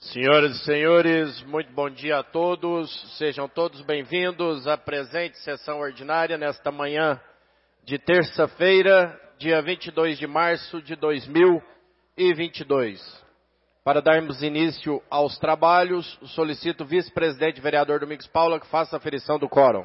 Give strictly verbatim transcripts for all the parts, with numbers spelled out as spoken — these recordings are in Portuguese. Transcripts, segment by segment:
Senhoras e senhores, muito bom dia a todos. Sejam todos bem-vindos à presente sessão ordinária nesta manhã de terça-feira, dia vinte e dois de março de dois mil e vinte e dois. Para darmos início aos trabalhos, solicito o vice-presidente vereador Domingos Paula que faça a aferição do quórum.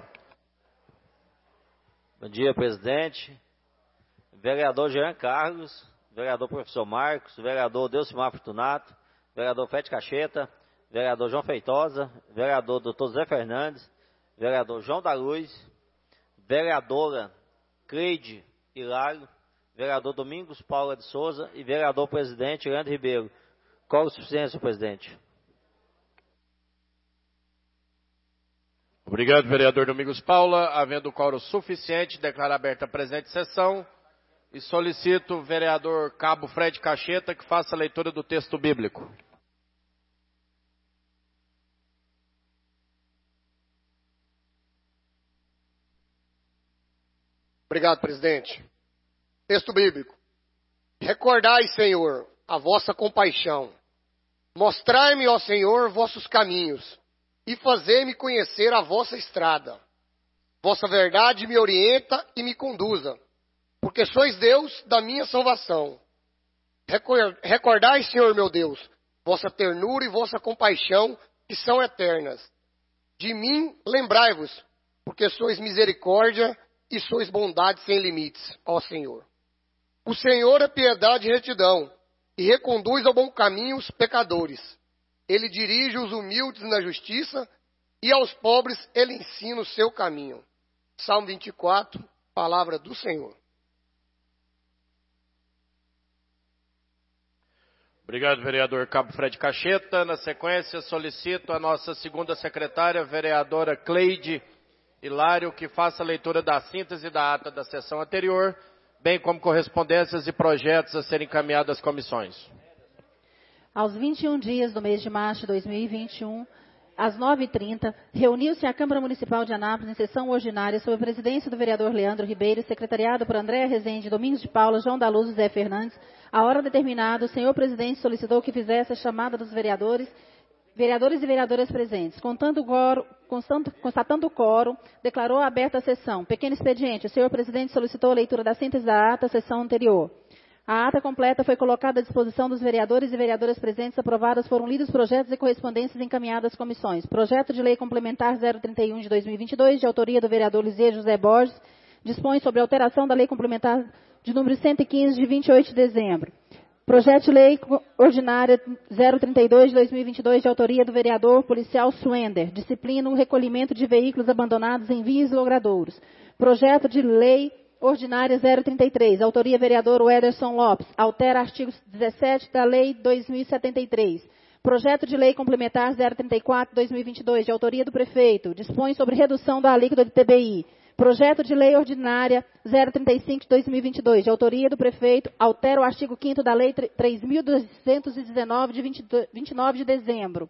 Bom dia, presidente. Vereador Jean Carlos, vereador professor Marcos, vereador Delcimar Fortunato, vereador Fete Cacheta, vereador João Feitosa, vereador doutor Zé Fernandes, vereador João da Luz, vereadora Cleide Hilário, vereador Domingos Paula de Souza e vereador presidente Leandro Ribeiro. Qual a suficiência, presidente? Obrigado, vereador Domingos Paula. Havendo quórum suficiente, declaro aberta a presente sessão e solicito o vereador Cabo Fred Cacheta que faça a leitura do texto bíblico. Obrigado, presidente. Texto bíblico. Recordai, Senhor, a vossa compaixão. Mostrai-me, ó Senhor, vossos caminhos, e fazei-me conhecer a vossa estrada. Vossa verdade me orienta e me conduza, porque sois Deus da minha salvação. Recordai, Senhor meu Deus, vossa ternura e vossa compaixão, que são eternas. De mim lembrai-vos, porque sois misericórdia e sois bondade sem limites, ó Senhor. O Senhor é piedade e retidão, e reconduz ao bom caminho os pecadores. Ele dirige os humildes na justiça, e aos pobres ele ensina o seu caminho. Salmo vinte e quatro, palavra do Senhor. Obrigado, vereador Cabo Fred Cacheta. Na sequência, solicito a nossa segunda secretária, vereadora Cleide Hilário, que faça a leitura da síntese da ata da sessão anterior, bem como correspondências e projetos a serem encaminhados às comissões. Aos vinte e um dias do mês de março de dois mil e vinte e um, às nove e trinta, reuniu-se a Câmara Municipal de Anápolis em sessão ordinária sob a presidência do vereador Leandro Ribeiro, secretariado por Andréa Rezende, Domingos de Paula, João da Luz e Zé Fernandes. A hora determinada, o senhor presidente solicitou que fizesse a chamada dos vereadores, vereadores e vereadoras presentes. Contando o quórum, constando, constatando o quórum, declarou aberta a sessão. Pequeno expediente, o senhor presidente solicitou a leitura da síntese da ata, sessão anterior. A ata completa foi colocada à disposição dos vereadores e vereadoras presentes. Aprovadas foram lidos projetos e correspondências encaminhadas às comissões. Projeto de Lei Complementar zero trinta e um de dois mil e vinte e dois, de autoria do vereador Liseu José Borges, dispõe sobre a alteração da Lei Complementar de número cento e quinze, de vinte e oito de dezembro. Projeto de Lei Ordinária zero trinta e dois de dois mil e vinte e dois, de autoria do vereador policial Suender, disciplina o recolhimento de veículos abandonados em vias e logradouros. Projeto de Lei Ordinária zero trinta e três, autoria vereador Wederson Lopes, altera artigo dezessete da Lei dois mil e setenta e três. Projeto de Lei Complementar zero trinta e quatro de dois mil e vinte e dois, de autoria do prefeito, dispõe sobre redução da alíquota de T B I. Projeto de Lei Ordinária zero trinta e cinco de dois mil e vinte e dois, de autoria do prefeito, altera o artigo quinto da Lei três mil duzentos e dezenove, de vinte e nove de dezembro.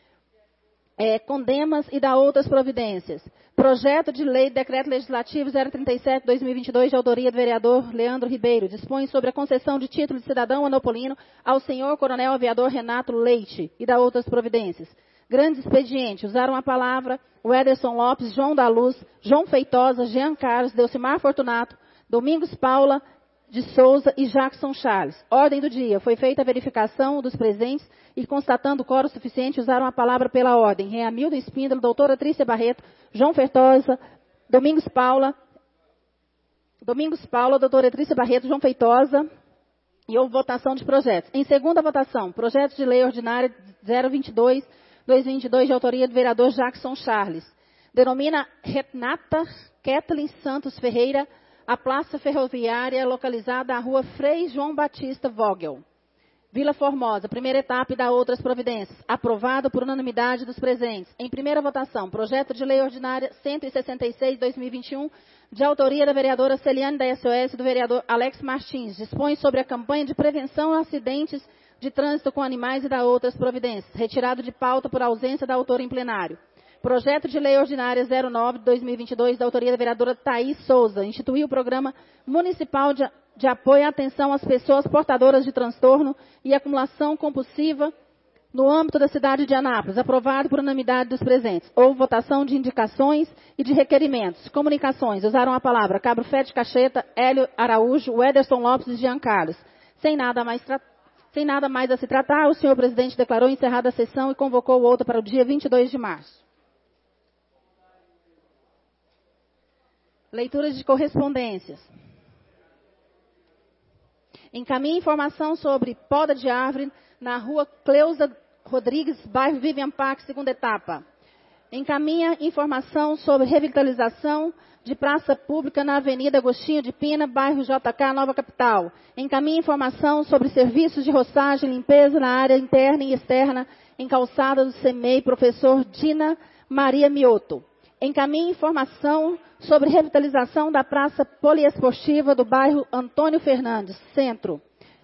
É, condenas e dá outras providências. Projeto de Lei Decreto Legislativo zero trinta e sete de dois mil e vinte e dois, de autoria do vereador Leandro Ribeiro, dispõe sobre a concessão de título de cidadão anopolino ao senhor coronel aviador Renato Leite e dá outras providências. Grande expediente, usaram a palavra o Ederson Lopes, João da Luz, João Feitosa, Jean Carlos, Delcimar Fortunato, Domingos Paula de Souza e Jackson Charles. Ordem do dia, foi feita a verificação dos presentes e constatando o quórum suficiente, usaram a palavra pela ordem. Reamildo Espíndola, doutora Trícia Barreto, João Feitosa, Domingos Paula, Domingos Paula, doutora Trícia Barreto, João Feitosa, e houve votação de projetos. Em segunda votação, projeto de lei ordinária zero vinte e dois, dois mil e vinte e dois, de autoria do vereador Jackson Charles. Denomina Renata Kathleen Santos Ferreira a Praça Ferroviária localizada à rua Frei João Batista Vogel, Vila Formosa, primeira etapa e dá outras providências. Aprovado por unanimidade dos presentes. Em primeira votação, projeto de lei ordinária cento e sessenta e seis de dois mil e vinte e um, de autoria da vereadora Celiane da S O S e do vereador Alex Martins. Dispõe sobre a campanha de prevenção a acidentes de trânsito com animais e dá outras providências. Retirado de pauta por ausência da autora em plenário. Projeto de Lei Ordinária zero nove de dois mil e vinte e dois, da autoria da vereadora Thaís Souza, instituiu o Programa Municipal de, de Apoio à Atenção às Pessoas Portadoras de Transtorno e Acumulação Compulsiva no âmbito da cidade de Anápolis, aprovado por unanimidade dos presentes. Houve votação de indicações e de requerimentos. Comunicações, usaram a palavra Cabo Fete Cacheta, Hélio Araújo, Wederson Lopes e Jean Carlos. Sem nada mais tra- Sem nada mais a se tratar, o senhor presidente declarou encerrada a sessão e convocou outra para o dia vinte e dois de março. Leituras de correspondências. Encaminhe informação sobre poda de árvore na rua Cleusa Rodrigues, bairro Vivian Park, segunda etapa. Encaminha informação sobre revitalização de praça pública na Avenida Agostinho de Pina, bairro J K, Nova Capital. Encaminha informação sobre serviços de roçagem e limpeza na área interna e externa em calçada do CEMEI, professor Dina Maria Mioto. Encaminha informação sobre revitalização da praça poliesportiva do bairro Antônio Fernandes, centro.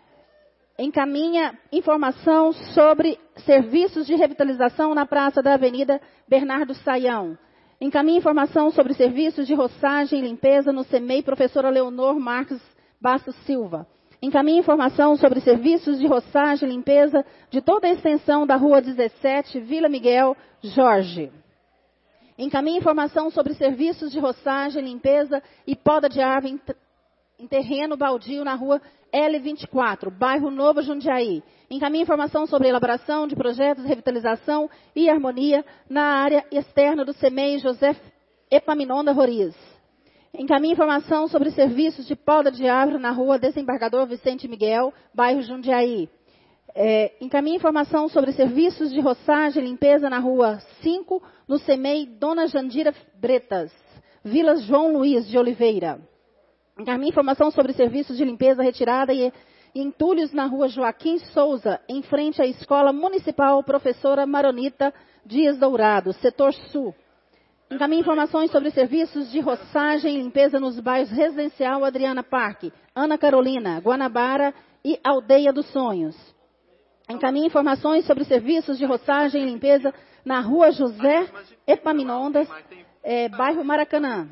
Encaminha informação sobre serviços de revitalização na praça da Avenida Bernardo Saião. Encaminha informação sobre serviços de roçagem e limpeza no CEMEI, professora Leonor Marques Bastos Silva. Encaminha informação sobre serviços de roçagem e limpeza de toda a extensão da Rua dezessete, Vila Miguel Jorge. Encaminha informação sobre serviços de roçagem, limpeza e poda de árvore em terreno baldio na Rua L vinte e quatro, bairro Novo Jundiaí. Encaminha informação sobre elaboração de projetos de revitalização e harmonia na área externa do CEMEI José Epaminonda Roriz. Encaminha informação sobre serviços de poda de árvore na Rua Desembargador Vicente Miguel, bairro Jundiaí. É, encaminha informação sobre serviços de roçagem e limpeza na Rua cinco, no CEMEI Dona Jandira Bretas, Vila João Luiz de Oliveira. Encaminha informação sobre serviços de limpeza, retirada e, e entulhos na Rua Joaquim Souza, em frente à Escola Municipal Professora Maronita Dias Dourado, setor sul. Encaminha informações sobre serviços de roçagem e limpeza nos bairros Residencial Adriana Parque, Ana Carolina, Guanabara e Aldeia dos Sonhos. Encaminha informações sobre serviços de roçagem e limpeza na Rua José Epaminondas, é, bairro Maracanã.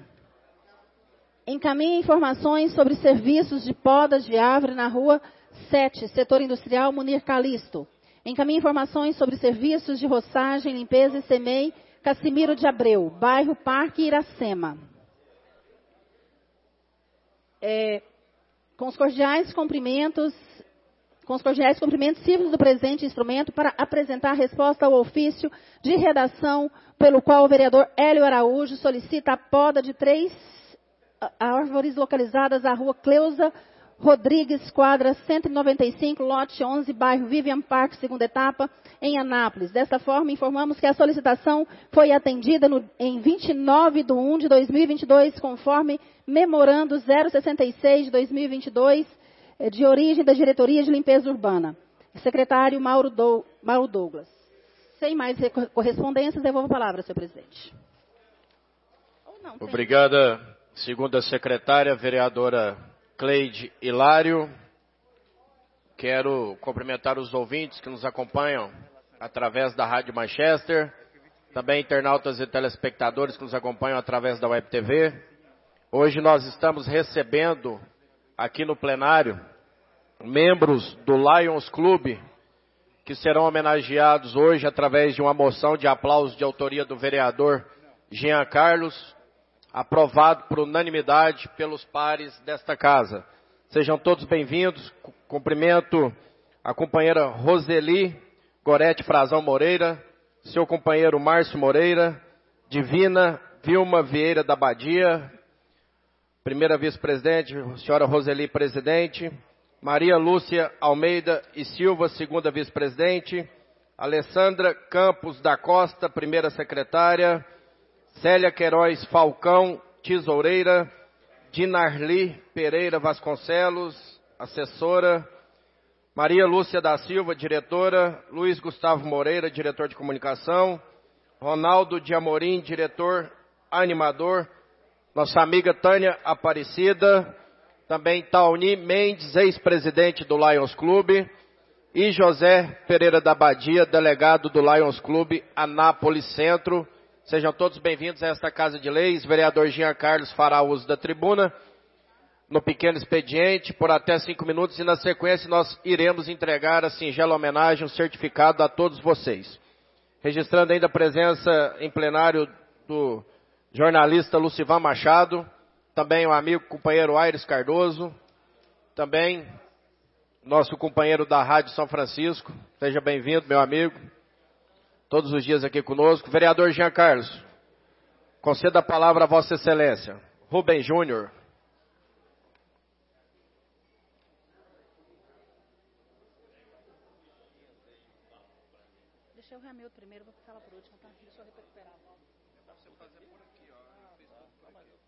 Encaminha informações sobre serviços de podas de árvore na Rua sete, setor industrial Munir Calisto. Encaminha informações sobre serviços de roçagem, limpeza e CEMEI Cassimiro de Abreu, bairro Parque Iracema. É, com os cordiais cumprimentos, com os cordiais cumprimentos, sirvo do presente instrumento para apresentar a resposta ao ofício de redação pelo qual o vereador Hélio Araújo solicita a poda de três árvores localizadas à rua Cleusa Rodrigues, quadra cento e noventa e cinco, lote onze, bairro Vivian Park, segunda etapa, em Anápolis. Desta forma, informamos que a solicitação foi atendida no, em vinte e nove de um de dois mil e vinte e dois, conforme memorando zero sessenta e seis de dois mil e vinte e dois, de origem da Diretoria de Limpeza Urbana. Secretário Mauro, Dou, Mauro Douglas. Sem mais correspondências, devolvo a palavra, senhor presidente. Não, obrigada, segunda secretária, vereadora Cleide Hilário. Quero cumprimentar os ouvintes que nos acompanham através da Rádio Manchester, também internautas e telespectadores que nos acompanham através da Web T V. Hoje nós estamos recebendo aqui no plenário membros do Lions Club, que serão homenageados hoje através de uma moção de aplauso de autoria do vereador Jean Carlos, aprovado por unanimidade pelos pares desta casa. Sejam todos bem-vindos. Cumprimento a companheira Roseli Gorete Frazão Moreira, seu companheiro Márcio Moreira, Divina Vilma Vieira da Badia, primeira vice-presidente, senhora Roseli, presidente, Maria Lúcia Almeida e Silva, segunda vice-presidente, Alessandra Campos da Costa, primeira secretária, Célia Queiroz Falcão Tesoureira, Dinarli Pereira Vasconcelos, assessora, Maria Lúcia da Silva, diretora, Luiz Gustavo Moreira, diretor de comunicação, Ronaldo de Amorim, diretor animador, nossa amiga Tânia Aparecida, também Tauni Mendes, ex-presidente do Lions Club, e José Pereira da Badia, delegado do Lions Club Anápolis Centro. Sejam todos bem-vindos a esta Casa de Leis. Vereador Jean Carlos fará uso da tribuna. no pequeno expediente por até cinco minutos e na sequência nós iremos entregar a singela homenagem, um certificado a todos vocês. Registrando ainda a presença em plenário do jornalista Lucivan Machado, também o amigo companheiro Aires Cardoso, também nosso companheiro da Rádio São Francisco. Seja bem-vindo, meu amigo, todos os dias aqui conosco. Vereador Jean Carlos, conceda a palavra a Vossa Excelência. Rubens Júnior. Deixa eu reamir primeiro, vou falar por último, tá? Deixa eu recuperar a volta. Dá pra você fazer por aqui, ó. Eu fiz tudo por aqui.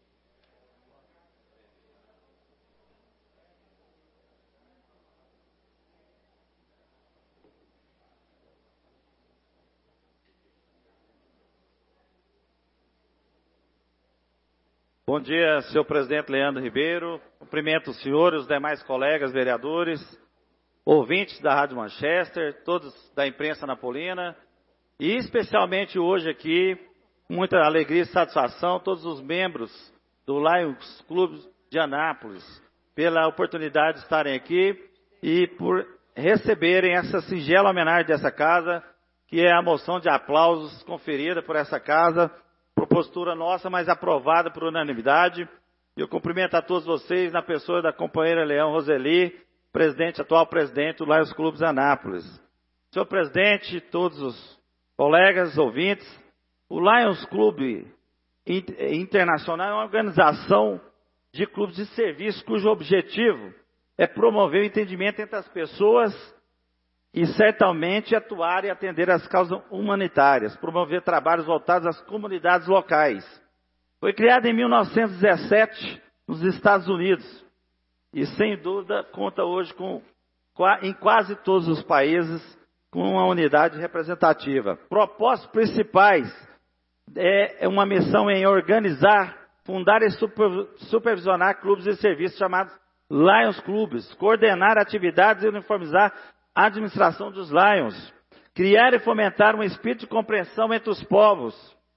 Bom dia, senhor presidente Leandro Ribeiro. Cumprimento os senhores, os demais colegas vereadores, ouvintes da Rádio Manchester, todos da imprensa napolina, e especialmente hoje aqui, com muita alegria e satisfação, todos os membros do Lions Clube de Anápolis, pela oportunidade de estarem aqui e por receberem essa singela homenagem dessa casa, que é a moção de aplausos conferida por essa casa, por postura nossa, mas aprovada por unanimidade. Eu cumprimento a todos vocês na pessoa da companheira Leão Roseli, presidente, atual presidente do Lions Clubes Anápolis. Senhor presidente, todos os colegas, ouvintes, o Lions Clube Internacional é uma organização de clubes de serviço cujo objetivo é promover o entendimento entre as pessoas e certamente atuar e atender às causas humanitárias, promover trabalhos voltados às comunidades locais. Foi criado em mil novecentos e dezessete nos Estados Unidos e, sem dúvida, conta hoje com, em quase todos os países com uma unidade representativa. Propósitos principais é uma missão em organizar, fundar e supervisionar clubes de serviços chamados Lions Clubes, coordenar atividades e uniformizar a administração dos Lions, criar e fomentar um espírito de compreensão entre os povos,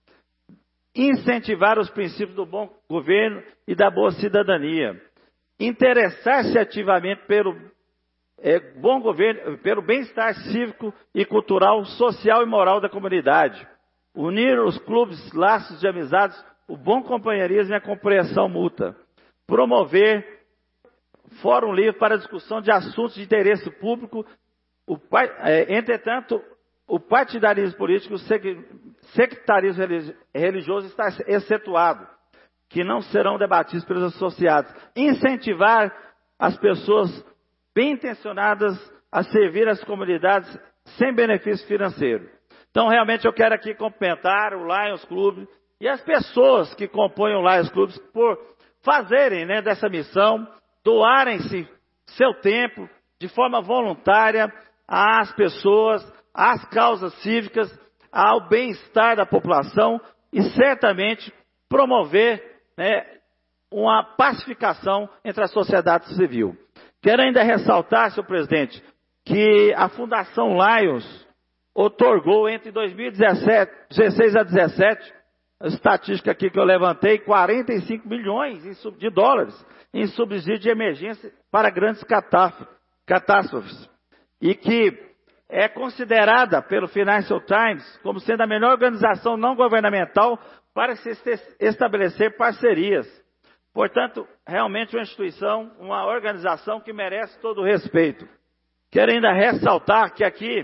incentivar os princípios do bom governo e da boa cidadania, interessar-se ativamente pelo é, bom governo, pelo bem-estar cívico e cultural, social e moral da comunidade, unir os clubes, laços de amizades, o bom companheirismo e a compreensão mútua, promover fórum livre para discussão de assuntos de interesse público. O, é, entretanto, o partidarismo político, o sectarismo religioso está excetuado, que não serão debatidos pelos associados. Incentivar as pessoas bem intencionadas a servir as comunidades sem benefício financeiro. Então, realmente, eu quero aqui cumprimentar o Lions Clube e as pessoas que compõem o Lions Clube por fazerem, né, dessa missão, doarem-se seu tempo de forma voluntária às pessoas, às causas cívicas, ao bem-estar da população e certamente promover, né, uma pacificação entre a sociedade civil. Quero ainda ressaltar, senhor presidente, que a Fundação Lions otorgou entre dois mil e dezesseis a dezessete, a estatística aqui que eu levantei, quarenta e cinco milhões de dólares em subsídio de emergência para grandes catástrofes, e que é considerada pelo Financial Times como sendo a melhor organização não governamental para se estabelecer parcerias. Portanto, realmente uma instituição, uma organização que merece todo o respeito. Quero ainda ressaltar que aqui,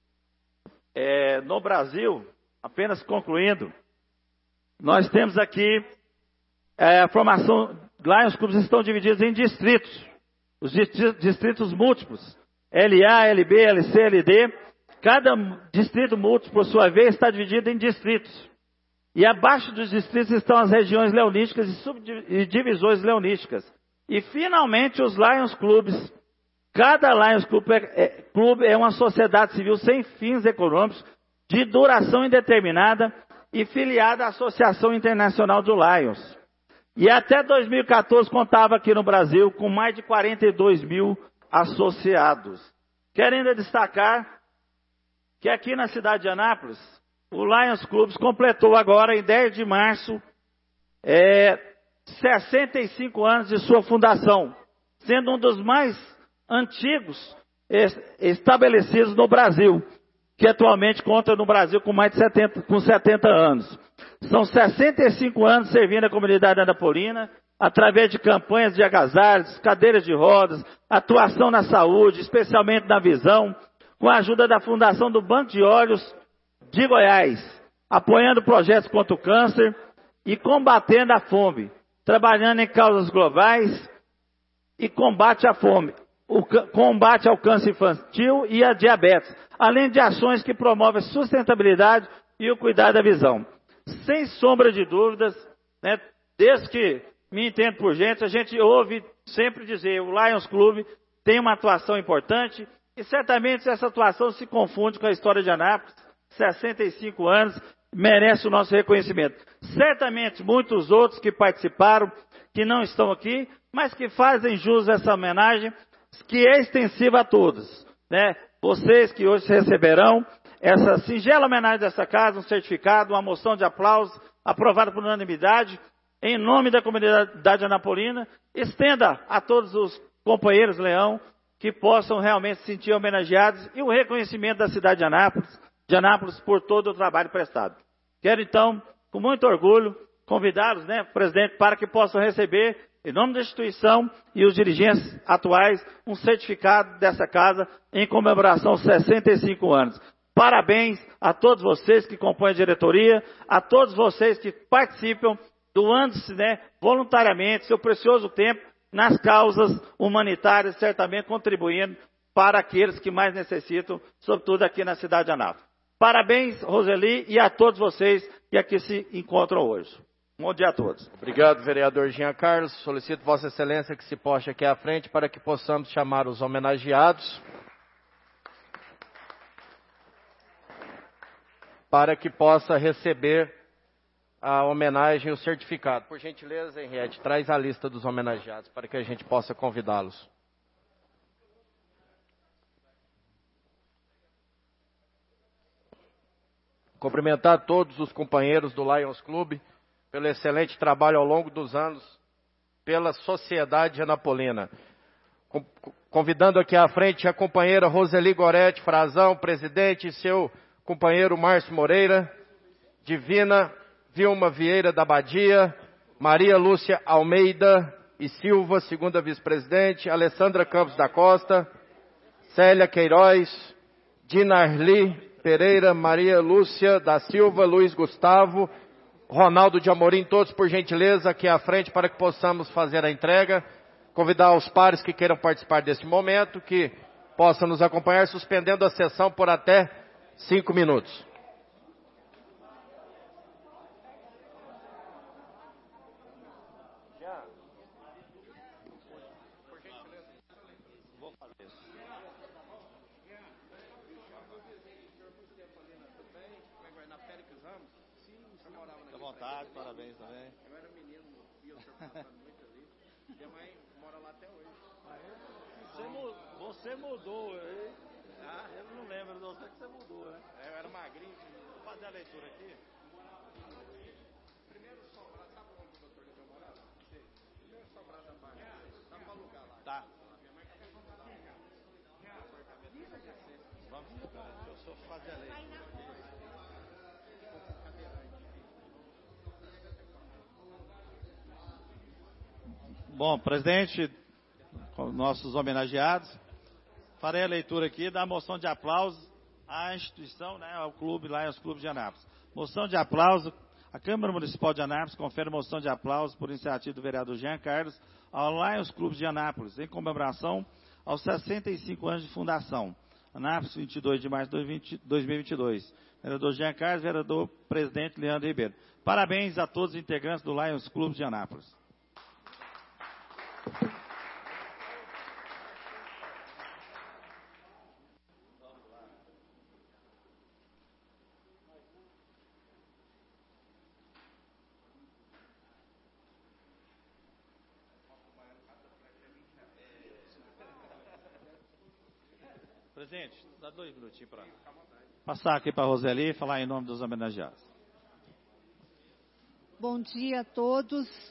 é, no Brasil, apenas concluindo, nós temos aqui é, a formação, lá os clubes estão divididos em distritos, os distritos múltiplos, L A, L B, L C, L D, cada distrito múltiplo, por sua vez, está dividido em distritos. E abaixo dos distritos estão as regiões leonísticas e subdivisões leonísticas. E, finalmente, os Lions Clubes. Cada Lions Club é, é, Clube é uma sociedade civil sem fins econômicos, de duração indeterminada e filiada à Associação Internacional do Lions. E até dois mil e quatorze contava aqui no Brasil com mais de quarenta e dois mil associados. Quero ainda destacar que aqui na cidade de Anápolis, o Lions Clubes completou agora, em dez de março, é, sessenta e cinco anos de sua fundação, sendo um dos mais antigos estabelecidos no Brasil, que atualmente conta no Brasil com mais de setenta, com setenta anos. São sessenta e cinco anos servindo a comunidade anapolina, através de campanhas de agasalhos, cadeiras de rodas, atuação na saúde, especialmente na visão, com a ajuda da Fundação do Banco de Olhos de Goiás, apoiando projetos contra o câncer e combatendo a fome, trabalhando em causas globais e combate à fome, o combate ao câncer infantil e à diabetes, além de ações que promovem a sustentabilidade e o cuidado da visão. Sem sombra de dúvidas, né, desde que me entendo por gente, a gente ouve sempre dizer, o Lions Club tem uma atuação importante, e certamente essa atuação se confunde com a história de Anápolis, sessenta e cinco anos, merece o nosso reconhecimento. Certamente muitos outros que participaram, que não estão aqui, mas que fazem jus a essa homenagem, que é extensiva a todos, né? Vocês que hoje receberão essa singela homenagem dessa casa, um certificado, uma moção de aplauso, aprovada por unanimidade, em nome da comunidade anapolina, estenda a todos os companheiros Leão, que possam realmente se sentir homenageados, e o reconhecimento da cidade de Anápolis, de Anápolis por todo o trabalho prestado. Quero então, com muito orgulho, convidá-los, né, presidente, para que possam receber, em nome da instituição e os dirigentes atuais, um certificado dessa casa em comemoração aos sessenta e cinco anos. Parabéns a todos vocês que compõem a diretoria, a todos vocês que participam, doando-se, né, voluntariamente seu precioso tempo nas causas humanitárias, certamente contribuindo para aqueles que mais necessitam, sobretudo aqui na cidade de Anápolis. Parabéns, Roseli, e a todos vocês que aqui se encontram hoje. Um bom dia a todos. Obrigado, vereador Jean Carlos. Solicito Vossa Excelência que se poste aqui à frente para que possamos chamar os homenageados, para que possa receber a homenagem e o certificado. Por gentileza, Henriette, traz a lista dos homenageados para que a gente possa convidá-los. Cumprimentar todos os companheiros do Lions Club pelo excelente trabalho ao longo dos anos pela sociedade anapolina. Convidando aqui à frente a companheira Roseli Gorete Frazão, presidente, e seu companheiro Márcio Moreira, Divina Vilma Vieira da Badia, Maria Lúcia Almeida e Silva, segunda vice-presidente, Alessandra Campos da Costa, Célia Queiroz, Dina Arli Pereira, Maria Lúcia da Silva, Luiz Gustavo, Ronaldo de Amorim, todos por gentileza aqui à frente para que possamos fazer a entrega. Convidar os pares que queiram participar deste momento, que possam nos acompanhar, suspendendo a sessão por até cinco minutos. Parabéns também. Eu era menino, via o senhor passando muito ali. Minha mãe mora lá até hoje. Você, mu você mudou, hein? Ah, eu não lembro, não sei que você mudou, né? É, eu era magrinho. Vou fazer a leitura aqui. Primeiro sobrar, sabe onde o doutor Lívio morava? Sim. Primeiro sobrar da barra. Dá pra alugar lá. Tá. Minha mãe quer mudar lá. Vamos, deixa eu fazer a leitura. Bom, presidente, nossos homenageados, farei a leitura aqui da moção de aplauso à instituição, né, ao clube, Lions Clube de Anápolis. Moção de aplauso, a Câmara Municipal de Anápolis confere moção de aplauso por iniciativa do vereador Jean Carlos ao Lions Clube de Anápolis, em comemoração aos sessenta e cinco anos de fundação. Anápolis, vinte e dois de março de dois mil e vinte e dois. Vereador Jean Carlos, vereador presidente Leandro Ribeiro. Parabéns a todos os integrantes do Lions Clube de Anápolis. Presidente, dá dois minutinhos para passar aqui para a Roseli e falar em nome dos homenageados. Bom dia a todos.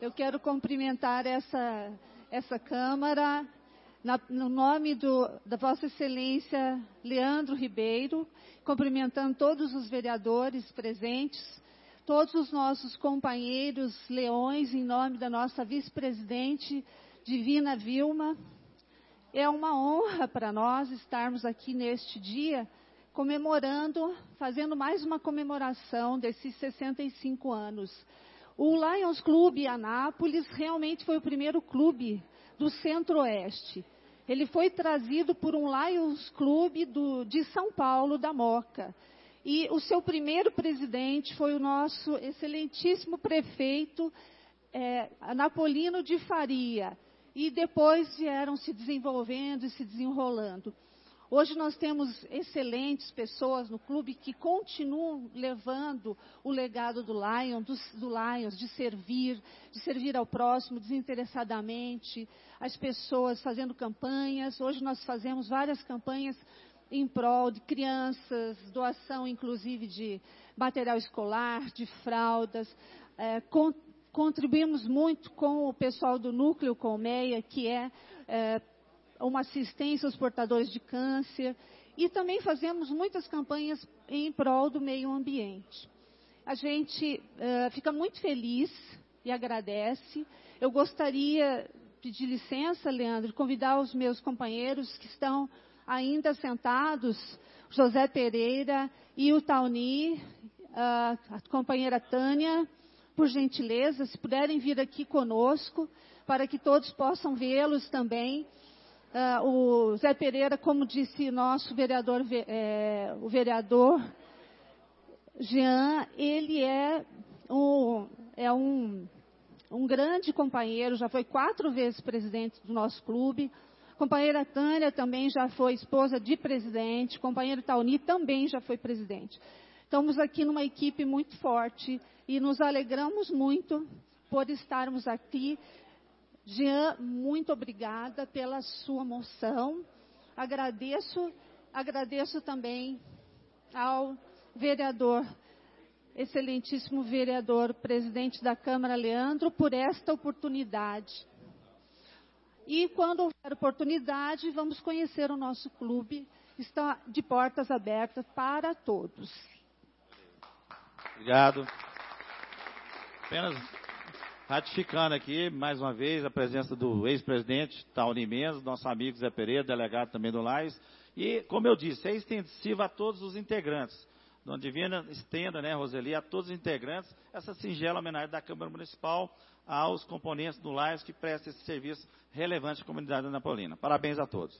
Eu quero cumprimentar essa, essa Câmara, na, no nome do, da Vossa Excelência Leandro Ribeiro, cumprimentando todos os vereadores presentes, todos os nossos companheiros leões, em nome da nossa vice-presidente, Divina Vilma. É uma honra para nós estarmos aqui neste dia, comemorando, fazendo mais uma comemoração desses sessenta e cinco anos. O Lions Clube Anápolis realmente foi o primeiro clube do Centro-Oeste. Ele foi trazido por um Lions Clube do, de São Paulo, da Moca. E o seu primeiro presidente foi o nosso excelentíssimo prefeito, é, Anapolino de Faria. E depois vieram se desenvolvendo e se desenrolando. Hoje nós temos excelentes pessoas no clube que continuam levando o legado do Lions, do, do Lions, de servir, de servir ao próximo desinteressadamente, as pessoas fazendo campanhas. Hoje nós fazemos várias campanhas em prol de crianças, doação inclusive de material escolar, de fraldas, é, com, contribuímos muito com o pessoal do Núcleo Colmeia, que é, é uma assistência aos portadores de câncer, e também fazemos muitas campanhas em prol do meio ambiente. A gente uh, fica muito feliz e agradece. Eu gostaria de pedir licença, Leandro, de convidar os meus companheiros que estão ainda sentados, José Pereira e o Tauni, uh, a companheira Tânia, por gentileza, se puderem vir aqui conosco, para que todos possam vê-los também. Uh, o Zé Pereira, como disse nosso vereador, é, o vereador Jean, ele é, um, é um, um grande companheiro, já foi quatro vezes presidente do nosso clube. Companheira Tânia também já foi esposa de presidente, companheiro Tauni também já foi presidente. Estamos aqui numa equipe muito forte e nos alegramos muito por estarmos aqui. Jean, muito obrigada pela sua moção. Agradeço, agradeço também ao vereador, excelentíssimo vereador, presidente da Câmara, Leandro, por esta oportunidade. E quando houver oportunidade, vamos conhecer o nosso clube. Está de portas abertas para todos. Obrigado. Apenas ratificando aqui, mais uma vez, a presença do ex-presidente Tauni Mendes, nosso amigo Zé Pereira, delegado também do Lions. E, como eu disse, é extensiva a todos os integrantes. Dona Divina, estenda, né, Roseli, a todos os integrantes, essa singela homenagem da Câmara Municipal aos componentes do Lions que prestam esse serviço relevante à comunidade anapolina. Parabéns a todos.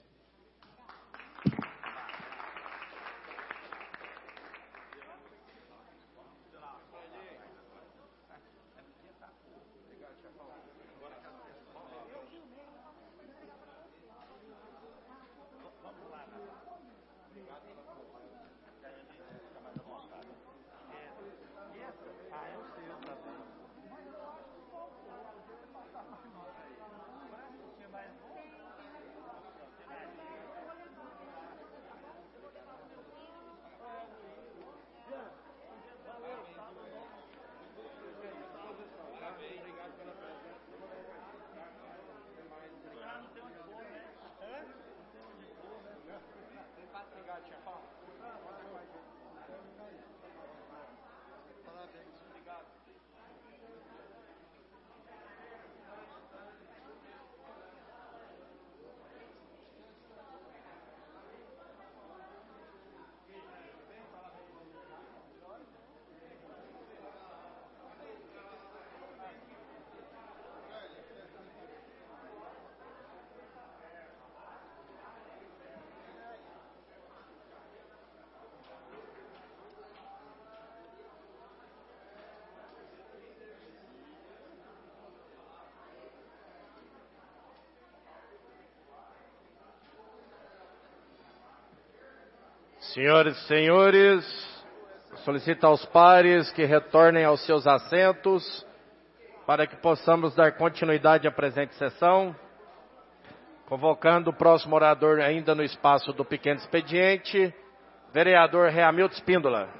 Senhoras e senhores, solicito aos pares que retornem aos seus assentos para que possamos dar continuidade à presente sessão. Convocando o próximo orador ainda no espaço do pequeno expediente, vereador Reamildo Espíndola.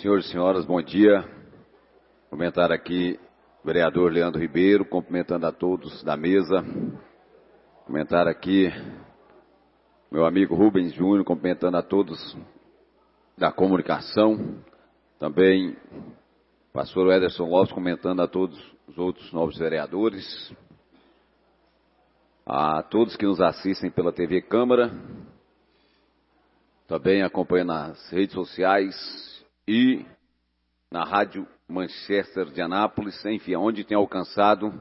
Senhores e senhoras, bom dia. Comentar aqui o vereador Leandro Ribeiro, cumprimentando a todos da mesa. Comentar aqui meu amigo Rubens Júnior, cumprimentando a todos da comunicação. Também pastor Ederson Lopes, comentando a todos os outros novos vereadores. A todos que nos assistem pela T V Câmara. Também acompanhando nas redes sociais e na Rádio Manchester de Anápolis, enfim, onde tem alcançado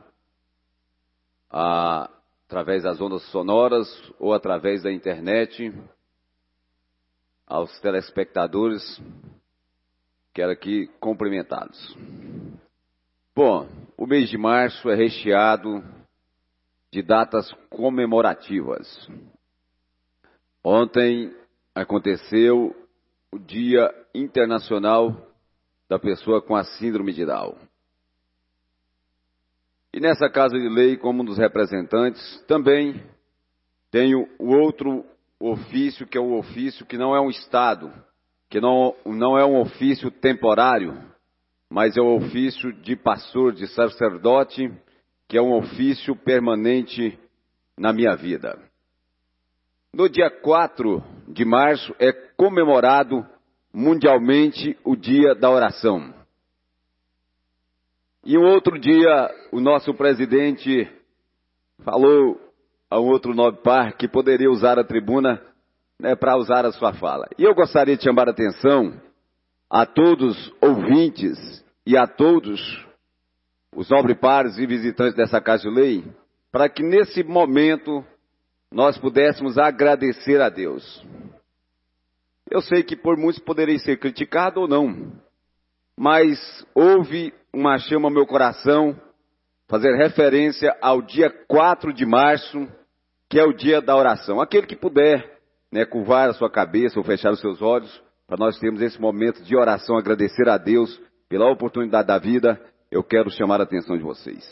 a, através das ondas sonoras ou através da internet, aos telespectadores, quero aqui cumprimentá-los. Bom, o mês de março é recheado de datas comemorativas. Ontem aconteceu o Dia Internacional da Pessoa com a Síndrome de Down. E nessa Casa de Lei, como um dos representantes, também tenho o outro ofício, que é o ofício que não é um Estado, que não, não é um ofício temporário, mas é o ofício de pastor, de sacerdote, que é um ofício permanente na minha vida. No dia quatro de março é comemorado mundialmente o Dia da Oração. E um outro dia, o nosso presidente falou a um outro nobre par que poderia usar a tribuna, né, para usar a sua fala. E eu gostaria de chamar a atenção a todos os ouvintes e a todos os nobres pares e visitantes dessa Casa de Lei, para que nesse momento nós pudéssemos agradecer a Deus. Eu sei que por muitos poderia ser criticado ou não, mas houve uma chama no meu coração, fazer referência ao dia quatro de março, que é o dia da oração. Aquele que puder, né, curvar a sua cabeça ou fechar os seus olhos, para nós termos esse momento de oração, agradecer a Deus pela oportunidade da vida, eu quero chamar a atenção de vocês.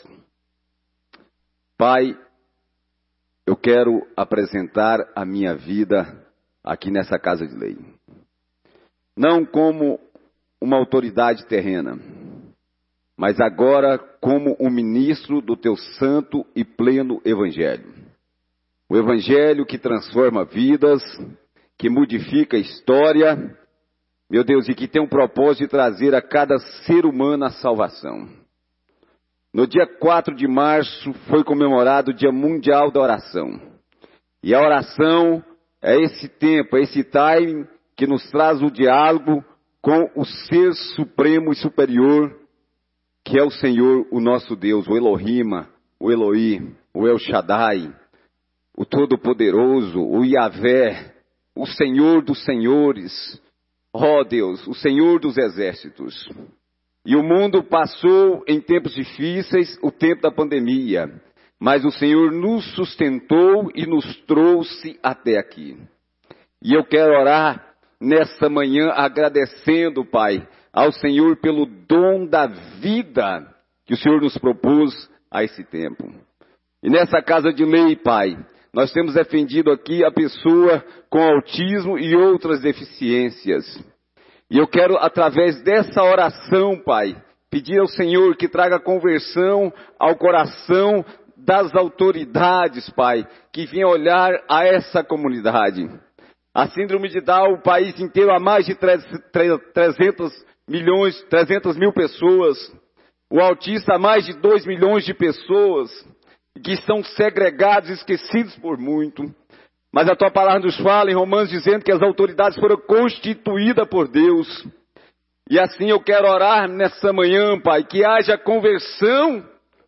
Pai, eu quero apresentar a minha vida aqui nessa Casa de Lei. Não como uma autoridade terrena, mas agora como um ministro do teu santo e pleno Evangelho. O Evangelho que transforma vidas, que modifica a história, meu Deus, e que tem um propósito de trazer a cada ser humano a salvação. No dia quatro de março foi comemorado o Dia Mundial da Oração. E a oração é esse tempo, é esse time que nos traz o diálogo com o Ser Supremo e Superior, que é o Senhor, o nosso Deus, o Elohim, o Eloi, o El Shaddai, o Todo-Poderoso, o Yahvé, o Senhor dos Senhores, ó Deus, o Senhor dos Exércitos. E o mundo passou em tempos difíceis, o tempo da pandemia, mas o Senhor nos sustentou e nos trouxe até aqui. E eu quero orar nessa manhã agradecendo, Pai, ao Senhor pelo dom da vida que o Senhor nos propôs a esse tempo. E nessa Casa de Lei, Pai, nós temos defendido aqui a pessoa com autismo e outras deficiências. E eu quero, através dessa oração, Pai, pedir ao Senhor que traga conversão ao coração das autoridades, Pai, que venham olhar a essa comunidade. A síndrome de Down, o país inteiro, há mais de trezentos milhões, trezentas mil pessoas. O autista, há mais de dois milhões de pessoas, que estão segregados, esquecidos por muito. Mas a tua palavra nos fala em Romanos dizendo que as autoridades foram constituídas por Deus. E assim eu quero orar nessa manhã, Pai, que haja conversão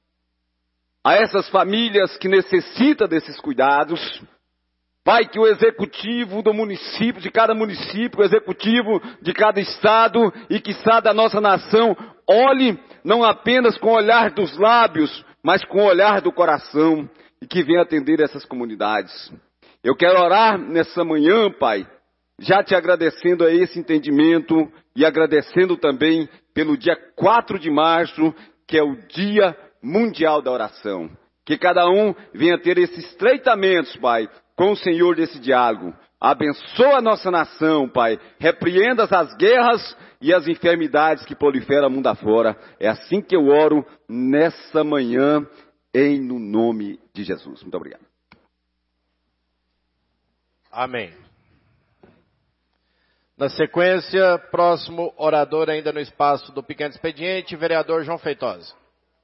a essas famílias que necessitam desses cuidados. Pai, que o executivo do município, de cada município, o executivo de cada estado e que está da nossa nação, olhe não apenas com o olhar dos lábios, mas com o olhar do coração e que venha atender essas comunidades. Eu quero orar nessa manhã, Pai, já te agradecendo a esse entendimento e agradecendo também pelo dia quatro de março, que é o Dia Mundial da Oração. Que cada um venha ter esses estreitamentos, Pai, com o Senhor desse diálogo, Abençoa a nossa nação, Pai. Repreenda as guerras e as enfermidades que proliferam mundo afora. É assim que eu oro nessa manhã, em no nome de Jesus. Muito obrigado. Amém. Na sequência, próximo orador ainda no espaço do pequeno expediente, vereador João Feitosa.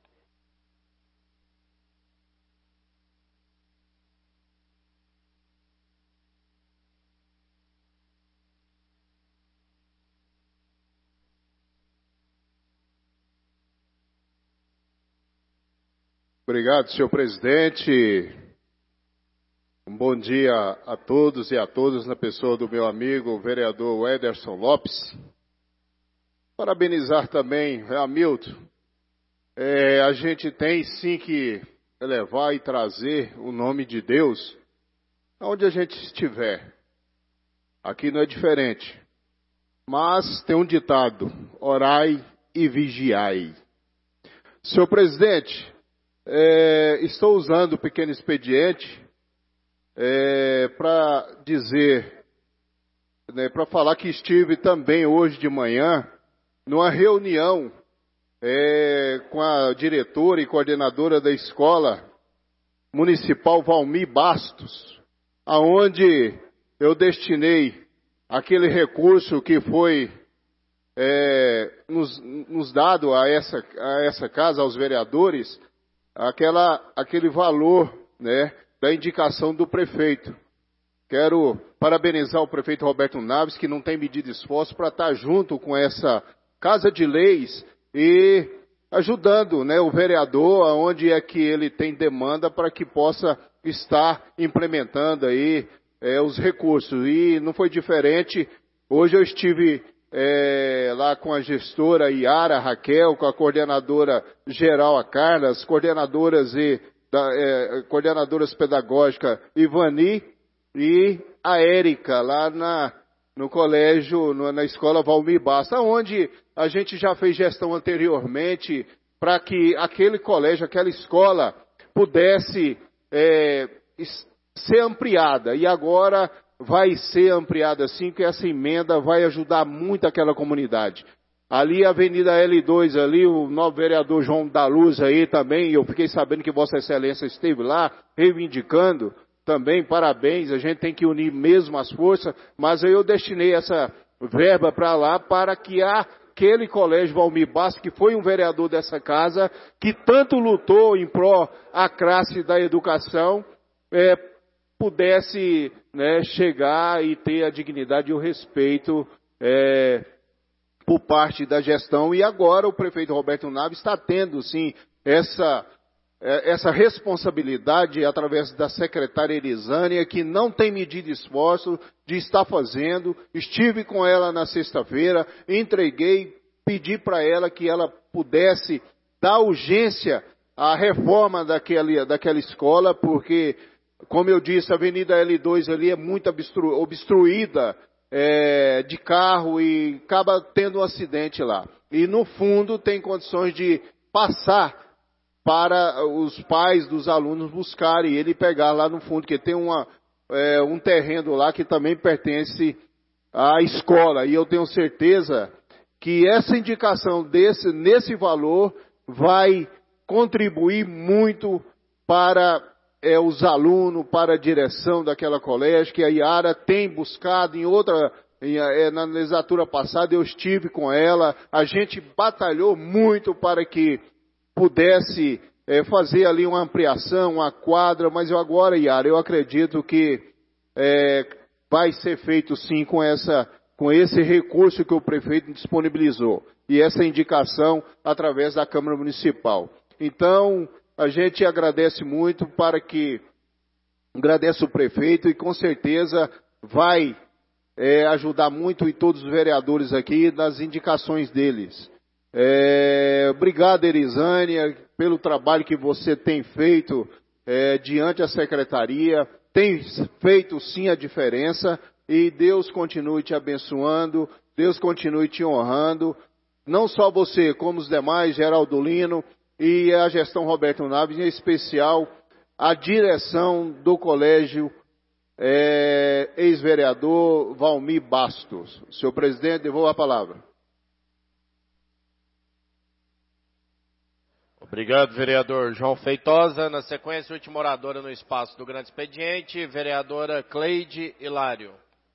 Obrigado, senhor presidente. Um bom dia a todos e a todas, na pessoa do meu amigo, o vereador Ederson Lopes. Parabenizar também, Hamilton. É, a gente tem sim que elevar e trazer o nome de Deus aonde a gente estiver. Aqui não é diferente. Mas tem um ditado: orai e vigiai. Senhor presidente, É, estou usando o pequeno expediente é, para dizer, né, para falar que estive também hoje de manhã numa reunião é, com a diretora e coordenadora da escola municipal Valmir Bastos, aonde eu destinei aquele recurso que foi é, nos, nos dado a essa, a essa casa, aos vereadores, Aquela, aquele valor, né, da indicação do prefeito. Quero parabenizar o prefeito Roberto Naves, que não tem medido esforço para estar junto com essa Casa de Leis e ajudando, né, o vereador aonde é que ele tem demanda para que possa estar implementando aí é, os recursos. E não foi diferente. Hoje eu estive É, lá com a gestora Iara Raquel, com a coordenadora geral a Carla, as coordenadoras e da, é, coordenadoras pedagógicas Ivani e a Érica lá na, no colégio, no, na escola Valmir Bastos, onde a gente já fez gestão anteriormente para que aquele colégio, aquela escola pudesse é, ser ampliada. E agora vai ser ampliada assim, que essa emenda vai ajudar muito aquela comunidade. Ali a Avenida L dois, ali o novo vereador João da Luz aí também, eu fiquei sabendo que Vossa Excelência esteve lá, reivindicando também, parabéns, a gente tem que unir mesmo as forças, mas eu destinei essa verba para lá para que aquele colégio Valmir Bastos, que foi um vereador dessa casa, que tanto lutou em pró a classe da educação, é, pudesse, né, chegar e ter a dignidade e o respeito é, por parte da gestão. E agora o prefeito Roberto Naves está tendo, sim, essa, essa responsabilidade através da secretária Elisânia, que não tem medido esforço de estar fazendo. Estive com ela na sexta-feira, entreguei, pedi para ela que ela pudesse dar urgência à reforma daquela, daquela escola, porque, como eu disse, a Avenida L dois ali é muito obstru, obstruída é, de carro e acaba tendo um acidente lá. E no fundo tem condições de passar para os pais dos alunos buscarem ele pegar lá no fundo, que tem uma, é, um terreno lá que também pertence à escola. E eu tenho certeza que essa indicação desse, nesse valor vai contribuir muito para É, os alunos, para a direção daquela colégio, que a Iara tem buscado em outra, em, é, na legislatura passada, eu estive com ela, a gente batalhou muito para que pudesse é, fazer ali uma ampliação, uma quadra, mas eu agora, Iara, eu acredito que é, vai ser feito sim com, essa, com esse recurso que o prefeito disponibilizou, e essa indicação através da Câmara Municipal. Então, a gente agradece muito para que, agradece o prefeito e com certeza vai é, ajudar muito e todos os vereadores aqui nas indicações deles. É, obrigado, Elisânia, pelo trabalho que você tem feito é, diante da secretaria, tem feito sim a diferença e Deus continue te abençoando, Deus continue te honrando, não só você, como os demais, Geraldo Lino, e a gestão Roberto Naves, em especial a direção do colégio é, ex-vereador Valmir Bastos. Senhor presidente, devolvo a palavra. Obrigado, vereador João Feitosa. Na sequência, última oradora no espaço do grande expediente, vereadora Cleide Hilário.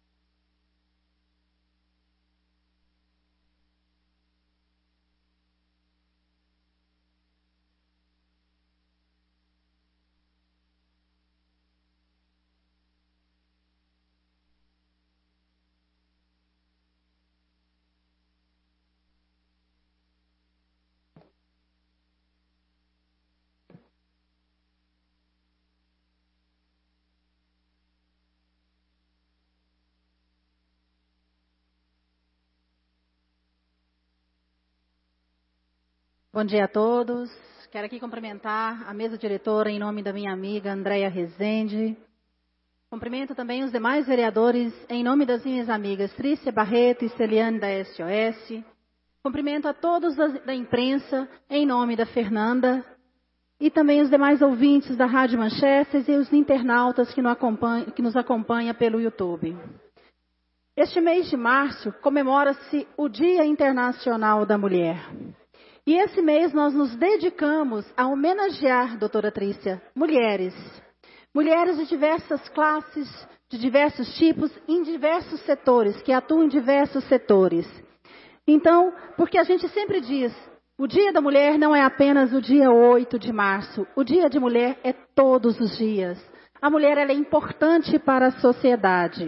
Bom dia a todos. Quero aqui cumprimentar a mesa diretora em nome da minha amiga Andréia Rezende. Cumprimento também os demais vereadores em nome das minhas amigas Trícia Barreto e Celiane da S O S. Cumprimento a todos da, da imprensa em nome da Fernanda e também os demais ouvintes da Rádio Manchetes e os internautas que nos acompanham, que nos acompanham pelo YouTube. Este mês de março comemora-se o Dia Internacional da Mulher. E esse mês nós nos dedicamos a homenagear, doutora Trícia, mulheres. Mulheres de diversas classes, de diversos tipos, em diversos setores, que atuam em diversos setores. Então, porque a gente sempre diz, o Dia da Mulher não é apenas o dia oito de março. O Dia de Mulher é todos os dias. A mulher ela é importante para a sociedade.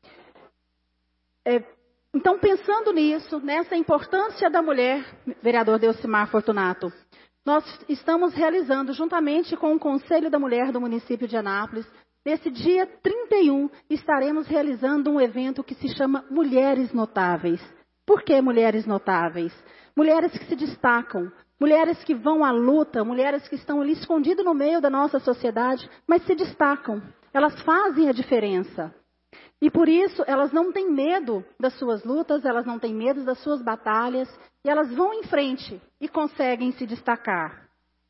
É, Então, pensando nisso, nessa importância da mulher, vereador Delcimar Fortunato, nós estamos realizando, juntamente com o Conselho da Mulher do município de Anápolis, nesse dia trinta e um, estaremos realizando um evento que se chama Mulheres Notáveis. Por que mulheres notáveis? Mulheres que se destacam, mulheres que vão à luta, mulheres que estão ali escondidas no meio da nossa sociedade, mas se destacam, elas fazem a diferença. E por isso, elas não têm medo das suas lutas, elas não têm medo das suas batalhas, e elas vão em frente e conseguem se destacar.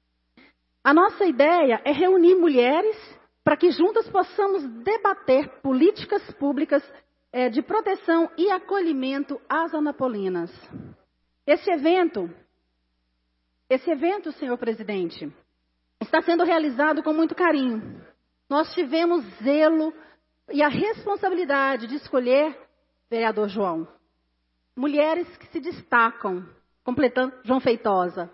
A nossa ideia é reunir mulheres para que juntas possamos debater políticas públicas é, de proteção e acolhimento às anapolinas. Esse evento, esse evento, senhor presidente, está sendo realizado com muito carinho. Nós tivemos zelo e a responsabilidade de escolher, vereador João, mulheres que se destacam, completando João Feitosa.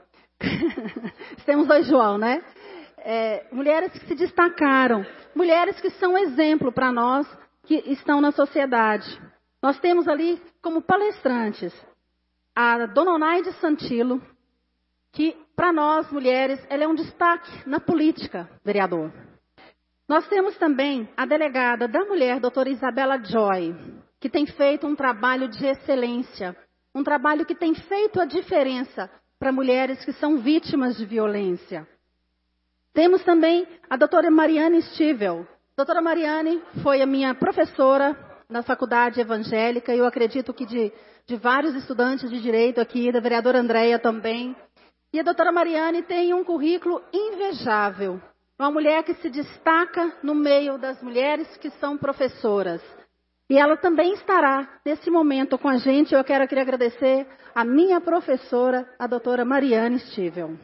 Temos dois João, né? É, mulheres que se destacaram, mulheres que são exemplo para nós que estão na sociedade. Nós temos ali como palestrantes a dona Onaide Santilo, que para nós mulheres ela é um destaque na política, vereador. Nós temos também a delegada da mulher, doutora Isabela Joy, que tem feito um trabalho de excelência, um trabalho que tem feito a diferença para mulheres que são vítimas de violência. Temos também a doutora Mariane Stivel. Doutora Mariane foi a minha professora na faculdade evangélica, e eu acredito que de, de vários estudantes de direito aqui, da vereadora Andréia também. E a doutora Mariane tem um currículo invejável. Uma mulher que se destaca no meio das mulheres que são professoras. E ela também estará nesse momento com a gente. Eu quero aqui agradecer a minha professora, a doutora Mariane Stivel.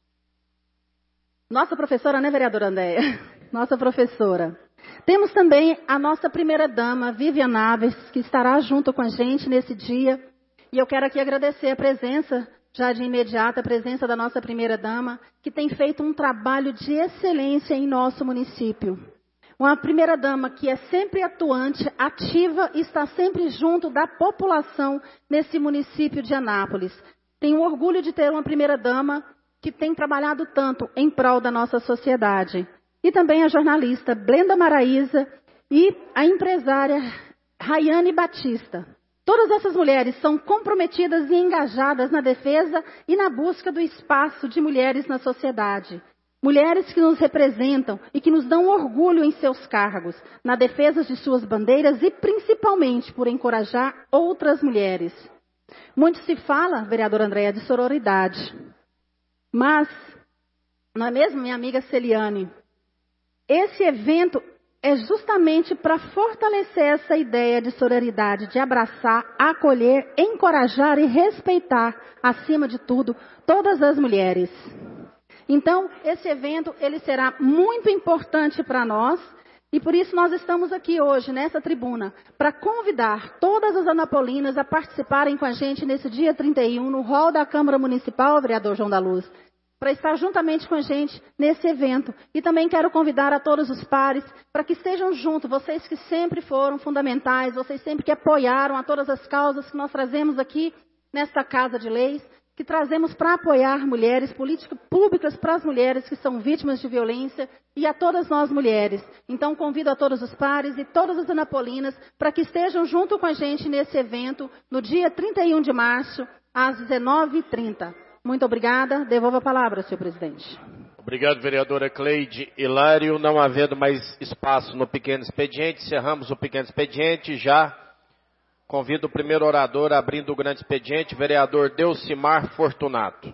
Nossa professora, né, vereadora Andréia? Nossa professora. Temos também a nossa primeira-dama, Vivian Naves, que estará junto com a gente nesse dia. E eu quero aqui agradecer a presença, já de imediato, a presença da nossa primeira-dama, que tem feito um trabalho de excelência em nosso município. Uma primeira-dama que é sempre atuante, ativa e está sempre junto da população nesse município de Anápolis. Tenho orgulho de ter uma primeira-dama que tem trabalhado tanto em prol da nossa sociedade. E também a jornalista Blenda Maraíza e a empresária Rayane Batista. Todas essas mulheres são comprometidas e engajadas na defesa e na busca do espaço de mulheres na sociedade. Mulheres que nos representam e que nos dão orgulho em seus cargos, na defesa de suas bandeiras e principalmente por encorajar outras mulheres. Muito se fala, vereadora Andréia, de sororidade. Mas, não é mesmo, minha amiga Celiane? Esse evento é justamente para fortalecer essa ideia de sororidade, de abraçar, acolher, encorajar e respeitar, acima de tudo, todas as mulheres. Então, esse evento ele será muito importante para nós e por isso nós estamos aqui hoje, nessa tribuna, para convidar todas as anapolinas a participarem com a gente nesse dia trinta e um, no hall da Câmara Municipal, vereador João da Luz, para estar juntamente com a gente nesse evento. E também quero convidar a todos os pares para que estejam juntos, vocês que sempre foram fundamentais, vocês sempre que apoiaram a todas as causas que nós trazemos aqui nesta Casa de Leis, que trazemos para apoiar mulheres, políticas públicas para as mulheres que são vítimas de violência e a todas nós mulheres. Então convido a todos os pares e todas as anapolinas para que estejam junto com a gente nesse evento no dia trinta e um de março, às dezenove e trinta. Muito obrigada. Devolvo a palavra, senhor presidente. Obrigado, vereadora Cleide Hilário. Não havendo mais espaço no pequeno expediente, encerramos o pequeno expediente. Já convido o primeiro orador abrindo o grande expediente, vereador Delcimar Fortunato.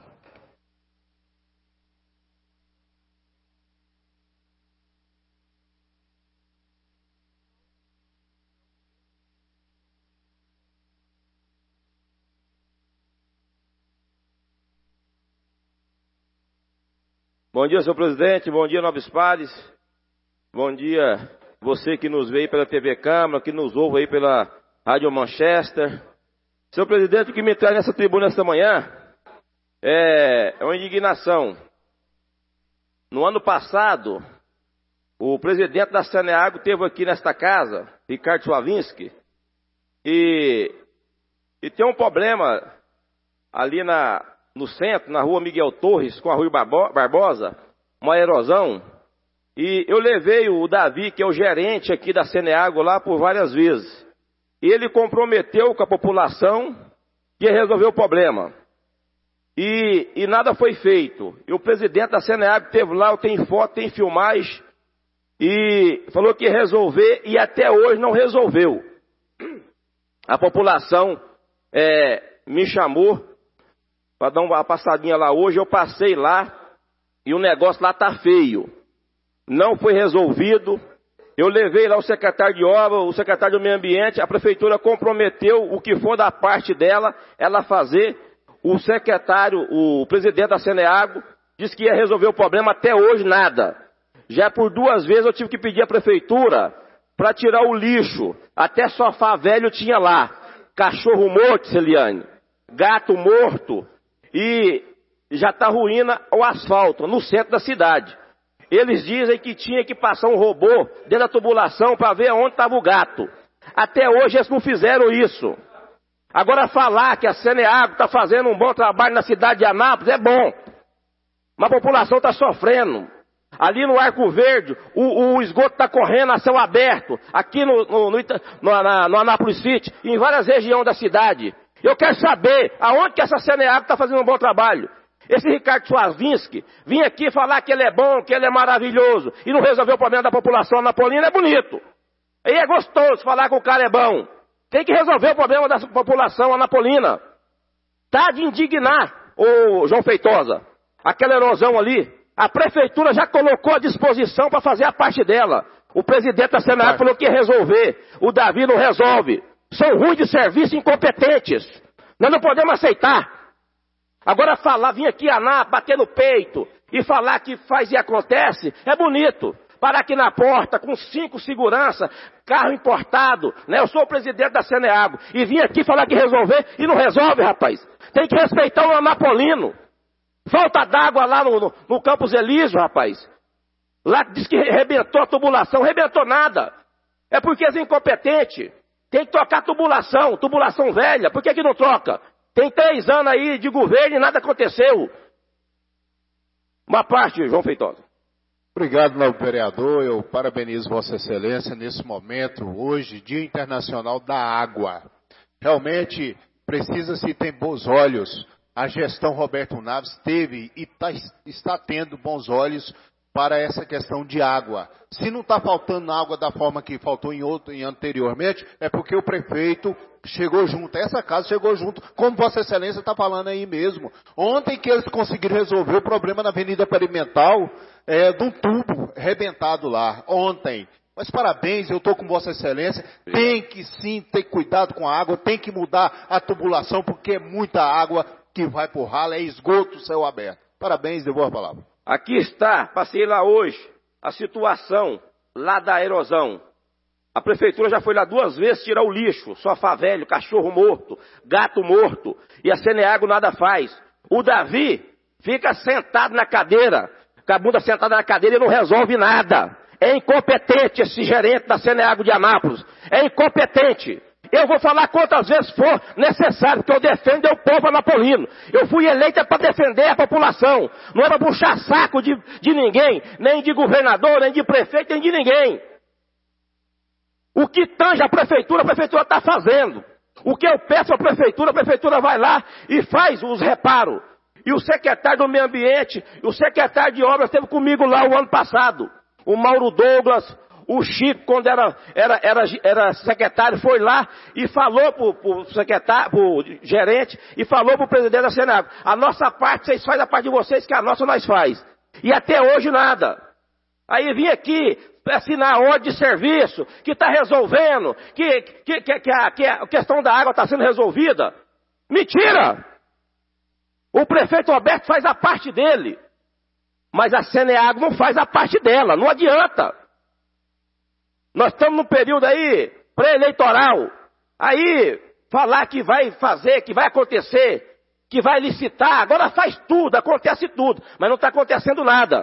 Bom dia, senhor presidente. Bom dia, nobres pares. Bom dia, você que nos vê aí pela T V Câmara, que nos ouve aí pela Rádio Manchester. Senhor presidente, o que me traz nessa tribuna esta manhã é uma indignação. No ano passado, o presidente da Saneago esteve aqui nesta casa, Ricardo Swavinski, e, e tem um problema ali na... no centro, na rua Miguel Torres, com a Rui Barbosa, uma erosão, e eu levei o Davi, que é o gerente aqui da Saneago, lá por várias vezes. E ele comprometeu com a população que ia resolver o problema. E, e nada foi feito. E o presidente da Saneago esteve lá, eu tenho foto, tem filmagem, e falou que ia resolver, e até hoje não resolveu. A população é, me chamou para dar uma passadinha lá hoje, eu passei lá e o negócio lá tá feio. Não foi resolvido. Eu levei lá o secretário de obra, o secretário do meio ambiente, a prefeitura comprometeu o que for da parte dela, ela fazer. O secretário, o presidente da Saneago, disse que ia resolver o problema, até hoje nada. Já por duas vezes eu tive que pedir à prefeitura para tirar o lixo. Até sofá velho tinha lá. Cachorro morto, Celiane. Gato morto. E já está ruína o asfalto, no centro da cidade. Eles dizem que tinha que passar um robô dentro da tubulação para ver onde estava o gato. Até hoje eles não fizeram isso. Agora falar que a Saneago está fazendo um bom trabalho na cidade de Anápolis é bom. Mas a população está sofrendo. Ali no Arco Verde, o, o esgoto está correndo a céu aberto. Aqui no, no, no, no, na, no Anápolis City, em várias regiões da cidade. Eu quero saber aonde que essa Saneago está fazendo um bom trabalho. Esse Ricardo Swavinski vinha aqui falar que ele é bom, que ele é maravilhoso, e não resolveu o problema da população anapolina, é bonito. Aí é gostoso falar que o cara é bom. Tem que resolver o problema da população anapolina. Tá de indignar, ô João Feitosa. Aquela erosão ali, a prefeitura já colocou à disposição para fazer a parte dela. O presidente da Saneago falou que ia resolver. O Davi não resolve. São ruins de serviço, incompetentes. Nós não podemos aceitar. Agora falar, vir aqui anar, bater no peito e falar que faz e acontece, é bonito. Parar aqui na porta com cinco segurança, carro importado, né? Eu sou o presidente da Saneago e vim aqui falar que resolver e não resolve, rapaz. Tem que respeitar o anapolino. Falta d'água lá no, no, no Campos Elísio, rapaz. Lá diz que arrebentou a tubulação, arrebentou nada. É porque é incompetente. Tem que trocar tubulação, tubulação velha. Por que que não troca? Tem três anos aí de governo e nada aconteceu. Uma parte, João Feitosa. Obrigado, novo vereador. Eu parabenizo Vossa Excelência nesse momento, hoje, Dia Internacional da Água. Realmente precisa-se ter bons olhos. A gestão Roberto Naves teve e tá, está tendo bons olhos para essa questão de água. Se não está faltando água da forma que faltou em outro, em anteriormente, é porque o prefeito chegou junto, essa casa chegou junto, como Vossa Excelência está falando aí mesmo. Ontem que eles conseguiram resolver o problema na Avenida Perimental, é, de um tubo rebentado lá, ontem. Mas parabéns, eu estou com Vossa Excelência. Tem que sim ter cuidado com a água, tem que mudar a tubulação, porque é muita água que vai por ralo, é esgoto, céu aberto. Parabéns, devolvo a palavra. Aqui está, passei lá hoje, a situação lá da erosão. A prefeitura já foi lá duas vezes tirar o lixo, sofá velho, cachorro morto, gato morto, e a Ceneago nada faz. O Davi fica sentado na cadeira, com a bunda sentada na cadeira e não resolve nada. É incompetente esse gerente da Ceneago de Anápolis. É incompetente. Eu vou falar quantas vezes for necessário, porque eu defendo o povo anapolino. Eu fui eleita para defender a população. Não é para puxar saco de, de ninguém, nem de governador, nem de prefeito, nem de ninguém. O que tange a prefeitura, a prefeitura está fazendo. O que eu peço à prefeitura, a prefeitura vai lá e faz os reparos. E o secretário do meio ambiente, e o secretário de obras esteve comigo lá o ano passado. O Mauro Douglas, o Chico, quando era, era, era, era secretário, foi lá e falou pro, pro secretário, pro gerente, e falou pro presidente da Ceneago: a nossa parte, vocês fazem a parte de vocês, que a nossa nós faz. E até hoje nada. Aí vim aqui assinar a ordem de serviço, que está resolvendo, que, que, que, que, a, que a questão da água está sendo resolvida. Mentira! O prefeito Roberto faz a parte dele, mas a Ceneago não faz a parte dela, não adianta. Nós estamos num período aí pré-eleitoral, aí falar que vai fazer, que vai acontecer, que vai licitar, agora faz tudo, acontece tudo, mas não está acontecendo nada.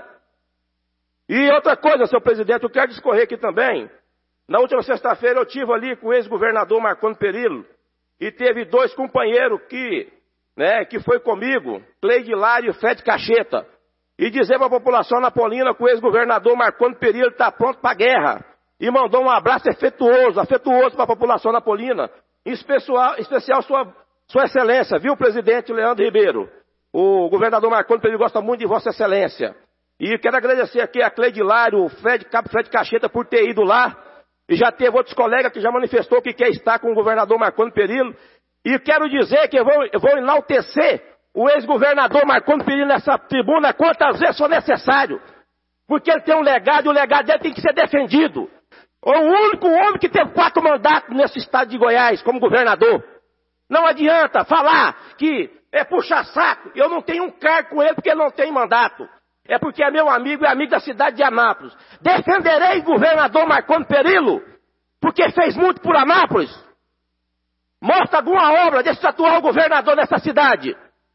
E outra coisa, senhor presidente, eu quero discorrer aqui também. Na última sexta-feira eu estive ali com o ex-governador Marconi Perillo, e teve dois companheiros que, né, que foi comigo, Cleide Hilário e Fred Cacheta, e dizer para a população napolina que o ex-governador Marconi Perillo está pronto para a guerra, e mandou um abraço afetuoso, afetuoso para a população napolina, em especial, em especial sua, sua excelência, viu, presidente Leandro Ribeiro? O governador Marconi Perillo gosta muito de Vossa Excelência. E quero agradecer aqui a Cleide Hilário, o Fred, Cabo Fred Cacheta, por ter ido lá. E já teve outros colegas que já manifestou que quer estar com o governador Marconi Perillo. E quero dizer que eu vou, eu vou enaltecer o ex-governador Marconi Perillo nessa tribuna quantas vezes for necessário. Porque ele tem um legado e o legado dele tem que ser defendido. O único homem que teve quatro mandatos nesse estado de Goiás como governador. Não adianta falar que é puxar saco. Eu não tenho um cargo com ele porque ele não tem mandato. É porque é meu amigo e amigo da cidade de Anápolis. Defenderei o governador Marconi Perillo, porque fez muito por Anápolis. Mostra alguma obra desse atual governador nessa cidade.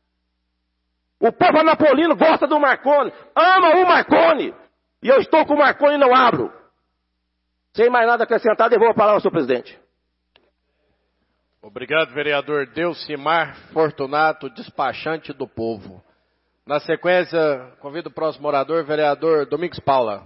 O povo anapolino gosta do Marconi, ama o Marconi. E eu estou com o Marconi e não abro. Sem mais nada acrescentar, devolvo a palavra ao senhor presidente. Obrigado, vereador Delcimar Fortunato, despachante do povo. Na sequência, convido o próximo orador, vereador Domingos Paula.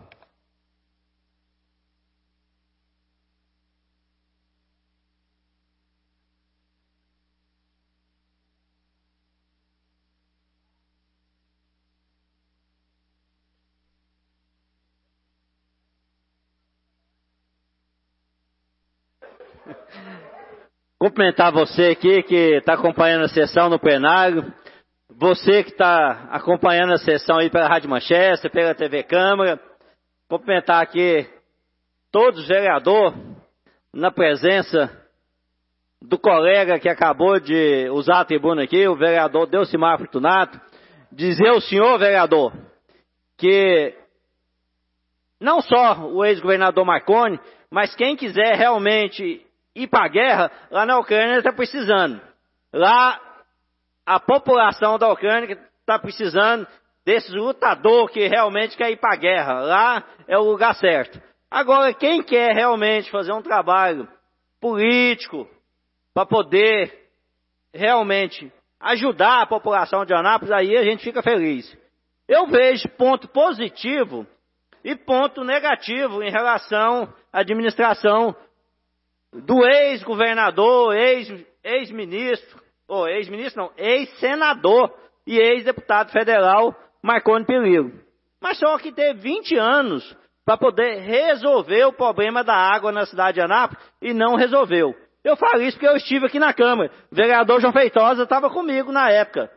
Cumprimentar você aqui que está acompanhando a sessão no plenário. Você que está acompanhando a sessão aí pela Rádio Manchester, pela T V Câmara, cumprimentar aqui todos os vereadores, na presença do colega que acabou de usar a tribuna aqui, o vereador Delcimar Fortunato, dizer ao senhor vereador que não só o ex-governador Marconi, mas quem quiser realmente ir para a guerra, lá na Ucrânia está precisando. Lá a população da Ucrânia está precisando desses lutadores que realmente querem ir para a guerra. Lá é o lugar certo. Agora, quem quer realmente fazer um trabalho político para poder realmente ajudar a população de Anápolis, aí a gente fica feliz. Eu vejo ponto positivo e ponto negativo em relação à administração do ex-governador, ex, ex-ministro, ou ex-ministro não, ex-senador e ex-deputado federal Marconi Perillo. Mas só que teve vinte anos para poder resolver o problema da água na cidade de Anápolis e não resolveu. Eu falo isso porque eu estive aqui na Câmara. O vereador João Feitosa estava comigo na época.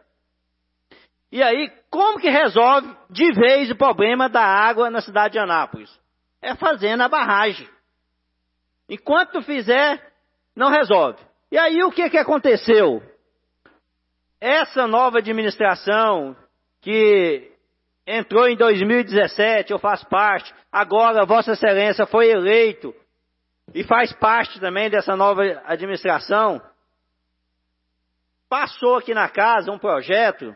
E aí, como que resolve de vez o problema da água na cidade de Anápolis? é fazendo a barragem. Enquanto fizer, não resolve. E aí o que, que aconteceu? Essa nova administração que entrou em dois mil e dezessete, eu faço parte, agora Vossa Excelência foi eleito e faz parte também dessa nova administração, passou aqui na casa um projeto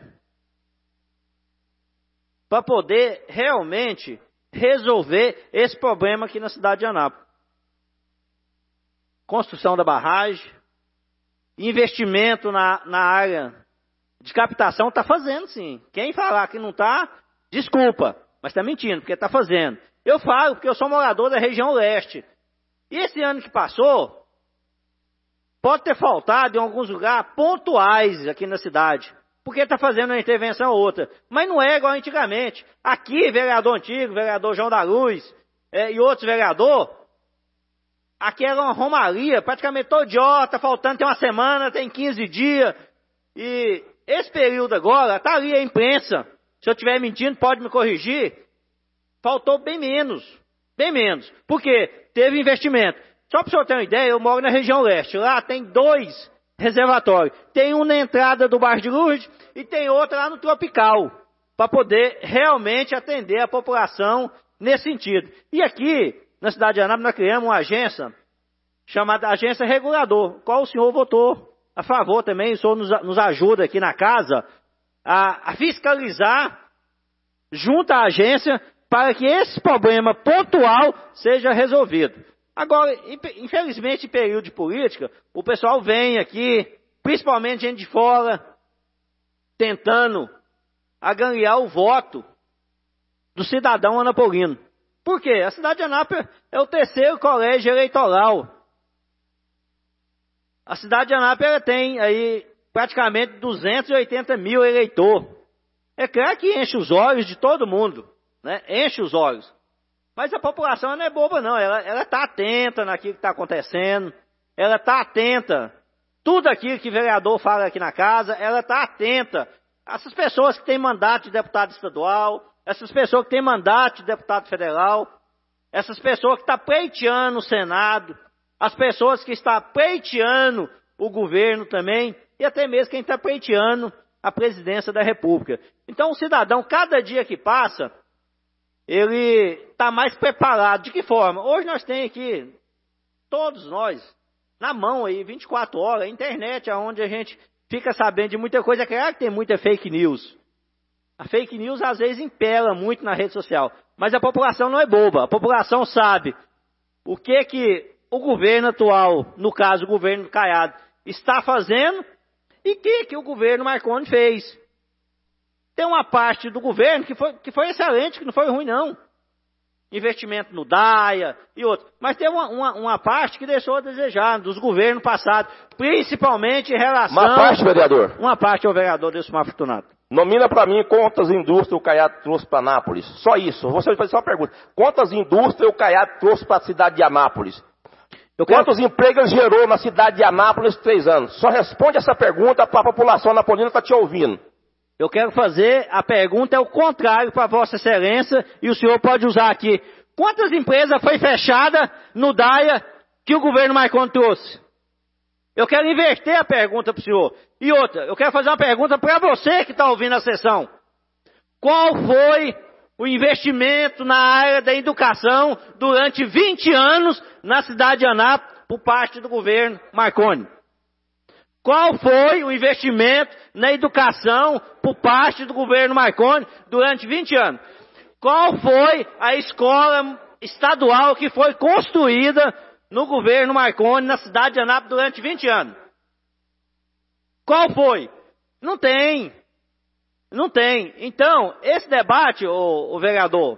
para poder realmente resolver esse problema aqui na cidade de Anápolis. Construção da barragem, investimento na, na área de captação, está fazendo sim. Quem falar que não está, desculpa, mas está mentindo, porque está fazendo. Eu falo porque eu sou morador da região leste. E esse ano que passou, pode ter faltado em alguns lugares pontuais aqui na cidade, porque está fazendo uma intervenção ou outra. Mas não é igual antigamente. Aqui, vereador antigo, vereador João da Luz é, e outros vereadores, aqui era uma romaria, praticamente todo dia, ó, está faltando, tem uma semana, tem quinze dias. E esse período agora, está ali a imprensa. Se eu estiver mentindo, pode me corrigir. Faltou bem menos. Bem menos. Por quê? Teve investimento. Só para o senhor ter uma ideia, eu moro na região leste. Lá tem dois reservatórios. Tem um na entrada do bairro de Lourdes e tem outro lá no Tropical. Para poder realmente atender a população nesse sentido. E aqui, na cidade de Anápolis, nós criamos uma agência chamada Agência Regulador, qual o senhor votou a favor também. O senhor nos, nos ajuda aqui na casa a, a fiscalizar junto à agência para que esse problema pontual seja resolvido. Agora, infelizmente, em período de política, o pessoal vem aqui, principalmente gente de fora, tentando aganhar o voto do cidadão anapolino. Por quê? A cidade de Anápolis é o terceiro colégio eleitoral. A cidade de Anápolis tem aí praticamente duzentos e oitenta mil eleitores. É claro que enche os olhos de todo mundo, né? Enche os olhos. Mas a população não é boba, não. Ela está atenta naquilo que está acontecendo. Ela está atenta. Tudo aquilo que o vereador fala aqui na casa, ela está atenta. Essas pessoas que têm mandato de deputado estadual, essas pessoas que têm mandato de deputado federal, essas pessoas que estão pleiteando o Senado, as pessoas que estão pleiteando o governo também, e até mesmo quem está pleiteando a presidência da República. Então o cidadão, cada dia que passa, ele está mais preparado. De que forma? Hoje nós temos aqui, todos nós, na mão aí, vinte e quatro horas, a internet, onde a gente fica sabendo de muita coisa. É claro que tem muita fake news. A fake news às vezes impera muito na rede social. Mas a população não é boba. A população sabe o que que o governo atual, no caso o governo Caiado, está fazendo e o que que o governo Marconi fez. Tem uma parte do governo que foi, que foi excelente, que não foi ruim, não. Investimento no DAIA e outro. Mas tem uma, uma, uma parte que deixou a desejar, dos governos passados, principalmente em relação... Uma parte, vereador? Uma parte ao vereador Delcimar Fortunato. Nomina para mim quantas indústrias o Caiado trouxe para Anápolis. Só isso. Você vai fazer só uma pergunta. Quantas indústrias o Caiado trouxe para a cidade de Anápolis? Eu Quantos quero... empregos gerou na cidade de Anápolis três anos? Só responde essa pergunta para a população anapolina que está te ouvindo. Eu quero fazer a pergunta, é o contrário para Vossa Excelência, e o senhor pode usar aqui. Quantas empresas foi fechada no DAIA que o governo Marconi trouxe? Eu quero inverter a pergunta para o senhor. E outra, eu quero fazer uma pergunta para você que está ouvindo a sessão. Qual foi o investimento na área da educação durante vinte anos na cidade de Anápolis por parte do governo Marconi? Qual foi o investimento na educação por parte do governo Marconi durante vinte anos? Qual foi a escola estadual que foi construída no governo Marconi na cidade de Anápolis durante vinte anos? Qual foi? Não tem. Não tem. Então, esse debate, ô, ô vereador,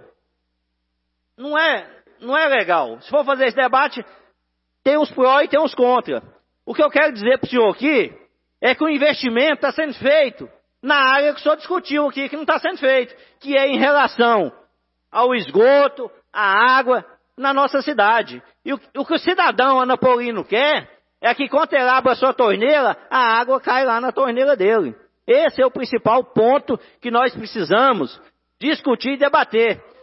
não é, não é legal. Se for fazer esse debate, tem uns pró e tem uns contra. O que eu quero dizer para o senhor aqui é que o investimento está sendo feito na área que o senhor discutiu aqui, que não está sendo feito, que é em relação ao esgoto, à água na nossa cidade. E o, o que o cidadão anapolino quer é que quando ele abre a sua torneira, a água cai lá na torneira dele. Esse é o principal ponto que nós precisamos discutir e debater.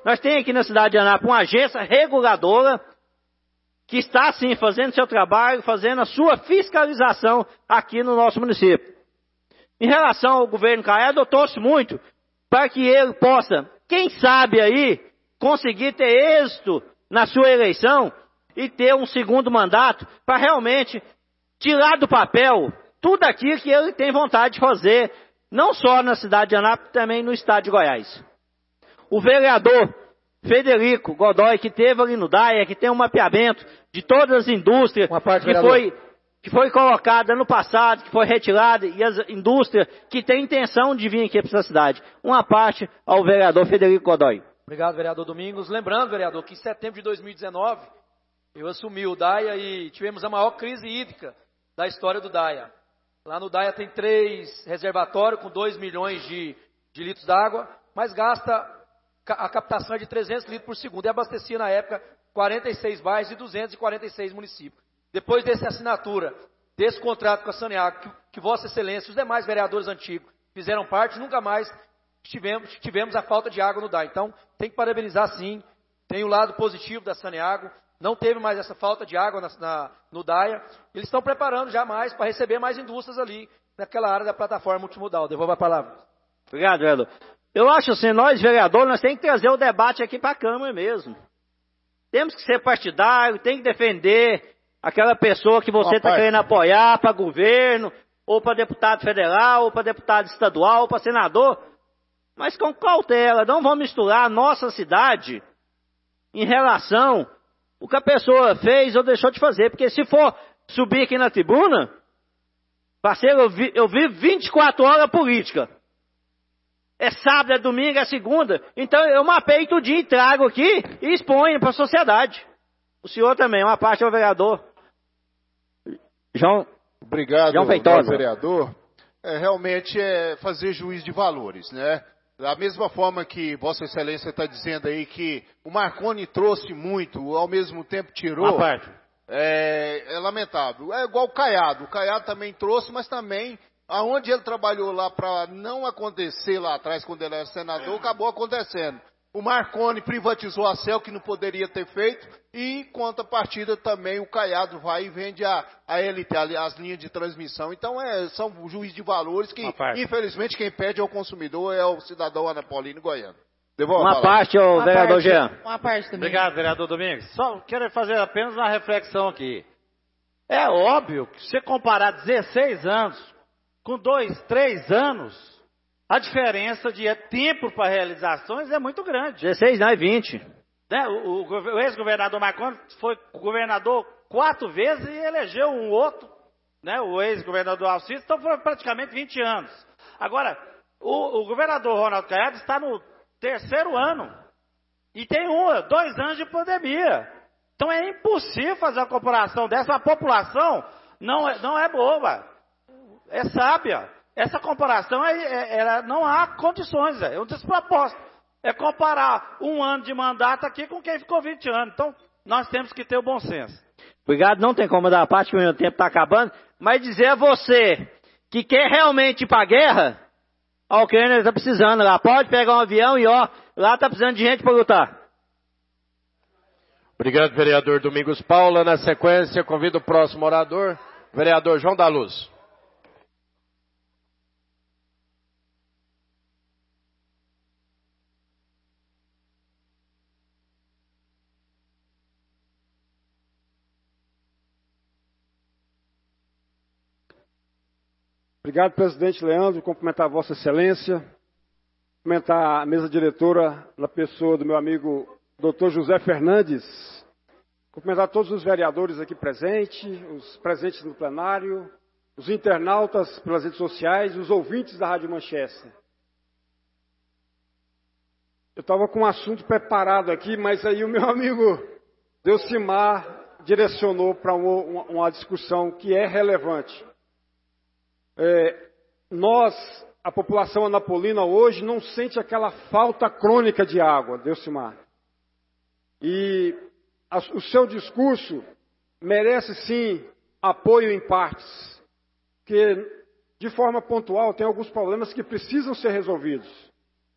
Nós temos aqui na cidade de Anápolis uma agência reguladora que está, sim, fazendo seu trabalho, fazendo a sua fiscalização aqui no nosso município. Em relação ao governo Caiado, eu torço muito para que ele possa, quem sabe aí, conseguir ter êxito na sua eleição e ter um segundo mandato para realmente tirar do papel tudo aquilo que ele tem vontade de fazer, não só na cidade de Anápolis, também no estado de Goiás. O vereador Federico Godoy, que teve ali no D A I A, que tem um mapeamento de todas as indústrias parte, que, foi, que foi colocada no passado, que foi retirada, e as indústrias que têm intenção de vir aqui para essa cidade. Uma parte ao vereador Federico Godoy. Obrigado, vereador Domingos. Lembrando, vereador, que em setembro de dois mil e dezenove, eu assumi o D A I A e tivemos a maior crise hídrica da história do D A I A. Lá no D A I A tem três reservatórios com dois milhões de, de litros d'água, mas gasta a captação é de trezentos litros por segundo. E abastecia na época quarenta e seis bairros e duzentos e quarenta e seis municípios. Depois dessa assinatura, desse contrato com a Saneago, que, que Vossa Excelência e os demais vereadores antigos fizeram parte, nunca mais tivemos, tivemos a falta de água no D A I A. Então, tem que parabenizar sim, tem o lado positivo da Saneago, não teve mais essa falta de água na, na, no D A I A. Eles estão preparando já mais para receber mais indústrias ali, naquela área da plataforma multimodal. Devolvo a palavra. Obrigado, vereador. Eu acho assim, nós vereadores, nós temos que trazer o debate aqui para a Câmara mesmo. Temos que ser partidário, tem que defender aquela pessoa que você está querendo apoiar para governo, ou para deputado federal, ou para deputado estadual, ou para senador. Mas com cautela, não vamos misturar a nossa cidade em relação ao que a pessoa fez ou deixou de fazer. Porque se for subir aqui na tribuna, parceiro, eu, vi, eu vivo vinte e quatro horas política. É sábado, é domingo, é segunda. Então eu mapeio tudinho e trago aqui e exponho para a sociedade. O senhor também, uma parte é o vereador. João. Obrigado, João Feitosa. vereador. É, realmente é fazer juízo de valores, né? Da mesma forma que Vossa Excelência está dizendo aí que o Marconi trouxe muito, ao mesmo tempo tirou. Uma parte. É, é lamentável. É igual o Caiado. O Caiado também trouxe, mas também aonde ele trabalhou lá para não acontecer lá atrás, quando ele era senador, acabou acontecendo. O Marconi privatizou a C E L, que não poderia ter feito, e em contrapartida também o Caiado vai e vende a, a L T, as linhas de transmissão. Então é, são juízes de valores que, infelizmente, quem perde é o consumidor, é o cidadão anapolino goiano. Devolva uma parte ao uma vereador parte, Jean. Uma parte também. Obrigado, vereador Domingos. Só quero fazer apenas uma reflexão aqui. É óbvio que se você comparar dezesseis anos com dois, três anos, a diferença de tempo para realizações é muito grande. dezesseis não é vinte. Né? O, o, o ex-governador Marconi foi governador quatro vezes e elegeu um outro, né? O ex-governador Alcides, então foram praticamente vinte anos. Agora, o, o governador Ronaldo Caiado está no terceiro ano e tem um, dois anos de pandemia. Então é impossível fazer uma comparação dessa. A população não é, não é boba, é sábia. Essa comparação, é, é, é, não há condições, é um despropósito. É comparar um ano de mandato aqui com quem ficou vinte anos. Então, nós temos que ter o bom senso. Obrigado, não tem como dar a parte que o meu tempo está acabando, mas dizer a você que quer realmente ir para a guerra, a Ucrânia está precisando lá. Pode pegar um avião e, ó, lá está precisando de gente para lutar. Obrigado, vereador Domingos Paula. Na sequência, convido o próximo orador, vereador João da Luz. Obrigado, presidente Leandro. Cumprimentar a Vossa Excelência. Cumprimentar a mesa diretora, na pessoa do meu amigo doutor José Fernandes. Cumprimentar todos os vereadores aqui presentes, os presentes no plenário, os internautas pelas redes sociais, os ouvintes da Rádio Manchester. Eu estava com um assunto preparado aqui, mas aí o meu amigo Delcimar direcionou para uma, uma discussão que é relevante. É, nós, a população anapolina hoje, não sente aquela falta crônica de água, Delcimar. E a, o seu discurso merece, sim, apoio em partes, porque, de forma pontual, tem alguns problemas que precisam ser resolvidos.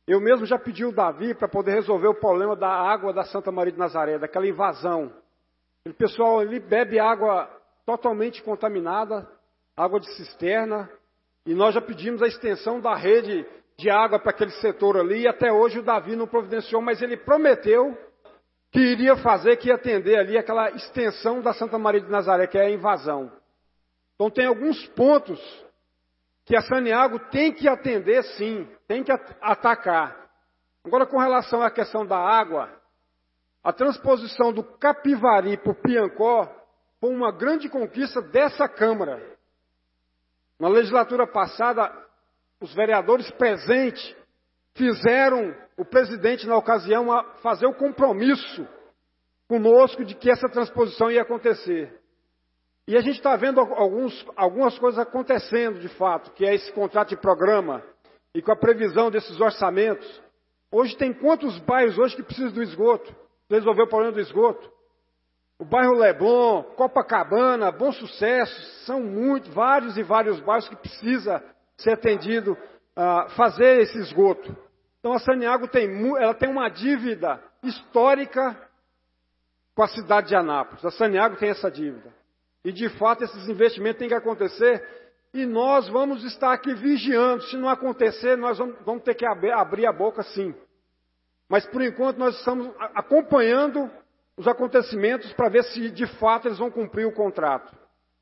Eu mesmo já pedi o Davi para poder resolver o problema da água da Santa Maria de Nazaré, daquela invasão. O pessoal ali bebe água totalmente contaminada, água de cisterna, e nós já pedimos a extensão da rede de água para aquele setor ali, e até hoje o Davi não providenciou, mas ele prometeu que iria fazer, que ia atender ali aquela extensão da Santa Maria de Nazaré, que é a invasão. Então tem alguns pontos que a Saniago tem que atender sim, tem que atacar. Agora com relação à questão da água, a transposição do Capivari para o Piancó foi uma grande conquista dessa Câmara. Na legislatura passada, os vereadores presentes fizeram o presidente, na ocasião, a fazer o compromisso conosco de que essa transposição ia acontecer. E a gente está vendo alguns, algumas coisas acontecendo, de fato, que é esse contrato de programa e com a previsão desses orçamentos. Hoje tem quantos bairros hoje que precisam do esgoto? Resolver o problema do esgoto? O bairro Leblon, Copacabana, Bom Sucesso, são muitos, vários e vários bairros que precisa ser atendido, uh, fazer esse esgoto. Então a Saniago tem, ela tem uma dívida histórica com a cidade de Anápolis. A Saniago tem essa dívida. E de fato esses investimentos têm que acontecer e nós vamos estar aqui vigiando. Se não acontecer, nós vamos, vamos ter que abrir, abrir a boca sim. Mas por enquanto nós estamos acompanhando os acontecimentos para ver se de fato eles vão cumprir o contrato.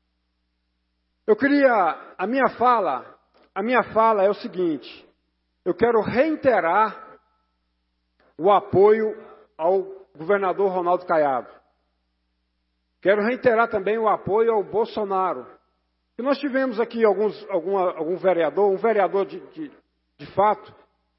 Eu queria, a minha fala, a minha fala é o seguinte, eu quero reiterar o apoio ao governador Ronaldo Caiado. Quero reiterar também o apoio ao Bolsonaro. E nós tivemos aqui alguns, algum, algum vereador, um vereador de, de, de fato,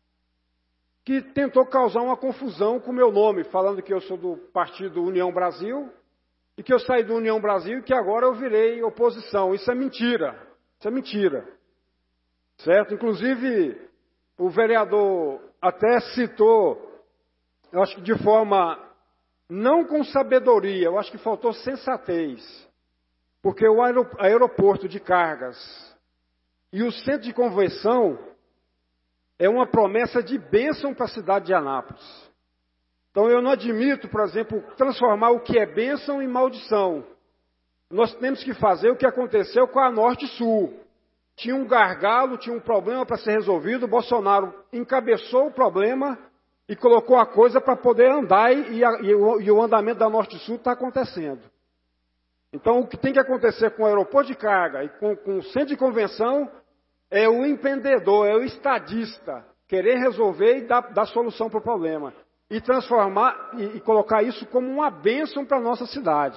que tentou causar uma confusão com o meu nome, falando que eu sou do partido União Brasil, e que eu saí do União Brasil e que agora eu virei oposição. Isso é mentira. Isso é mentira. Certo? Inclusive, o vereador até citou, eu acho que de forma não com sabedoria, eu acho que faltou sensatez. Porque o aeroporto de cargas e o centro de convenção é uma promessa de bênção para a cidade de Anápolis. Então eu não admito, por exemplo, transformar o que é bênção em maldição. Nós temos que fazer o que aconteceu com a Norte Sul. Tinha um gargalo, tinha um problema para ser resolvido, o Bolsonaro encabeçou o problema e colocou a coisa para poder andar e, a, e, o, e o andamento da Norte Sul está acontecendo. Então o que tem que acontecer com o aeroporto de carga e com, com o centro de convenção é o empreendedor, é o estadista, querer resolver e dar, dar solução para o problema. E transformar e, e colocar isso como uma bênção para a nossa cidade.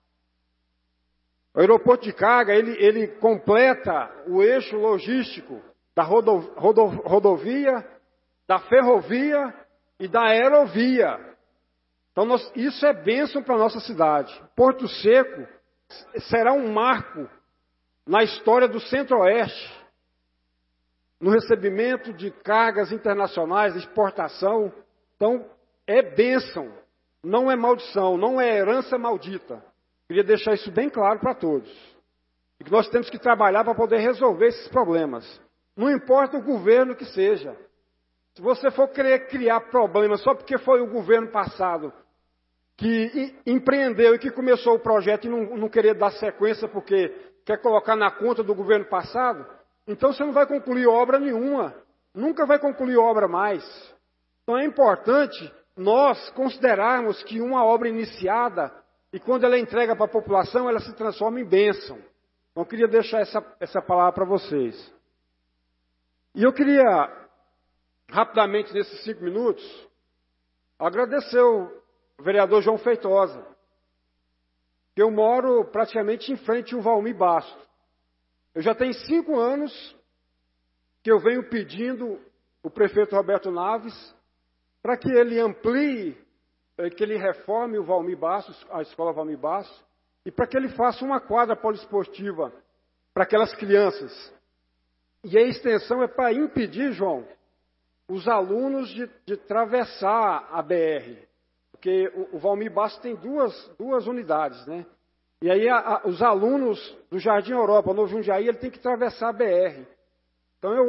O aeroporto de carga, ele, ele completa o eixo logístico da rodo, rodo, rodovia, da ferrovia e da aerovia. Então, nós, isso é bênção para a nossa cidade. Porto Seco será um marco na história do Centro-Oeste, no recebimento de cargas internacionais, de exportação. Então, é bênção, não é maldição, não é herança maldita. Queria deixar isso bem claro para todos. E que nós temos que trabalhar para poder resolver esses problemas. Não importa o governo que seja. Se você for querer criar problemas só porque foi o governo passado que empreendeu e que começou o projeto e não, não querer dar sequência porque quer colocar na conta do governo passado, então você não vai concluir obra nenhuma. Nunca vai concluir obra mais. Então é importante nós considerarmos que uma obra iniciada, e quando ela é entregue para a população, ela se transforma em bênção. Então eu queria deixar essa, essa palavra para vocês. E eu queria, rapidamente, nesses cinco minutos, agradecer o vereador João Feitosa. Eu moro praticamente em frente ao Valmir Basto. Eu já tenho cinco anos que eu venho pedindo o prefeito Roberto Naves para que ele amplie, que ele reforme o Valmir Bastos, a escola Valmir Bastos, e para que ele faça uma quadra poliesportiva para aquelas crianças. E a extensão é para impedir, João, os alunos de, de atravessar a B R. Porque o, o Valmir Bastos tem duas, duas unidades, né? E aí a, a, os alunos do Jardim Europa, no Jundiaí, ele tem que atravessar a B R. Então eu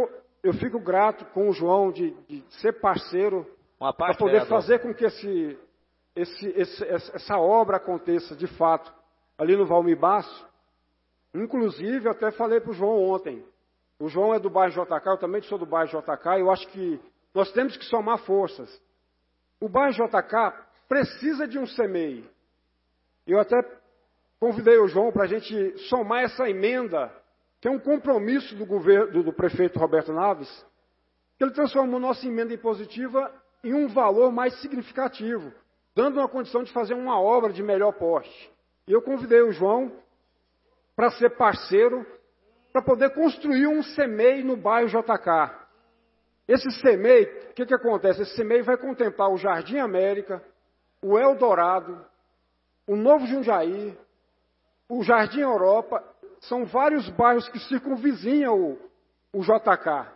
eu fico grato com o João de, de ser parceiro para poder vereador. fazer com que esse, esse, esse, essa obra aconteça de fato ali no Valmir Basso. Inclusive, eu até falei para o João ontem. O João é do bairro J K, eu também sou do bairro J K, e eu acho que nós temos que somar forças. O bairro J K precisa de um C M E I. Eu até convidei o João para a gente somar essa emenda, que é um compromisso do, governo, do, do prefeito Roberto Naves, que ele transformou nossa emenda impositiva em um valor mais significativo, dando uma condição de fazer uma obra de melhor porte. E eu convidei o João para ser parceiro, para poder construir um C M E I no bairro J K. Esse C M E I, o que, que acontece? Esse C M E I vai contemplar o Jardim América, o Eldorado, o Novo Jundiaí, o Jardim Europa. São vários bairros que circunvizinham o, o J K.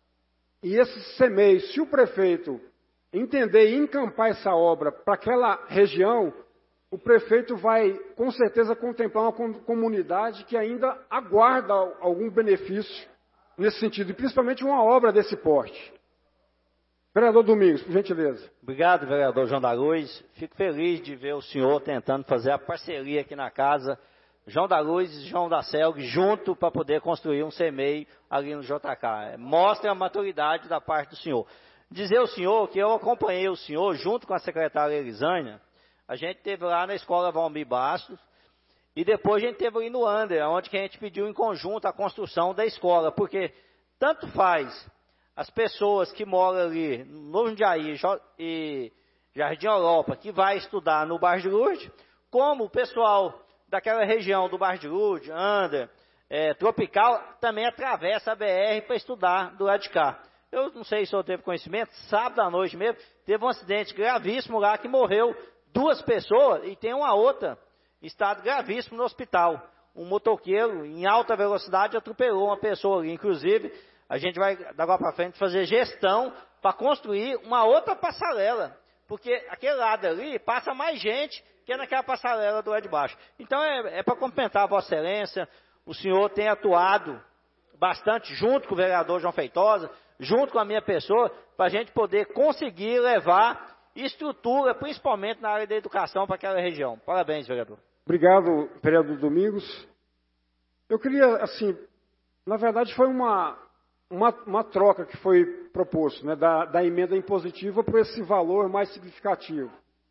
E esse C M E I, se o prefeito entender e encampar essa obra para aquela região, o prefeito vai, com certeza, contemplar uma comunidade que ainda aguarda algum benefício nesse sentido, e principalmente uma obra desse porte. Vereador Domingos, por gentileza. Obrigado, vereador João da Luz. Fico feliz de ver o senhor tentando fazer a parceria aqui na casa, João da Luz e João da Selg, junto para poder construir um C M E I ali no J K. Mostra a maturidade da parte do senhor. Dizer ao senhor que eu acompanhei o senhor, junto com a secretária Elisânia. A gente esteve lá na escola Valmir Bastos, e depois a gente esteve ali no Under, onde que a gente pediu em conjunto a construção da escola, porque tanto faz as pessoas que moram ali no Jundiaí e Jardim Europa, que vai estudar no bairro de Lourdes, como o pessoal daquela região do bairro de Lourdes, Under, é, Tropical, também atravessa a B R para estudar do lado de cá. Eu não sei se o senhor teve conhecimento, sábado à noite mesmo, teve um acidente gravíssimo lá que morreu duas pessoas e tem uma outra em estado gravíssimo no hospital. Um motoqueiro em alta velocidade atropelou uma pessoa ali. Inclusive, a gente vai, da agora para frente, fazer gestão para construir uma outra passarela, porque aquele lado ali passa mais gente que naquela passarela do lado de baixo. Então, é, é para complementar a Vossa Excelência, o senhor tem atuado bastante junto com o vereador João Feitosa, junto com a minha pessoa, para a gente poder conseguir levar estrutura, principalmente na área da educação, para aquela região. Parabéns, vereador. Obrigado, vereador Domingos. Eu queria, assim, na verdade foi uma, uma, uma troca que foi proposto, né, da, da emenda impositiva por esse valor mais significativo.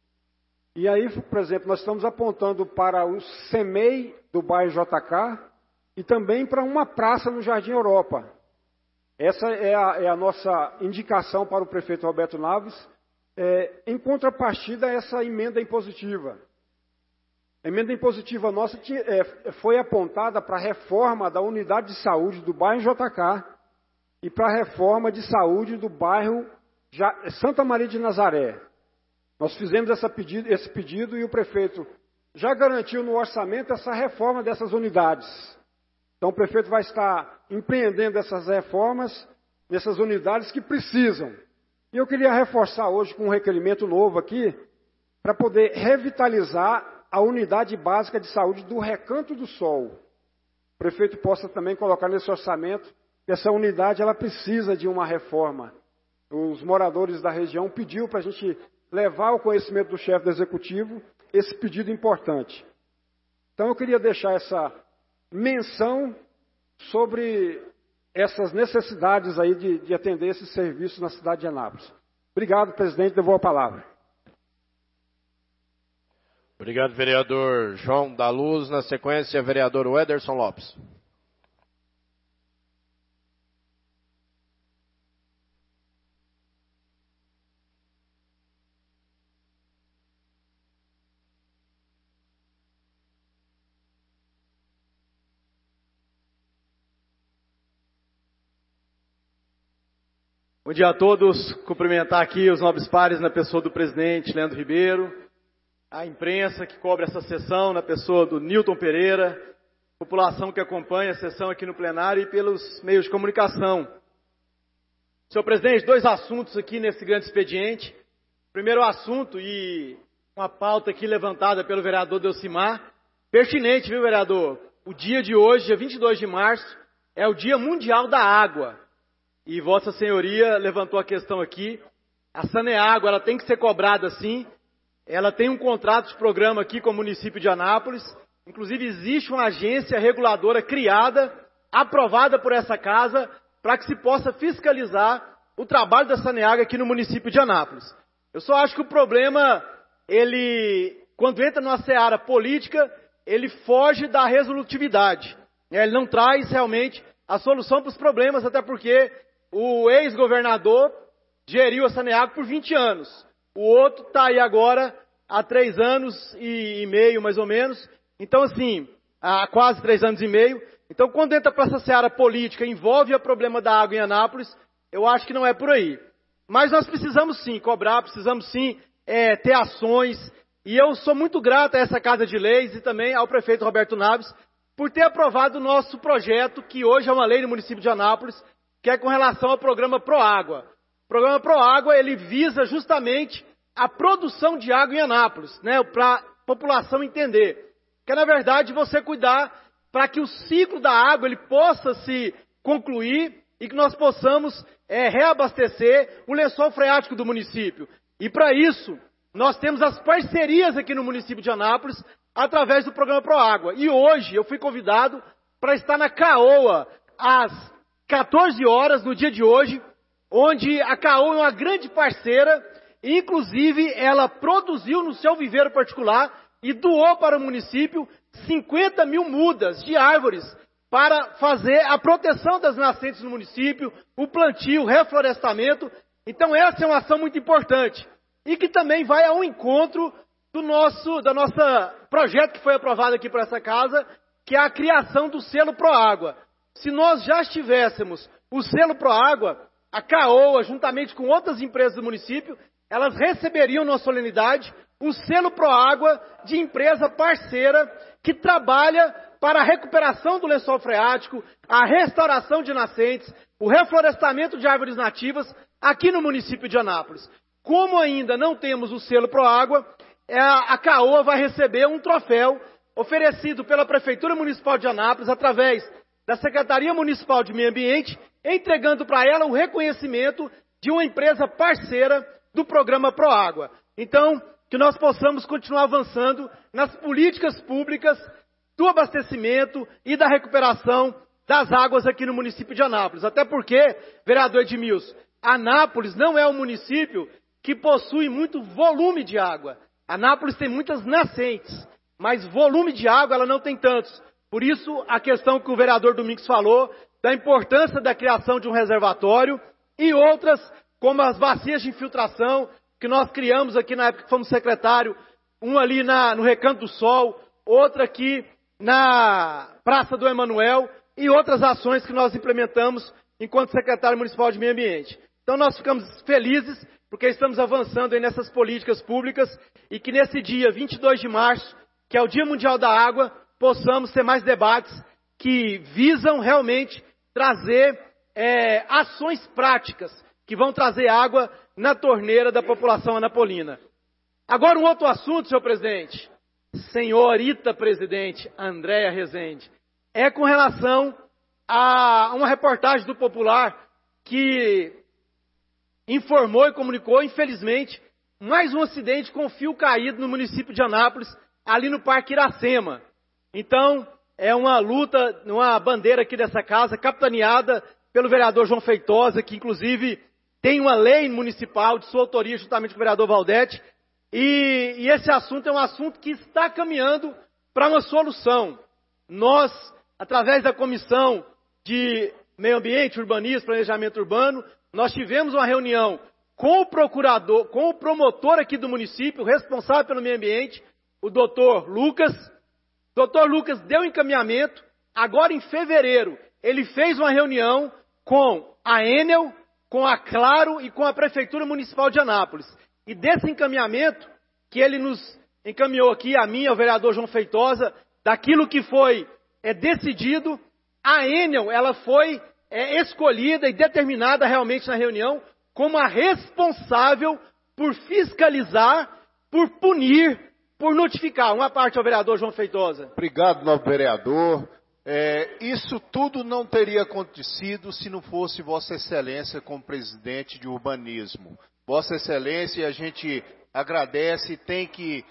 E aí, por exemplo, nós estamos apontando para o C M E I do bairro J K e também para uma praça no Jardim Europa. Essa é a, é a nossa indicação para o prefeito Roberto Naves, É, em contrapartida a essa emenda impositiva. A emenda impositiva nossa tinha, é, foi apontada para a reforma da unidade de saúde do bairro J K e para a reforma de saúde do bairro Santa Maria de Nazaré. Nós fizemos essa pedido, esse pedido e o prefeito já garantiu no orçamento essa reforma dessas unidades. Então o prefeito vai estar empreendendo essas reformas nessas unidades que precisam. E eu queria reforçar hoje com um requerimento novo aqui, para poder revitalizar a unidade básica de saúde do Recanto do Sol. O prefeito possa também colocar nesse orçamento que essa unidade ela precisa de uma reforma. Os moradores da região pediu para a gente levar ao conhecimento do chefe do executivo esse pedido importante. Então eu queria deixar essa menção sobre essas necessidades aí de, de atender esses serviços na cidade de Anápolis. Obrigado, presidente, devolvo a palavra. Obrigado, vereador João da Luz. Na sequência, vereador Wederson Lopes. Bom dia a todos, cumprimentar aqui os nobres pares na pessoa do presidente Leandro Ribeiro, a imprensa que cobre essa sessão na pessoa do Nilton Pereira, população que acompanha a sessão aqui no plenário e pelos meios de comunicação. Senhor presidente, dois assuntos aqui nesse grande expediente. Primeiro assunto, e uma pauta aqui levantada pelo vereador Delcimar, pertinente, viu, vereador? O dia de hoje, dia vinte e dois de março, é o Dia Mundial da Água. e Vossa Senhoria levantou a questão aqui. A Saneago, ela tem que ser cobrada sim. Ela tem um contrato de programa aqui com o município de Anápolis. Inclusive existe uma agência reguladora criada, aprovada por essa casa, para que se possa fiscalizar o trabalho da Saneago aqui no município de Anápolis. Eu só acho que o problema, ele, quando entra numa seara política, ele foge da resolutividade. Ele não traz realmente a solução para os problemas, até porque o ex-governador geriu a Saneago por vinte anos. O outro está aí agora há três anos e meio, mais ou menos. Então, assim, há quase três anos e meio. Então, quando entra para essa seara política, envolve o problema da água em Anápolis, eu acho que não é por aí. Mas nós precisamos sim cobrar, precisamos sim é, ter ações. E eu sou muito grato a essa Casa de Leis e também ao prefeito Roberto Naves por ter aprovado o nosso projeto, que hoje é uma lei no município de Anápolis, que é com relação ao programa Proágua. O programa Proágua, ele visa justamente a produção de água em Anápolis, né, para a população entender. Que é, na verdade, você cuidar para que o ciclo da água ele possa se concluir e que nós possamos é, reabastecer o lençol freático do município. E para isso, nós temos as parcerias aqui no município de Anápolis, através do programa Proágua. E hoje eu fui convidado para estar na Caoa, às quatorze horas, no dia de hoje, onde a Caoa é uma grande parceira, e inclusive ela produziu no seu viveiro particular e doou para o município cinquenta mil mudas de árvores para fazer a proteção das nascentes no município, o plantio, o reflorestamento. Então essa é uma ação muito importante e que também vai ao encontro do nosso da nossa projeto que foi aprovado aqui por essa casa, que é a criação do selo Proágua. Se nós já estivéssemos o selo Proágua, a Caoa, juntamente com outras empresas do município, elas receberiam na solenidade o selo Proágua de empresa parceira que trabalha para a recuperação do lençol freático, a restauração de nascentes, o reflorestamento de árvores nativas aqui no município de Anápolis. Como ainda não temos o selo Proágua, a Caoa vai receber um troféu oferecido pela Prefeitura Municipal de Anápolis através da Secretaria Municipal de Meio Ambiente, entregando para ela o reconhecimento de uma empresa parceira do programa Proágua. Então, que nós possamos continuar avançando nas políticas públicas do abastecimento e da recuperação das águas aqui no município de Anápolis. Até porque, vereador Edmilson, Anápolis não é um município que possui muito volume de água. Anápolis tem muitas nascentes, mas volume de água ela não tem tantos. Por isso, a questão que o vereador Domingos falou, da importância da criação de um reservatório e outras, como as bacias de infiltração, que nós criamos aqui na época que fomos secretário, um ali na, no Recanto do Sol, outra aqui na Praça do Emanuel e outras ações que nós implementamos enquanto secretário municipal de Meio Ambiente. Então nós ficamos felizes porque estamos avançando aí nessas políticas públicas e que nesse dia vinte e dois de março, que é o Dia Mundial da Água, possamos ter mais debates que visam realmente trazer é, ações práticas que vão trazer água na torneira da população anapolina. Agora um outro assunto, senhor presidente, senhorita presidente Andréa Rezende, é com relação a uma reportagem do Popular que informou e comunicou, infelizmente, mais um acidente com fio caído no município de Anápolis, ali no Parque Iracema. Então, é uma luta, uma bandeira aqui dessa casa, capitaneada pelo vereador João Feitosa, que inclusive tem uma lei municipal de sua autoria, juntamente com o vereador Valdete, e, e esse assunto é um assunto que está caminhando para uma solução. Nós, através da Comissão de Meio Ambiente, Urbanismo, Planejamento Urbano, nós tivemos uma reunião com o procurador, com o promotor aqui do município, responsável pelo meio ambiente, o doutor Lucas. O doutor Lucas deu encaminhamento. Agora, em fevereiro, ele fez uma reunião com a Enel, com a Claro e com a Prefeitura Municipal de Anápolis. E desse encaminhamento, que ele nos encaminhou aqui, a mim, ao vereador João Feitosa, daquilo que foi é, decidido, a Enel, ela foi é, escolhida e determinada realmente na reunião como a responsável por fiscalizar, por punir, por notificar. Uma parte ao vereador João Feitosa. Obrigado, novo vereador. É, isso tudo não teria acontecido se não fosse Vossa Excelência como presidente de urbanismo. Vossa Excelência, a gente agradece e tem que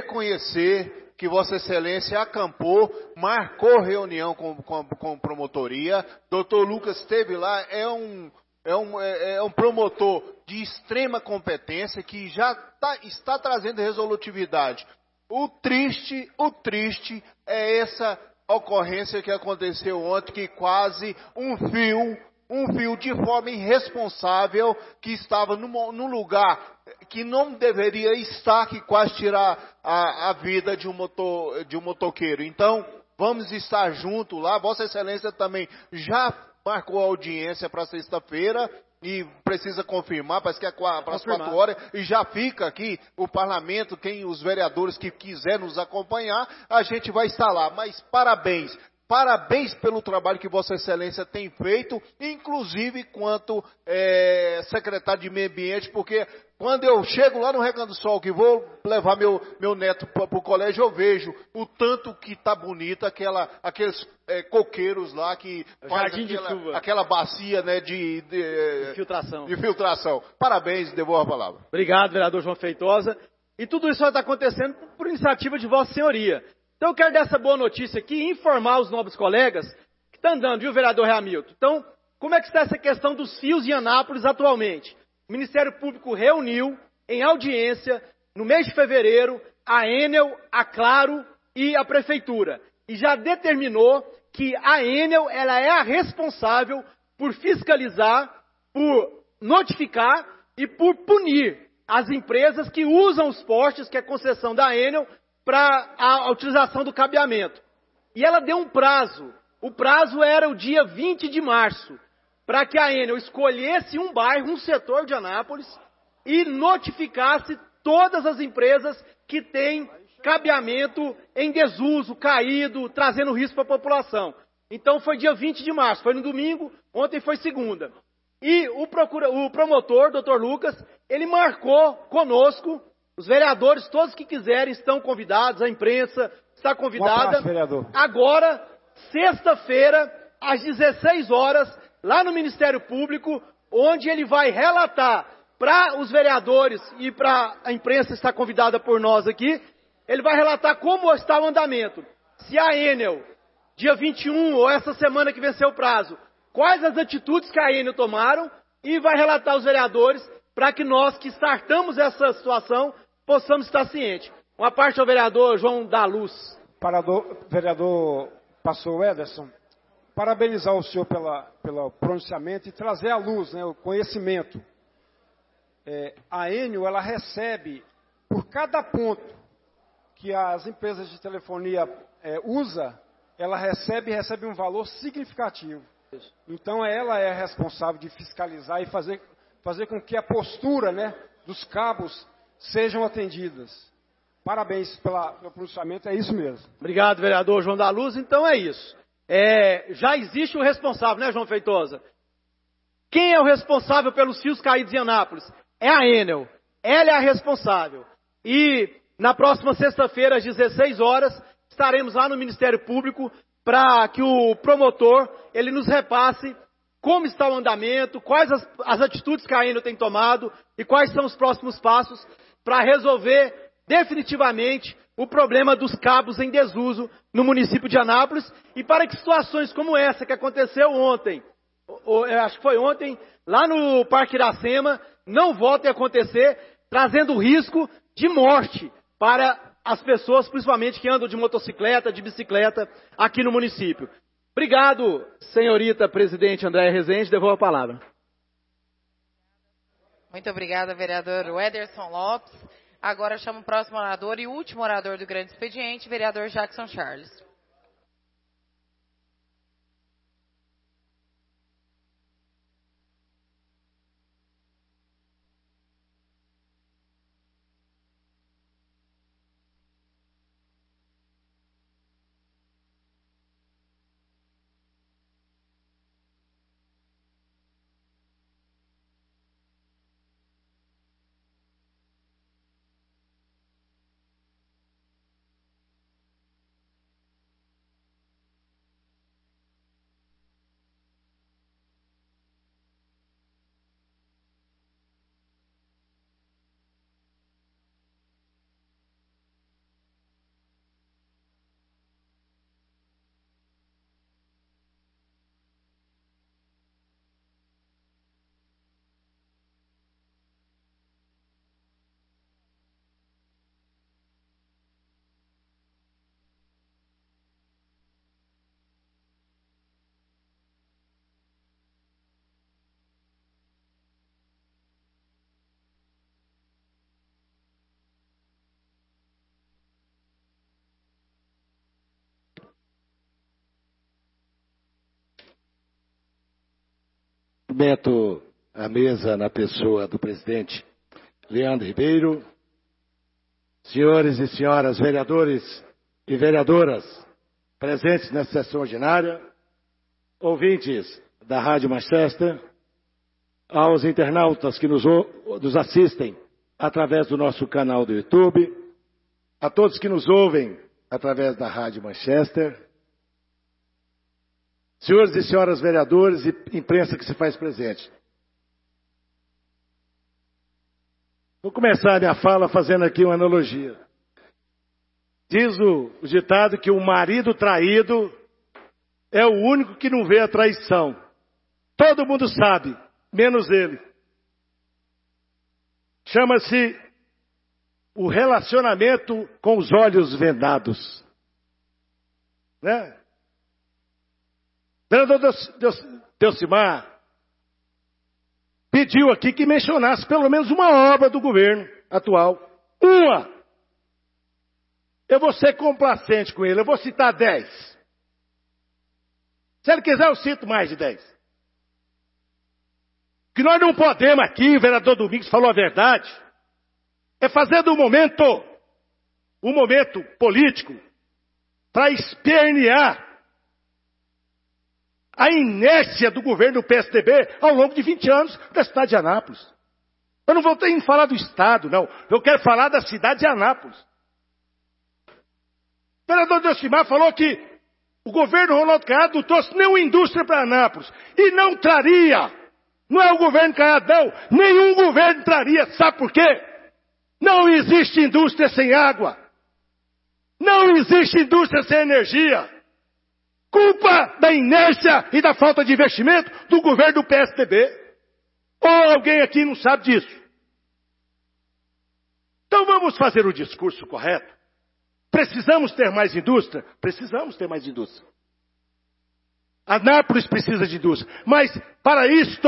reconhecer que Vossa Excelência acampou, marcou reunião com, com, com promotoria. doutor Lucas esteve lá, é um, é, um, é, é um promotor de extrema competência que já tá, está trazendo resolutividade. O triste, o triste é essa ocorrência que aconteceu ontem, que quase um fio, um fio de forma irresponsável, que estava num, num lugar que não deveria estar, que quase tirar a, a vida de um, motor, de um motoqueiro. Então, vamos estar junto lá. Vossa Excelência também já marcou a audiência para sexta-feira e precisa confirmar, parece que é para as quatro horas, e já fica aqui o parlamento, quem, os vereadores que quiser nos acompanhar, a gente vai estar lá. Mas parabéns, parabéns pelo trabalho que Vossa Excelência tem feito, inclusive quanto é, secretário de Meio Ambiente, porque quando eu chego lá no Recanto do Sol, que vou levar meu, meu neto para o colégio, eu vejo o tanto que está bonito aquela, aqueles é, coqueiros lá que faz Jardim aquela, de chuva. aquela bacia, né, de, de, de filtração. de filtração. Parabéns, devolvo a palavra. Obrigado, vereador João Feitosa. E tudo isso está acontecendo por iniciativa de Vossa Senhoria. Então eu quero dar essa boa notícia aqui e informar os nobres colegas que estão andando, viu, vereador Hamilton? Então, como é que está essa questão dos fios em Anápolis atualmente? O Ministério Público reuniu em audiência, no mês de fevereiro, a Enel, a Claro e a Prefeitura. E já determinou que a Enel ela é a responsável por fiscalizar, por notificar e por punir as empresas que usam os postes, que é a concessão da Enel, para a utilização do cabeamento. E ela deu um prazo. O prazo era o dia vinte de março. Para que a Enel escolhesse um bairro, um setor de Anápolis, e notificasse todas as empresas que têm cabeamento em desuso, caído, trazendo risco para a população. Então foi dia vinte de março, foi no domingo, ontem foi segunda. E o, procura, o promotor, doutor Lucas, ele marcou conosco, os vereadores, todos que quiserem, estão convidados, a imprensa está convidada. Um abraço, vereador. Agora, sexta-feira, às dezesseis horas, lá no Ministério Público, onde ele vai relatar para os vereadores e para a imprensa está convidada por nós aqui, ele vai relatar como está o andamento. Se a Enel, dia vinte e um, ou essa semana que venceu o prazo, quais as atitudes que a Enel tomaram, e vai relatar aos vereadores para que nós que startamos essa situação possamos estar cientes. Uma parte ao vereador João da Luz. Parador, vereador Pastor Ederson, parabenizar o senhor pela, pelo pronunciamento e trazer à luz, né, o conhecimento. É, a Enel, ela recebe, por cada ponto que as empresas de telefonia é, usam, ela recebe, recebe um valor significativo. Então, ela é responsável de fiscalizar e fazer, fazer com que a postura, né, dos cabos sejam atendidas. Parabéns pela, pelo pronunciamento, é isso mesmo. Obrigado, vereador João da Luz. Então é isso. É, já existe o responsável, né, João Feitosa? Quem é o responsável pelos fios caídos em Anápolis? É a Enel. Ela é a responsável. E na próxima sexta-feira, às dezesseis horas, estaremos lá no Ministério Público para que o promotor ele nos repasse como está o andamento, quais as, as atitudes que a Enel tem tomado e quais são os próximos passos para resolver definitivamente o problema dos cabos em desuso no município de Anápolis e para que situações como essa que aconteceu ontem, ou, eu acho que foi ontem, lá no Parque Iracema, não voltem a acontecer, trazendo risco de morte para as pessoas, principalmente que andam de motocicleta, de bicicleta aqui no município. Obrigado, senhorita presidente Andréia Rezende, devolvo a palavra. Muito obrigada, vereador Ederson Lopes. Agora chamo o próximo orador e último orador do grande expediente, vereador Jackson Charles. Cumprimento a mesa na pessoa do presidente Leandro Ribeiro, senhores e senhoras vereadores e vereadoras presentes nessa sessão ordinária, ouvintes da Rádio Manchester, aos internautas que nos, nos assistem através do nosso canal do YouTube, a todos que nos ouvem através da Rádio Manchester, senhores e senhoras vereadores e imprensa que se faz presente. Vou começar a minha fala fazendo aqui uma analogia. Diz o, o ditado que o marido traído é o único que não vê a traição. Todo mundo sabe, menos ele. Chama-se o relacionamento com os olhos vendados. Né? Vereador Delcimar pediu aqui que mencionasse pelo menos uma obra do governo atual. Uma. Eu vou ser complacente com ele, eu vou citar dez. Se ele quiser, eu cito mais de dez. O que nós não podemos aqui, o vereador Domingos falou a verdade, é fazer do momento, um momento político, para espernear a inércia do governo do P S D B ao longo de vinte anos da cidade de Anápolis. Eu não vou ter que falar do Estado, não. Eu quero falar da cidade de Anápolis. O vereador Delcimar falou que o governo Ronaldo Caiado não trouxe nenhuma indústria para Anápolis. E não traria. Não é o governo Caiado, não. Nenhum governo traria. Sabe por quê? Não existe indústria sem água. Não existe indústria sem energia. Culpa da inércia e da falta de investimento do governo do P S D B. Ou alguém aqui não sabe disso? Então vamos fazer o discurso correto. Precisamos ter mais indústria? Precisamos ter mais indústria. Anápolis precisa de indústria. Mas para isto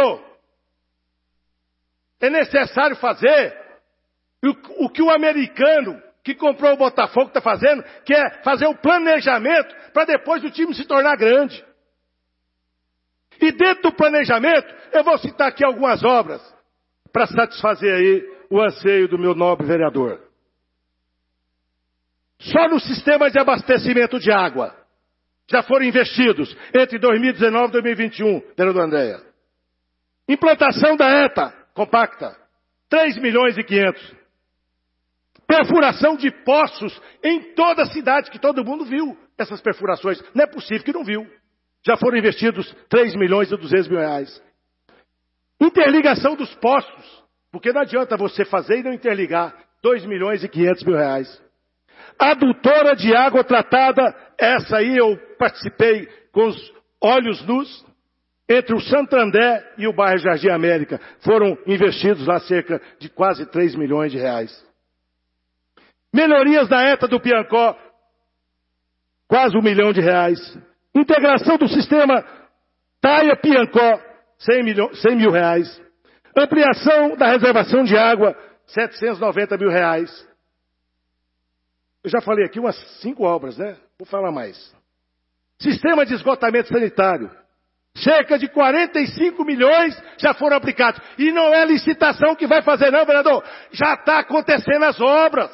é necessário fazer o, o que o americano que comprou o Botafogo está fazendo, que é fazer o planejamento para depois o time se tornar grande. E dentro do planejamento, eu vou citar aqui algumas obras para satisfazer aí o anseio do meu nobre vereador. Só no sistema de abastecimento de água já foram investidos entre dois mil e dezenove e dois mil e vinte e um, vereador Andréa. Implantação da ETA compacta, três milhões e quinhentos. Perfuração de poços em toda a cidade, que todo mundo viu essas perfurações. Não é possível que não viu. Já foram investidos três milhões e duzentos mil reais. Interligação dos poços, porque não adianta você fazer e não interligar. dois milhões e quinhentos mil reais. Adutora de água tratada, essa aí eu participei com os olhos nus, entre o Santo André e o bairro Jardim América. Foram investidos lá cerca de quase três milhões de reais. Melhorias da ETA do Piancó, quase um milhão de reais. Integração do sistema Taia-Piancó, cem mil reais. Ampliação da reservação de água, setecentos e noventa mil reais. Eu já falei aqui umas cinco obras, né? Vou falar mais. Sistema de esgotamento sanitário. Cerca de quarenta e cinco milhões já foram aplicados. E não é licitação que vai fazer não, vereador. Já está acontecendo as obras.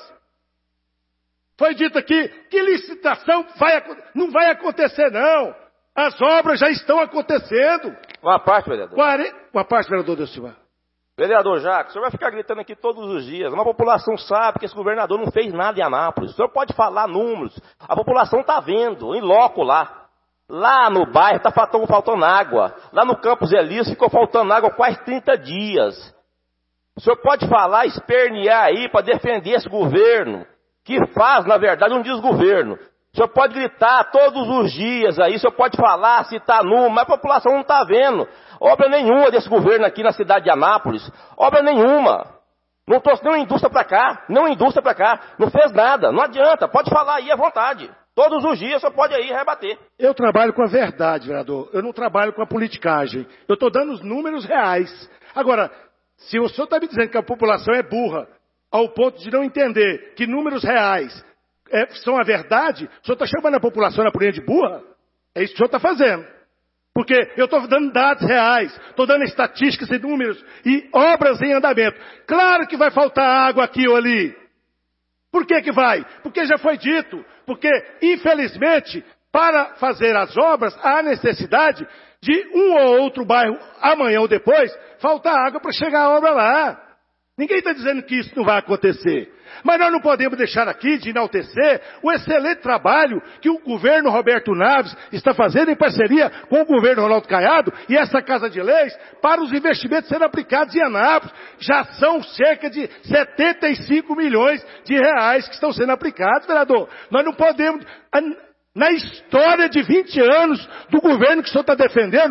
Foi dito aqui que licitação vai, não vai acontecer não. As obras já estão acontecendo. Uma parte, vereador. Quare... Uma parte, vereador Delcimar. Vereador Jacques, o senhor vai ficar gritando aqui todos os dias. Uma população sabe que esse governador não fez nada em Anápolis. O senhor pode falar números. A população está vendo, em loco lá. Lá no bairro está faltando, faltando água. Lá no Campos Elísio ficou faltando água quase trinta dias. O senhor pode falar, espernear aí para defender esse governo, que faz, na verdade, um desgoverno. O senhor pode gritar todos os dias aí, o senhor pode falar, citar número, mas a população não está vendo. Obra nenhuma desse governo aqui na cidade de Anápolis. Obra nenhuma. Não trouxe nenhuma indústria para cá, nenhuma indústria para cá. Não fez nada, não adianta, pode falar aí à vontade. Todos os dias você pode aí rebater. Eu trabalho com a verdade, vereador. Eu não trabalho com a politicagem. Eu estou dando os números reais. Agora, se o senhor está me dizendo que a população é burra, ao ponto de não entender que números reais é, são a verdade, o senhor está chamando a população na purinha de burra? É isso que o senhor está fazendo. Porque eu estou dando dados reais, estou dando estatísticas e números e obras em andamento. Claro que vai faltar água aqui ou ali. Por que que vai? Porque já foi dito. Porque, infelizmente, para fazer as obras, há necessidade de um ou outro bairro, amanhã ou depois, faltar água para chegar a obra lá. Ninguém está dizendo que isso não vai acontecer. Mas nós não podemos deixar aqui de enaltecer o excelente trabalho que o governo Roberto Naves está fazendo em parceria com o governo Ronaldo Caiado e essa Casa de Leis para os investimentos serem aplicados em Anápolis. Já são cerca de setenta e cinco milhões de reais que estão sendo aplicados, vereador. Nós não podemos... Na história de vinte anos do governo que o senhor está defendendo,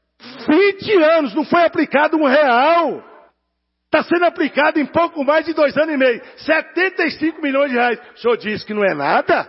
vinte anos não foi aplicado um real. Está sendo aplicado em pouco mais de dois anos e meio. setenta e cinco milhões de reais. O senhor diz que não é nada?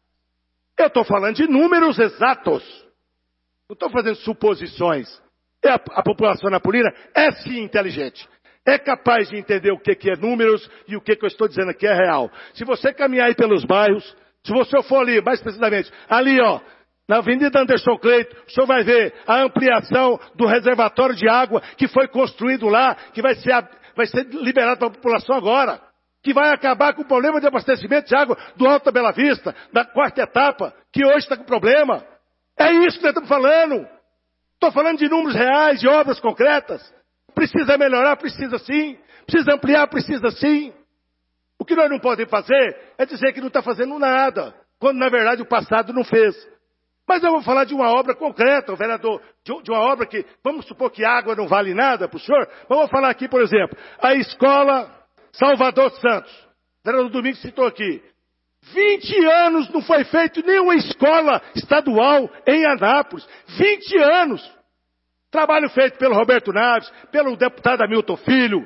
Eu estou falando de números exatos. Não estou fazendo suposições. A, a população napolina é sim inteligente. É capaz de entender o que, que é números e o que, que eu estou dizendo aqui é real. Se você caminhar aí pelos bairros, se você for ali, mais precisamente, ali ó, na Avenida Anderson Cleito, o senhor vai ver a ampliação do reservatório de água que foi construído lá, que vai ser, vai ser liberado para a população agora, que vai acabar com o problema de abastecimento de água do Alto da Bela Vista, da quarta etapa, que hoje está com problema. É isso que nós estamos falando. Estou falando de números reais, de obras concretas. Precisa melhorar? Precisa sim. Precisa ampliar? Precisa sim. O que nós não podemos fazer é dizer que não está fazendo nada, quando na verdade o passado não fez. Mas eu vou falar de uma obra concreta, vereador, de, de uma obra que, vamos supor que água não vale nada para o senhor, mas vou falar aqui, por exemplo, a escola Salvador Santos. O vereador Domingos citou aqui. vinte anos não foi feito nenhuma escola estadual em Anápolis. vinte anos. Trabalho feito pelo Roberto Naves, pelo deputado Hamilton Filho.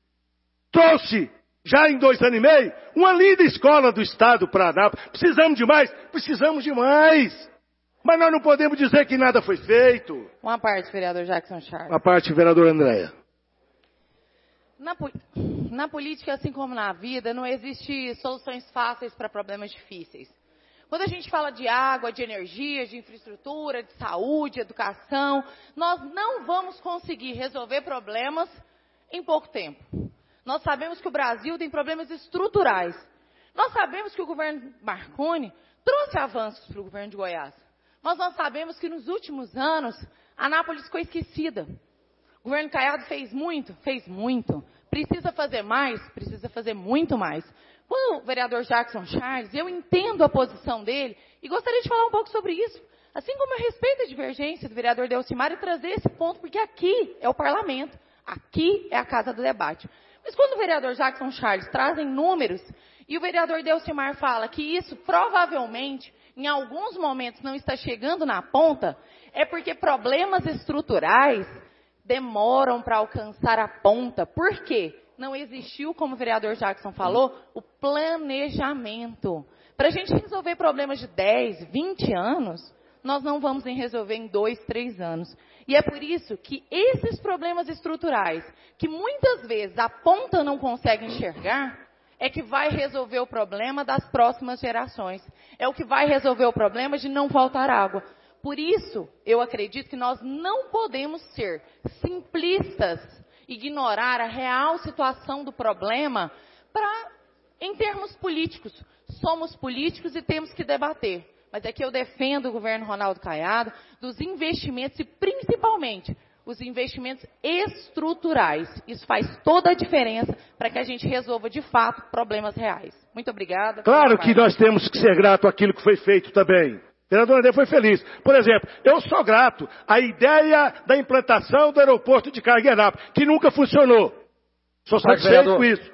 Trouxe, já em dois anos e meio, uma linda escola do estado para Anápolis. Precisamos de mais? Precisamos de mais. Mas nós não podemos dizer que nada foi feito. Uma parte, vereador Jackson Charles. Uma parte, vereador Andréia. Na, na política, assim como na vida, não existe soluções fáceis para problemas difíceis. Quando a gente fala de água, de energia, de infraestrutura, de saúde, educação, nós não vamos conseguir resolver problemas em pouco tempo. Nós sabemos que o Brasil tem problemas estruturais. Nós sabemos que o governo Marconi trouxe avanços para o governo de Goiás. Mas nós sabemos que nos últimos anos, Anápolis ficou esquecida. O governo Caiado fez muito? Fez muito. Precisa fazer mais? Precisa fazer muito mais. Quando o vereador Jackson Charles, eu entendo a posição dele e gostaria de falar um pouco sobre isso. Assim como eu respeito a divergência do vereador Delcimar e trazer esse ponto, porque aqui é o parlamento, aqui é a casa do debate. Mas quando o vereador Jackson Charles trazem números e o vereador Delcimar fala que isso provavelmente, em alguns momentos, não está chegando na ponta, é porque problemas estruturais demoram para alcançar a ponta. Por quê? Não existiu, como o vereador Jackson falou, o planejamento. Para a gente resolver problemas de dez, vinte anos, nós não vamos nem resolver em dois, três anos. E é por isso que esses problemas estruturais, que muitas vezes a ponta não consegue enxergar, é que vai resolver o problema das próximas gerações. É o que vai resolver o problema de não faltar água. Por isso, eu acredito que nós não podemos ser simplistas, ignorar a real situação do problema para, em termos políticos. Somos políticos e temos que debater. Mas é que eu defendo o governo Ronaldo Caiado dos investimentos e principalmente os investimentos estruturais. Isso faz toda a diferença para que a gente resolva de fato problemas reais. Muito obrigada. Claro que nós temos que ser gratos àquilo que foi feito também. O vereador André foi feliz. Por exemplo, eu sou grato à ideia da implantação do aeroporto de carga em Anápolis, que nunca funcionou. Sou satisfeito com isso.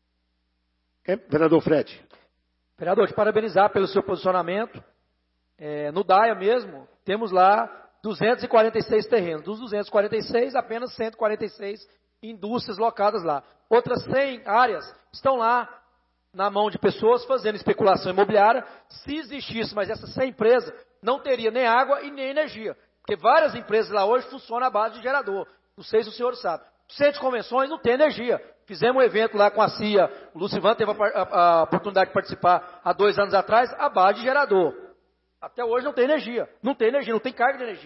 É, vereador Fred. Vereador, te parabenizar pelo seu posicionamento. É, no DAIA mesmo, temos lá duzentos e quarenta e seis terrenos. Dos duzentos e quarenta e seis, apenas cento e quarenta e seis indústrias locadas lá. Outras cem áreas estão lá na mão de pessoas fazendo especulação imobiliária. Se existisse, mas essas cem empresas não teria nem água e nem energia. Porque várias empresas lá hoje funcionam à base de gerador. Não sei se o senhor sabe. O centro de convenções não tem energia. Fizemos um evento lá com a C I A. O Lucivan teve a, a, a oportunidade de participar há dois anos atrás, à base de gerador. Até hoje não tem energia. Não tem energia, não tem carga de energia.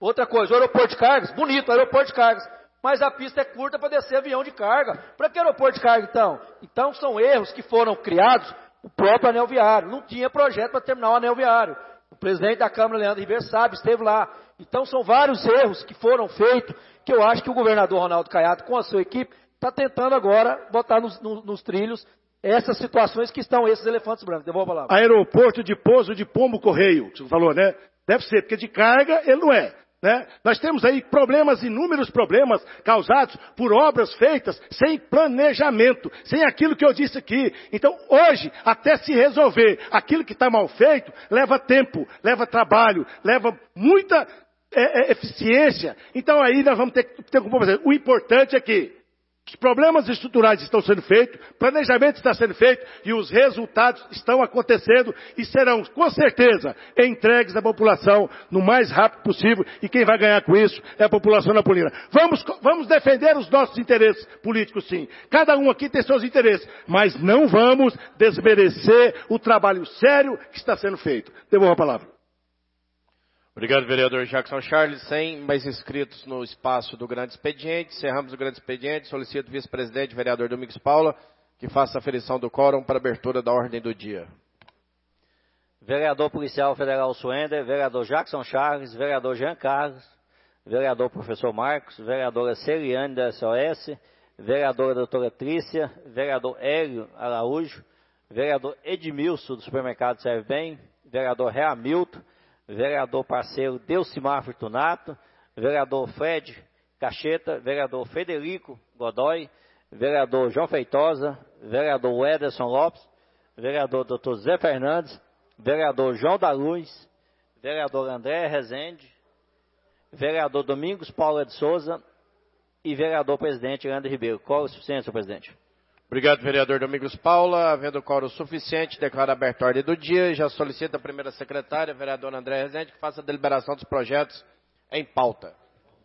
Outra coisa, o aeroporto de cargas, bonito, aeroporto de cargas, mas a pista é curta para descer avião de carga. Para que aeroporto de carga, então? Então, são erros que foram criados o próprio anel viário. Não tinha projeto para terminar o anel viário. O presidente da Câmara, Leandro Ribeiro, sabe, esteve lá. Então, são vários erros que foram feitos, que eu acho que o governador Ronaldo Caiado, com a sua equipe, está tentando agora botar nos, nos, nos trilhos essas situações que estão esses elefantes brancos. Devolvo a palavra. Aeroporto de pouso de Pombo Correio, que você falou, né? Deve ser, porque de carga ele não é. Né? Nós temos aí problemas, inúmeros problemas causados por obras feitas sem planejamento, sem aquilo que eu disse aqui. Então, hoje, até se resolver aquilo que está mal feito, leva tempo, leva trabalho, leva muita é, é, eficiência. Então, aí nós vamos ter, ter como fazer. O importante é que os problemas estruturais estão sendo feitos, planejamento está sendo feito e os resultados estão acontecendo e serão, com certeza, entregues à população no mais rápido possível. E quem vai ganhar com isso é a população napolina. Vamos, vamos defender os nossos interesses políticos, sim. Cada um aqui tem seus interesses, mas não vamos desmerecer o trabalho sério que está sendo feito. Devolvo a palavra. Obrigado, vereador Jackson Charles. Sem mais inscritos no espaço do grande expediente. Encerramos o grande expediente. Solicito o vice-presidente, vereador Domingos Paula, que faça a aferição do quórum para abertura da ordem do dia. Vereador Policial Federal Suender, vereador Jackson Charles, vereador Jean Carlos, vereador Professor Marcos, vereadora Celiane da S O S, vereadora doutora Trícia, vereador Hélio Araújo, vereador Edmilson do Supermercado Serve Bem, vereador Reamilton, vereador parceiro Delcimar Fortunato, vereador Fred Cacheta, vereador Federico Godoy, vereador João Feitosa, vereador Ederson Lopes, vereador doutor Zé Fernandes, vereador João da Luz, vereador André Rezende, vereador Domingos Paula de Souza e vereador presidente Leandro Ribeiro. Quórum suficiente, senhor presidente. Obrigado, vereador Domingos Paula. Havendo quórum suficiente, declaro aberta a ordem do dia e já solicito a primeira secretária, vereadora André Rezende, que faça a deliberação dos projetos em pauta.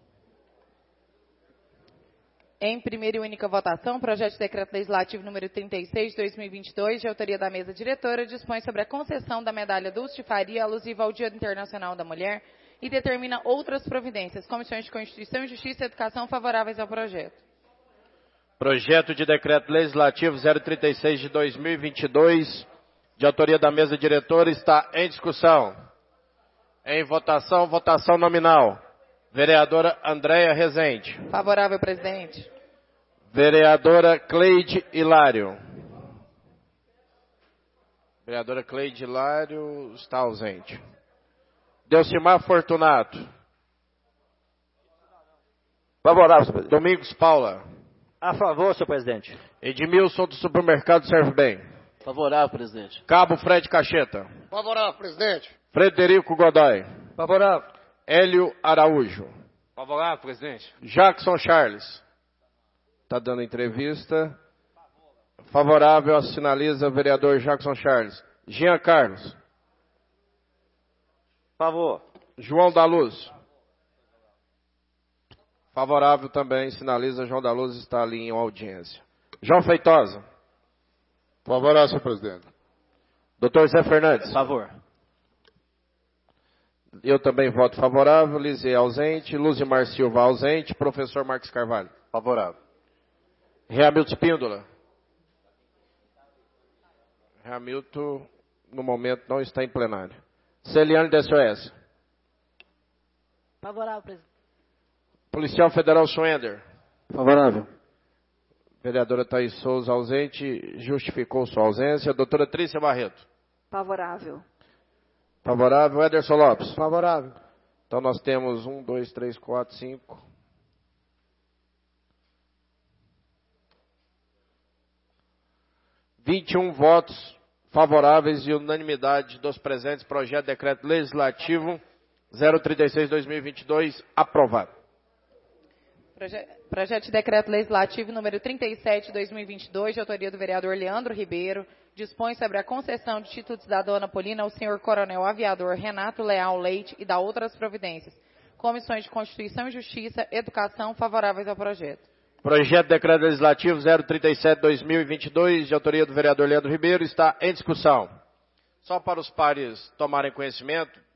Em primeira e única votação, projeto de decreto legislativo número trinta e seis de dois mil e vinte e dois, de autoria da mesa diretora, dispõe sobre a concessão da medalha Dulce de Faria alusiva ao Dia Internacional da Mulher e determina outras providências. Comissões de Constituição, Justiça e Educação favoráveis ao projeto. Projeto de decreto legislativo zero trinta e seis de dois mil e vinte e dois, de autoria da mesa diretora, está em discussão. Em votação, votação nominal. Vereadora Andréia Rezende. Favorável, presidente. Vereadora Cleide Hilário. Vereadora Cleide Hilário está ausente. Delcimar Fortunato. Favorável, senhor presidente. Domingos Paula. A favor, senhor presidente. Edmilson do Supermercado Serve Bem. Favorável, presidente. Cabo Fred Cacheta. Favorável, presidente. Frederico Godoy. Favorável. Hélio Araújo. Favorável, presidente. Jackson Charles. Está dando entrevista. Favorável, sinaliza o vereador Jackson Charles. Jean Carlos. Favor. João da Luz. Favorável também, sinaliza João da Luz, está ali em audiência. João Feitosa. Favorável, senhor presidente. Doutor Zé Fernandes. Favor. Eu também voto favorável. Lisê ausente. Luzimar Silva ausente. Professor Marcos Carvalho. Favorável. Reamilton Espíndola. Reamilton, no momento, não está em plenário. Celiane da S O S. Favorável, presidente. Policial Federal Suender. Favorável. Vereadora Thaís Souza ausente, justificou sua ausência. Doutora Trícia Barreto. Favorável. Favorável. Ederson Lopes. Favorável. Então nós temos um, dois, três, quatro, cinco. vinte e um votos favoráveis e unanimidade dos presentes. Projeto de decreto legislativo zero trinta e seis de dois mil e vinte e dois aprovado. Projeto de decreto legislativo número trinta e sete de dois mil e vinte e dois, de autoria do vereador Leandro Ribeiro, dispõe sobre a concessão de título de cidadão napolina ao senhor coronel aviador Renato Leal Leite e da outras providências. Comissões de Constituição e Justiça, Educação, favoráveis ao projeto. Projeto de decreto legislativo zero trinta e sete de dois mil e vinte e dois, de autoria do vereador Leandro Ribeiro, está em discussão. Só para os pares tomarem conhecimento,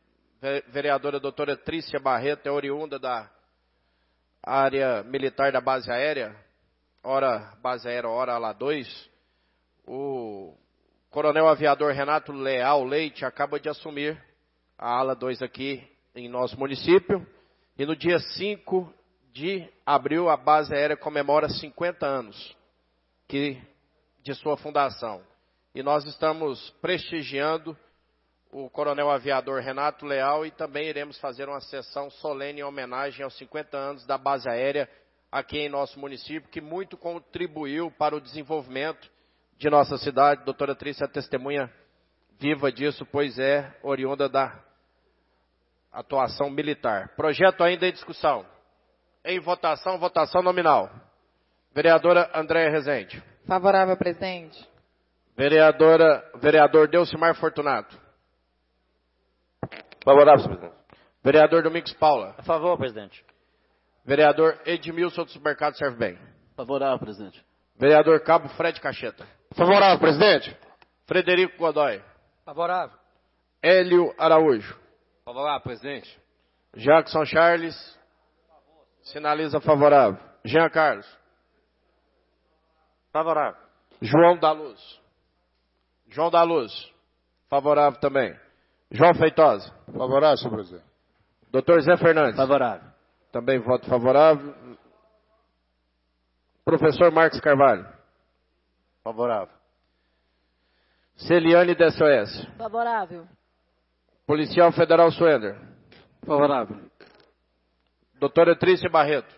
vereadora doutora Trícia Barreto, é oriunda da área militar da base aérea, ora base aérea, ora ala dois. O coronel aviador Renato Leal Leite acaba de assumir a ala dois aqui em nosso município. E no dia cinco de abril, a base aérea comemora cinquenta anos que, de sua fundação. E nós estamos prestigiando o coronel aviador Renato Leal e também iremos fazer uma sessão solene em homenagem aos cinquenta anos da base aérea aqui em nosso município, que muito contribuiu para o desenvolvimento de nossa cidade. Doutora Trícia é testemunha viva disso, pois é oriunda da atuação militar. Projeto ainda em discussão. Em votação, votação nominal. Vereadora Andréia Rezende. Favorável, presidente. Vereadora, vereador Delcimar Fortunato. Favorável, senhor presidente. Vereador Domingos Paula. A favor, presidente. Vereador Edmilson dos Mercados Serve Bem. Favorável, presidente. Vereador Cabo Fred Cacheta. Favorável, presidente. Frederico Godoy. Favorável. Hélio Araújo. Favorável, presidente. Jackson Charles. Sinaliza favorável. Jean Carlos. Favorável. João da Luz. João da Luz. Favorável também. João Feitosa. Favorável, senhor presidente. Doutor Zé Fernandes. Favorável. Também voto favorável. Professor Marcos Carvalho. Favorável. Celiane da S O S. Favorável. Policial Federal Suender. Favorável. Doutora Trícia Barreto.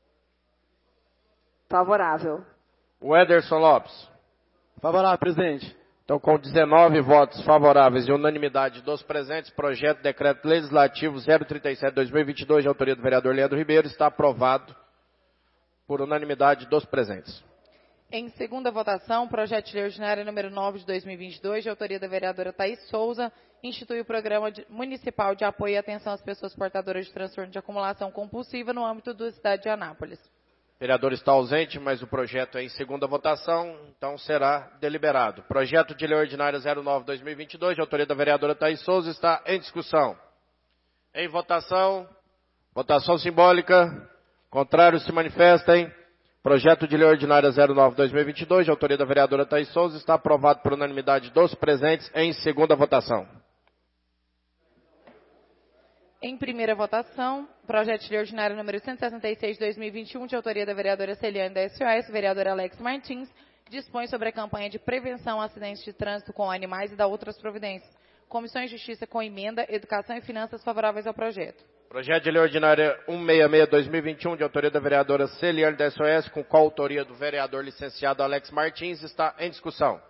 Favorável. O Ederson Lopes. Favorável, presidente. Então, com dezenove votos favoráveis e unanimidade dos presentes, projeto de decreto legislativo zero trinta e sete barra dois mil e vinte e dois, de autoria do vereador Leandro Ribeiro, está aprovado por unanimidade dos presentes. Em segunda votação, projeto de lei ordinária número nove de dois mil e vinte e dois, de autoria da vereadora Thaís Souza, institui o Programa de, Municipal de Apoio e Atenção às Pessoas Portadoras de Transtorno de Acumulação Compulsiva no âmbito da cidade de Anápolis. O vereador está ausente, mas o projeto é em segunda votação, então será deliberado. Projeto de lei ordinária zero nove barra dois mil e vinte e dois, de autoria da vereadora Thaís Souza, está em discussão. Em votação, votação simbólica, contrários se manifestem. Projeto de lei ordinária zero nove barra dois mil e vinte e dois, de autoria da vereadora Thaís Souza, está aprovado por unanimidade dos presentes em segunda votação. Em primeira votação, projeto de lei ordinário número cento e sessenta e seis de dois mil e vinte e um, de autoria da vereadora Celiane da S O S, vereadora Alex Martins, dispõe sobre a campanha de prevenção a acidentes de trânsito com animais e da outras providências. Comissão de Justiça com emenda, Educação e Finanças favoráveis ao projeto. Projeto de lei ordinária cento e sessenta e seis barra dois mil e vinte e um, de autoria da vereadora Celiane da S O S, com coautoria do vereador licenciado Alex Martins, está em discussão.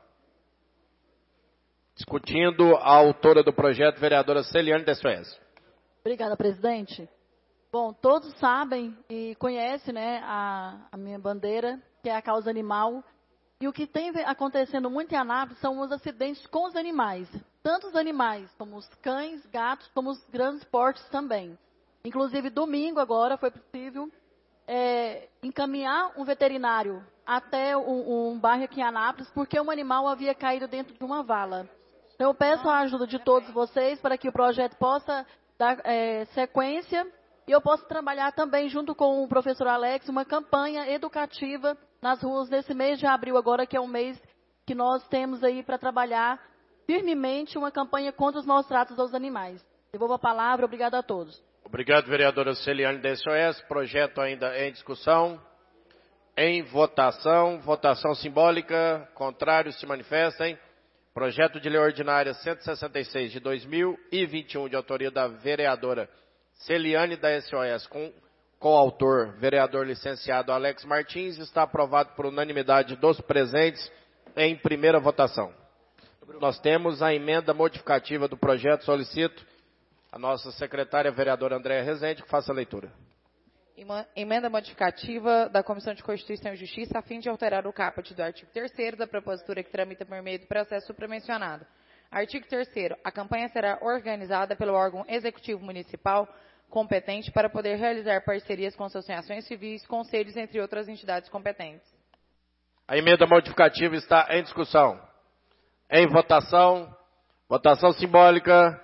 Discutindo a autora do projeto, vereadora Celiane da S O S. Obrigada, presidente. Bom, todos sabem e conhecem, né, a, a minha bandeira, que é a causa animal. E o que tem acontecendo muito em Anápolis são os acidentes com os animais. Tanto os animais, como os cães, gatos, como os grandes portes também. Inclusive, domingo agora foi possível é, encaminhar um veterinário até um, um bairro aqui em Anápolis, porque um animal havia caído dentro de uma vala. Então, eu peço a ajuda de todos vocês para que o projeto possa dar é, sequência e eu posso trabalhar também junto com o professor Alex uma campanha educativa nas ruas nesse mês de abril agora, que é um mês que nós temos aí para trabalhar firmemente uma campanha contra os maus tratos aos animais. Devolvo a palavra, obrigado a todos. Obrigado, vereadora Celiane da S O S. Projeto ainda em discussão. Em votação, votação simbólica, contrários se manifestem. Projeto de lei ordinária cento e sessenta e seis de dois mil e vinte e um, de autoria da vereadora Celiane da S O S, com coautor, vereador licenciado Alex Martins, está aprovado por unanimidade dos presentes em primeira votação. Nós temos a emenda modificativa do projeto. Solicito a nossa secretária, vereadora Andréia Rezende, que faça a leitura. Emenda modificativa da Comissão de Constituição e Justiça a fim de alterar o caput do artigo terceiro da propositura que tramita por meio do processo supramencionado. Artigo terceiro. A campanha será organizada pelo órgão executivo municipal competente para poder realizar parcerias com associações civis, conselhos, entre outras entidades competentes. A emenda modificativa está em discussão. Em votação, votação simbólica,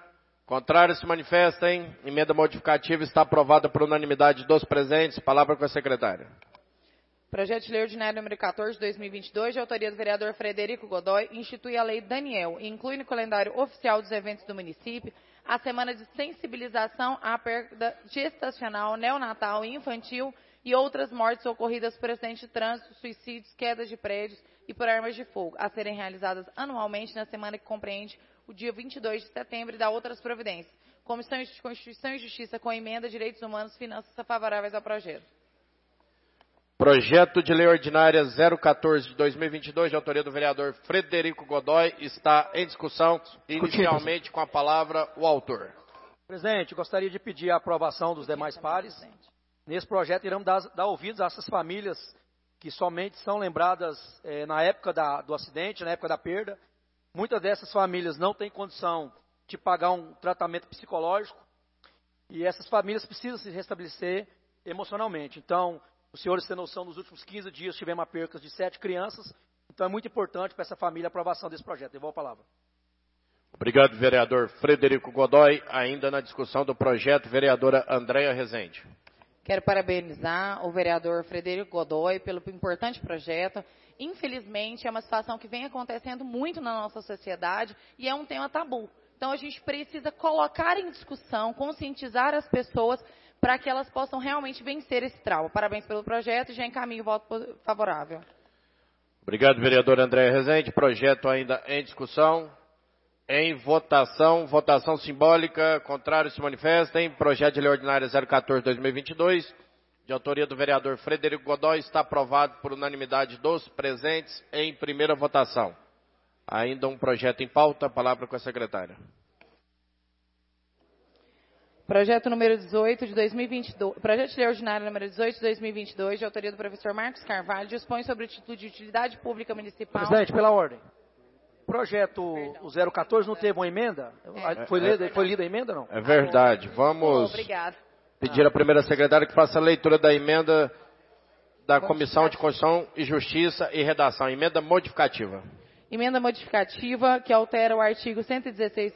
Contrário se manifestem. Emenda modificativa está aprovada por unanimidade dos presentes. Palavra com a secretária. Projeto de Lei Ordinária número quatorze de dois mil e vinte e dois, de autoria do vereador Frederico Godoy, institui a Lei Daniel e inclui no calendário oficial dos eventos do município a semana de sensibilização à perda gestacional, neonatal e infantil e outras mortes ocorridas por acidentes de trânsito, suicídios, quedas de prédios e por armas de fogo, a serem realizadas anualmente na semana que compreende o dia vinte e dois de setembro e da outras providências. Comissão de Constituição e Justiça com emenda, Direitos Humanos, Finanças favoráveis ao projeto. Projeto de Lei Ordinária zero quatorze de dois mil e vinte e dois, de autoria do vereador Frederico Godoy, está em discussão. Inicialmente, com a palavra, o autor. Presidente, gostaria de pedir a aprovação dos demais pares. Nesse projeto, iremos dar, dar ouvidos a essas famílias que somente são lembradas eh, na época da, do acidente, na época da perda. Muitas dessas famílias não têm condição de pagar um tratamento psicológico e essas famílias precisam se restabelecer emocionalmente. Então, os senhores têm noção, nos últimos quinze dias tivemos uma perca de sete crianças, então é muito importante para essa família a aprovação desse projeto. Devolvo a palavra. Obrigado, vereador Frederico Godoy. Ainda na discussão do projeto, vereadora Andréia Rezende. Quero parabenizar o vereador Frederico Godoy pelo importante projeto. Infelizmente, é uma situação que vem acontecendo muito na nossa sociedade e é um tema tabu. Então, a gente precisa colocar em discussão, conscientizar as pessoas para que elas possam realmente vencer esse trauma. Parabéns pelo projeto e já encaminho o voto favorável. Obrigado, vereador André Rezende. Projeto ainda em discussão. Em votação, votação simbólica, contrário se manifestem. Projeto de Lei Ordinária zero quatorze de dois mil e vinte e dois, de autoria do vereador Frederico Godoy, está aprovado por unanimidade dos presentes em primeira votação. Ainda um projeto em pauta, palavra com a secretária. Projeto número dezoito de dois mil e vinte e dois, projeto de lei ordinário número dezoito de dois mil e vinte e dois, de autoria do professor Marcos Carvalho, dispõe sobre o título de utilidade pública municipal. Presidente, pela ordem. O projeto o zero quatorze não teve uma emenda? É. Foi, lida, foi lida a emenda, não? É verdade. Vamos Obrigado. pedir à primeira secretária que faça a leitura da emenda da Comissão de Constituição e Justiça e Redação. Emenda modificativa. Emenda modificativa que altera o artigo cento e dezesseis,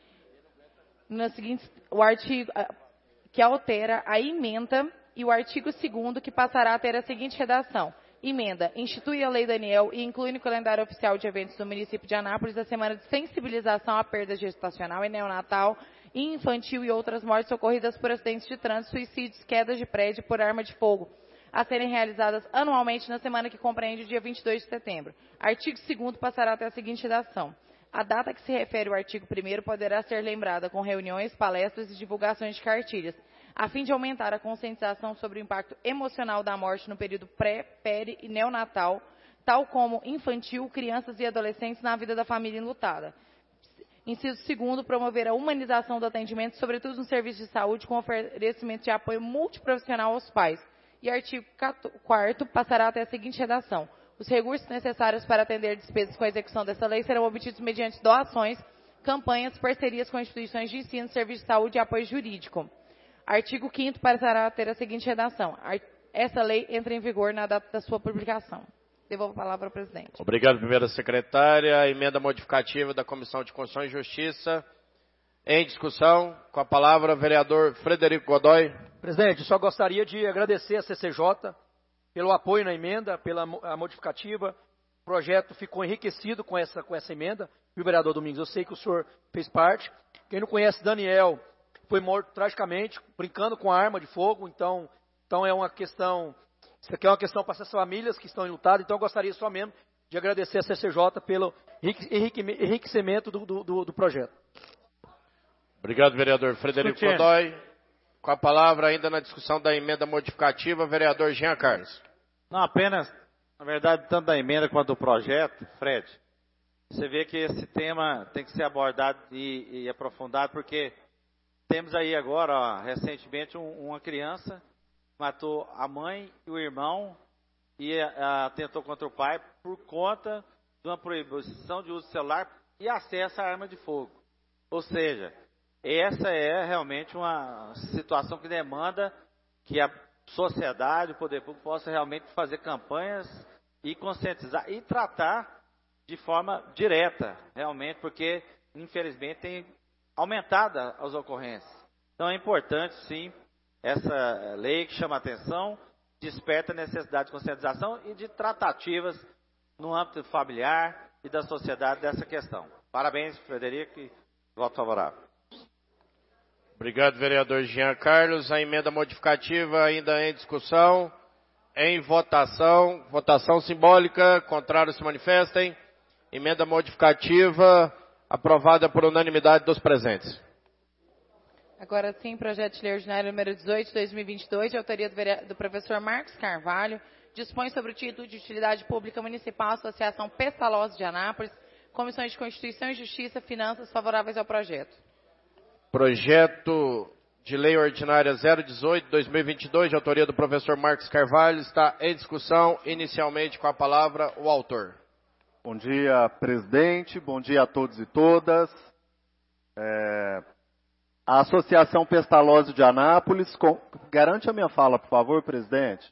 no seguinte, o artigo que altera a emenda e o artigo segundo que passará a ter a seguinte redação. Emenda, institui a Lei Daniel e inclui no calendário oficial de eventos do município de Anápolis a semana de sensibilização à perda gestacional e neonatal, infantil e outras mortes ocorridas por acidentes de trânsito, suicídios, quedas de prédio por arma de fogo, a serem realizadas anualmente na semana que compreende o dia vinte e dois de setembro. Artigo segundo passará até a seguinte redação. A data que se refere ao artigo primeiro poderá ser lembrada com reuniões, palestras e divulgações de cartilhas, a fim de aumentar a conscientização sobre o impacto emocional da morte no período pré, peri e neonatal, tal como infantil, crianças e adolescentes na vida da família enlutada. Inciso segundo, promover a humanização do atendimento, sobretudo no serviço de saúde, com oferecimento de apoio multiprofissional aos pais. E artigo quarto passará até a seguinte redação. Os recursos necessários para atender despesas com a execução dessa lei serão obtidos mediante doações, campanhas, parcerias com instituições de ensino, serviço de saúde e apoio jurídico. Artigo quinto passará a ter a seguinte redação. Essa lei entra em vigor na data da sua publicação. Devolvo a palavra ao presidente. Obrigado, primeira secretária. A emenda modificativa da Comissão de Constituição e Justiça. Em discussão, com a palavra, o vereador Frederico Godoy. Presidente, só gostaria de agradecer a C C J pelo apoio na emenda, pela a modificativa. O projeto ficou enriquecido com essa, com essa emenda. E o vereador Domingos, eu sei que o senhor fez parte. Quem não conhece Daniel, foi morto tragicamente, brincando com a arma de fogo. Então, então é uma questão, isso aqui é uma questão para essas famílias que estão enlutadas. Então, eu gostaria só mesmo de agradecer a C C J pelo enriquecimento do, do, do projeto. Obrigado, vereador Frederico Discutindo. Godoy. Com a palavra, ainda na discussão da emenda modificativa, vereador Jean Carlos. Não apenas, na verdade, tanto da emenda quanto do projeto, Fred, você vê que esse tema tem que ser abordado e, e aprofundado, porque temos aí agora, ó, recentemente, um, uma criança matou a mãe e o irmão e atentou contra o pai por conta de uma proibição de uso de celular e acesso à arma de fogo. Ou seja, essa é realmente uma situação que demanda que a sociedade, o poder público, possa realmente fazer campanhas e conscientizar e tratar de forma direta, realmente, porque, infelizmente, tem aumentada as ocorrências. Então é importante, sim, essa lei que chama a atenção, desperta a necessidade de conscientização e de tratativas no âmbito familiar e da sociedade dessa questão. Parabéns, Frederico, e voto favorável. Obrigado, vereador Jean Carlos. A emenda modificativa ainda em discussão, em votação, votação simbólica, contrários se manifestem. Emenda modificativa aprovada por unanimidade dos presentes. Agora sim, projeto de lei ordinário número dezoito de dois mil e vinte e dois, de autoria do, vereador, do professor Marcos Carvalho, dispõe sobre o título de utilidade pública municipal Associação Pestalozzi de Anápolis, Comissões de Constituição e Justiça, Finanças favoráveis ao projeto. Projeto de lei ordinária zero dezoito de dois mil e vinte e dois, de autoria do professor Marcos Carvalho, está em discussão, inicialmente com a palavra o autor. Bom dia, presidente, bom dia a todos e todas. É... A Associação Pestalozzi de Anápolis, com... garante a minha fala, por favor, presidente.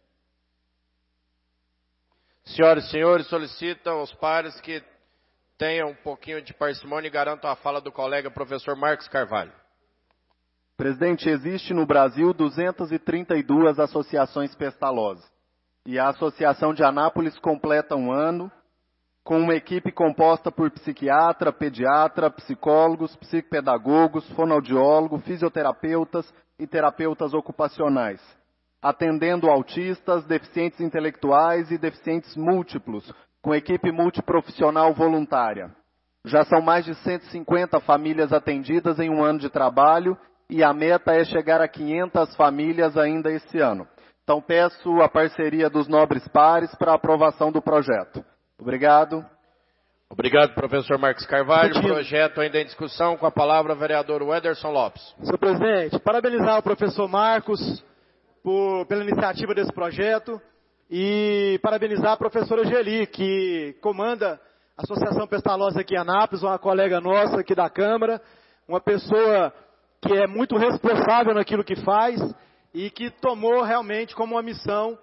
Senhoras e senhores, solicitam aos pares que tenham um pouquinho de parcimônia e garantam a fala do colega professor Marcos Carvalho. Presidente, existe no Brasil duzentas e trinta e duas associações Pestalozzi. E a Associação de Anápolis completa um ano com uma equipe composta por psiquiatra, pediatra, psicólogos, psicopedagogos, fonoaudiólogos, fisioterapeutas e terapeutas ocupacionais, atendendo autistas, deficientes intelectuais e deficientes múltiplos, com equipe multiprofissional voluntária. Já são mais de cento e cinquenta famílias atendidas em um ano de trabalho e a meta é chegar a quinhentas famílias ainda esse ano. Então peço a parceria dos nobres pares para a aprovação do projeto. Obrigado. Obrigado, professor Marcos Carvalho. O projeto ainda em discussão, com a palavra o vereador Wederson Lopes. Senhor presidente, parabenizar o professor Marcos por, pela iniciativa desse projeto e parabenizar a professora Geli, que comanda a Associação Pestalozzi aqui em Anápolis, uma colega nossa aqui da Câmara, uma pessoa que é muito responsável naquilo que faz e que tomou realmente como uma missão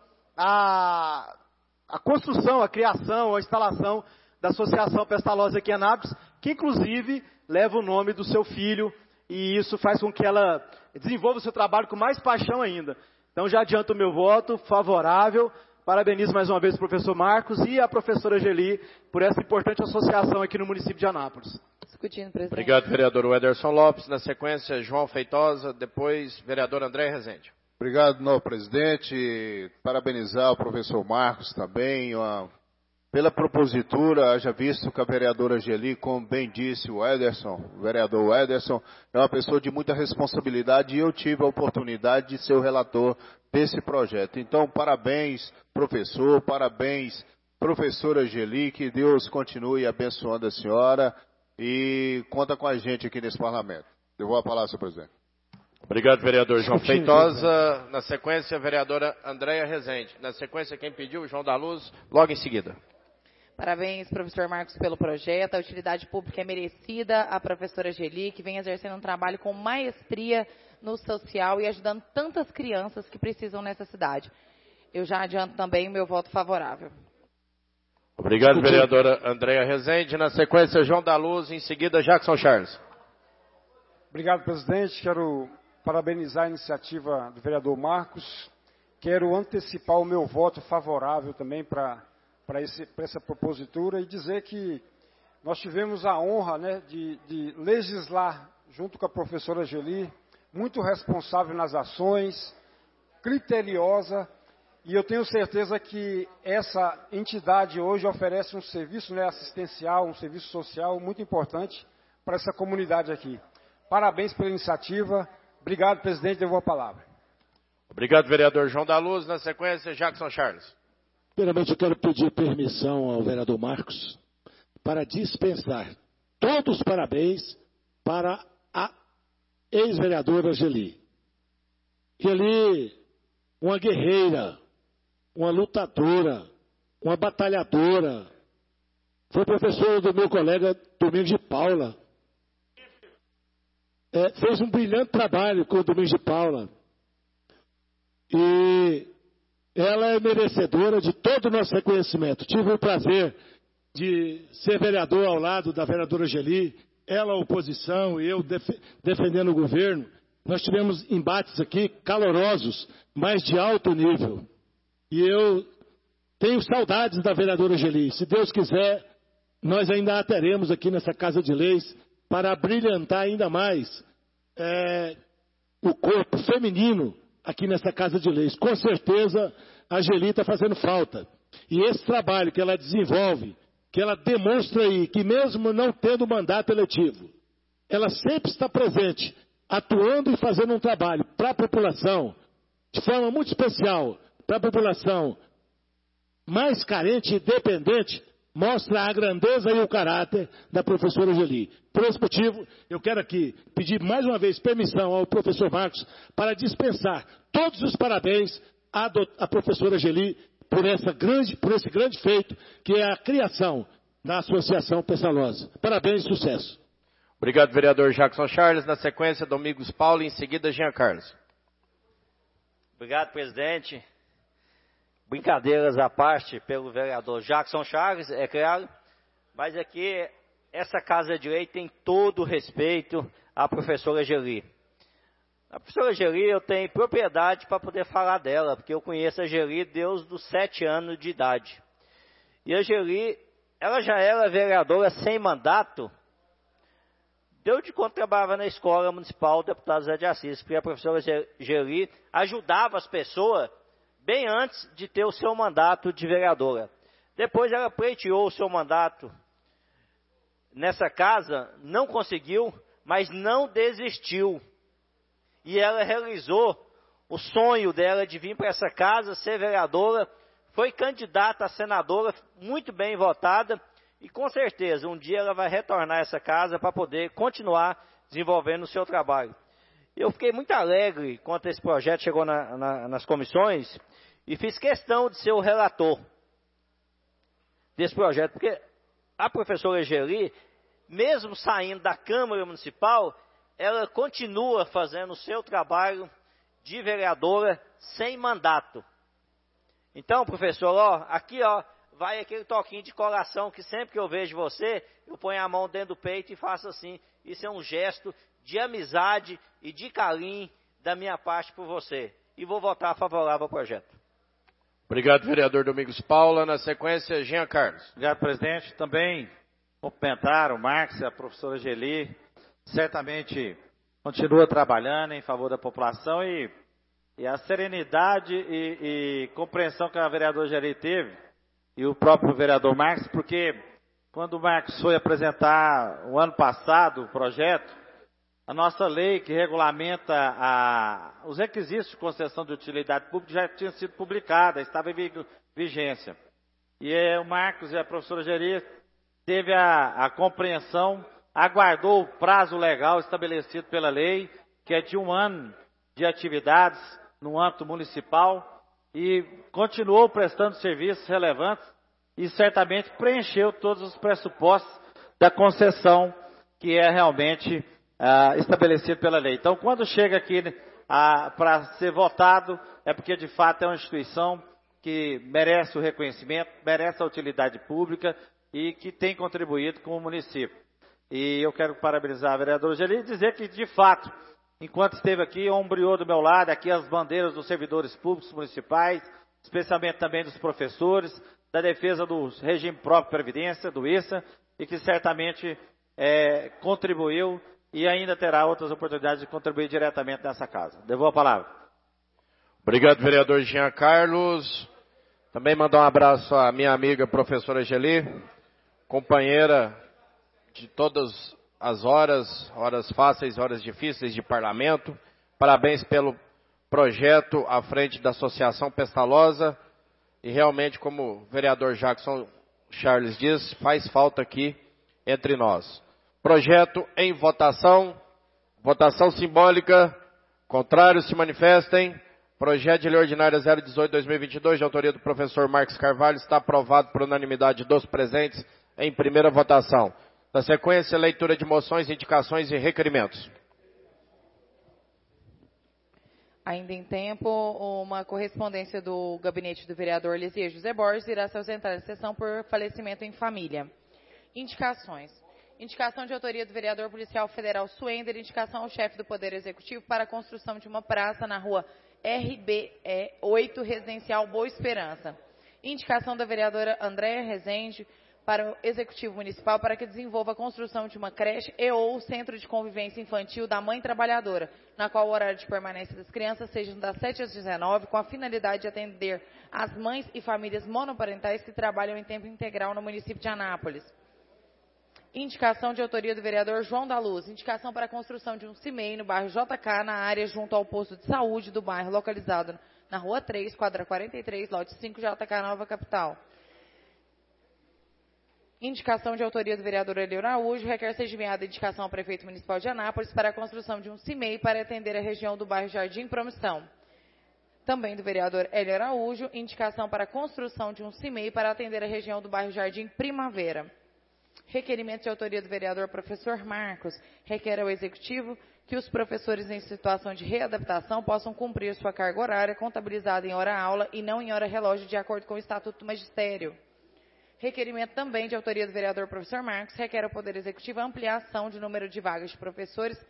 a... a construção, a criação, a instalação da Associação Pestalozzi aqui em Anápolis, que inclusive leva o nome do seu filho, e isso faz com que ela desenvolva o seu trabalho com mais paixão ainda. Então já adianto o meu voto favorável, parabenizo mais uma vez o professor Marcos e a professora Geli por essa importante associação aqui no município de Anápolis. Discutindo, presidente. Obrigado, vereador Wederson Lopes. Na sequência, João Feitosa, depois, vereador André Rezende. Obrigado, novo presidente. Parabenizar o professor Marcos também uma, pela propositura. Haja visto que a vereadora Geli, como bem disse o Ederson, o vereador Ederson, é uma pessoa de muita responsabilidade e eu tive a oportunidade de ser o relator desse projeto. Então, parabéns, professor, parabéns, professora Geli, que Deus continue abençoando a senhora e conta com a gente aqui nesse parlamento. Eu vou a palavra, senhor presidente. Obrigado, vereador João Feitosa. Na sequência, a vereadora Andréia Rezende. Na sequência, quem pediu, João da Luz, logo em seguida. Parabéns, professor Marcos, pelo projeto. A utilidade pública é merecida. A professora Geli, que vem exercendo um trabalho com maestria no social e ajudando tantas crianças que precisam nessa cidade. Eu já adianto também o meu voto favorável. Obrigado, vereadora Andréia Rezende. Na sequência, João da Luz, em seguida, Jackson Charles. Obrigado, presidente. Quero parabenizar a iniciativa do vereador Marcos. Quero antecipar o meu voto favorável também para para essa propositura e dizer que nós tivemos a honra, né, de, de legislar junto com a professora Geli, muito responsável nas ações, criteriosa, e eu tenho certeza que essa entidade hoje oferece um serviço, né, assistencial, um serviço social muito importante para essa comunidade aqui. Parabéns pela iniciativa. Obrigado, presidente. Devolvo a palavra. Obrigado, vereador João da Luz. Na sequência, Jackson Charles. Primeiramente, eu quero pedir permissão ao vereador Marcos para dispensar todos os parabéns para a ex-vereadora Geli. Geli, uma guerreira, uma lutadora, uma batalhadora. Foi professora do meu colega Domingos de Paula. É, fez um brilhante trabalho com o Domingos de Paula. E ela é merecedora de todo o nosso reconhecimento. Tive o prazer de ser vereador ao lado da vereadora Geli ela oposição e eu def defendendo o governo, nós tivemos embates aqui calorosos, mas de alto nível. E eu tenho saudades da vereadora Geli. Se Deus quiser, nós ainda a teremos aqui nessa Casa de Leis para brilhantar ainda mais é, o corpo feminino aqui nessa Casa de Leis. Com certeza, a Geli está fazendo falta. E esse trabalho que ela desenvolve, que ela demonstra aí, que mesmo não tendo mandato eletivo, ela sempre está presente, atuando e fazendo um trabalho para a população, de forma muito especial, para a população mais carente e dependente, mostra a grandeza e o caráter da professora Geli. Por esse motivo, eu quero aqui pedir mais uma vez permissão ao professor Marcos para dispensar todos os parabéns à, do, à professora Geli por, essa grande, por esse grande feito, que é a criação da Associação Pestalosa. Parabéns e sucesso. Obrigado, vereador Jackson Charles. Na sequência, Domingos Paulo, em seguida, Jean Carlos. Obrigado, presidente. Brincadeiras à parte pelo vereador Jackson Charles, é claro, mas aqui essa Casa de Lei tem todo o respeito à professora Geli. A professora Geli, eu tenho propriedade para poder falar dela, porque eu conheço a Geli desde os sete anos de idade. E a Geli, ela já era vereadora sem mandato, deu de quando trabalhava na Escola Municipal Deputado Zé de Assis, porque a professora Geli ajudava as pessoas bem antes de ter o seu mandato de vereadora. Depois ela pleiteou o seu mandato nessa casa, não conseguiu, mas não desistiu. E ela realizou o sonho dela de vir para essa casa, ser vereadora, foi candidata a senadora, muito bem votada, e com certeza um dia ela vai retornar a essa casa para poder continuar desenvolvendo o seu trabalho. Eu fiquei muito alegre quando esse projeto chegou na, na, nas comissões, e fiz questão de ser o relator desse projeto, porque a professora Geli, mesmo saindo da Câmara Municipal, ela continua fazendo o seu trabalho de vereadora sem mandato. Então, professor, ó, aqui ó, vai aquele toquinho de coração que sempre que eu vejo você, eu ponho a mão dentro do peito e faço assim. Isso é um gesto de amizade e de carinho da minha parte por você. E vou votar favorável ao projeto. Obrigado, vereador Domingos Paula. Na sequência, Jean Carlos. Obrigado, presidente. Também cumprimentar o Marcos e a professora Geli. Certamente continua trabalhando em favor da população e, e a serenidade e, e compreensão que a vereadora Geli teve e o próprio vereador Marcos, porque quando o Marcos foi apresentar o ano passado o projeto, a nossa lei que regulamenta a, os requisitos de concessão de utilidade pública já tinha sido publicada, estava em vigência. E é, o Marcos e a professora Geli teve a, a compreensão, aguardou o prazo legal estabelecido pela lei, que é de um ano de atividades no âmbito municipal, e continuou prestando serviços relevantes e certamente preencheu todos os pressupostos da concessão que é realmente ah, estabelecido pela lei. Então, quando chega aqui ah, para ser votado, é porque de fato é uma instituição que merece o reconhecimento, merece a utilidade pública e que tem contribuído com o município. E eu quero parabenizar a vereadora Geli e dizer que, de fato, enquanto esteve aqui, ombreou do meu lado aqui as bandeiras dos servidores públicos municipais, especialmente também dos professores, da defesa do regime próprio de previdência, do I S A, e que certamente é, contribuiu e ainda terá outras oportunidades de contribuir diretamente nessa casa. Devolvo a palavra. Obrigado, vereador Jean Carlos. Também mandar um abraço à minha amiga professora Geli, companheira de todas as horas, horas fáceis, horas difíceis de parlamento. Parabéns pelo projeto à frente da Associação Pestalosa. E realmente, como o vereador Jackson Charles diz, faz falta aqui entre nós. Projeto em votação. Votação simbólica. Contrários se manifestem. Projeto de Lei Ordinária zero dezoito barra dois mil e vinte e dois, de autoria do professor Marcos Carvalho, está aprovado por unanimidade dos presentes em primeira votação. Na sequência, leitura de moções, indicações e requerimentos. Ainda em tempo, uma correspondência do gabinete do vereador Lisier José Borges irá se ausentar da sessão por falecimento em família. Indicações. Indicação de autoria do vereador policial federal Suender, indicação ao chefe do Poder Executivo para a construção de uma praça na rua R B E oito, residencial Boa Esperança. Indicação da vereadora Andréa Rezende para o Executivo Municipal para que desenvolva a construção de uma creche e ou centro de convivência infantil da mãe trabalhadora, na qual o horário de permanência das crianças seja das sete às dezenove, com a finalidade de atender as mães e famílias monoparentais que trabalham em tempo integral no município de Anápolis. Indicação de autoria do vereador João da Luz. Indicação para a construção de um C I M E I no bairro J K, na área junto ao posto de saúde do bairro, localizado na rua três, quadra quarenta e três, lote cinco, J K, Nova Capital. Indicação de autoria do vereador Hélio Araújo. Requer ser enviada indicação ao prefeito municipal de Anápolis para a construção de um C I M E I para atender a região do bairro Jardim Promissão. Também do vereador Hélio Araújo. Indicação para a construção de um C I M E I para atender a região do bairro Jardim Primavera. Requerimento de autoria do vereador professor Marcos. Requer ao Executivo que os professores em situação de readaptação possam cumprir sua carga horária contabilizada em hora-aula e não em hora-relógio, de acordo com o Estatuto do Magistério. Requerimento também de autoria do vereador professor Marcos. Requer ao Poder Executivo a ampliação de número de vagas de professores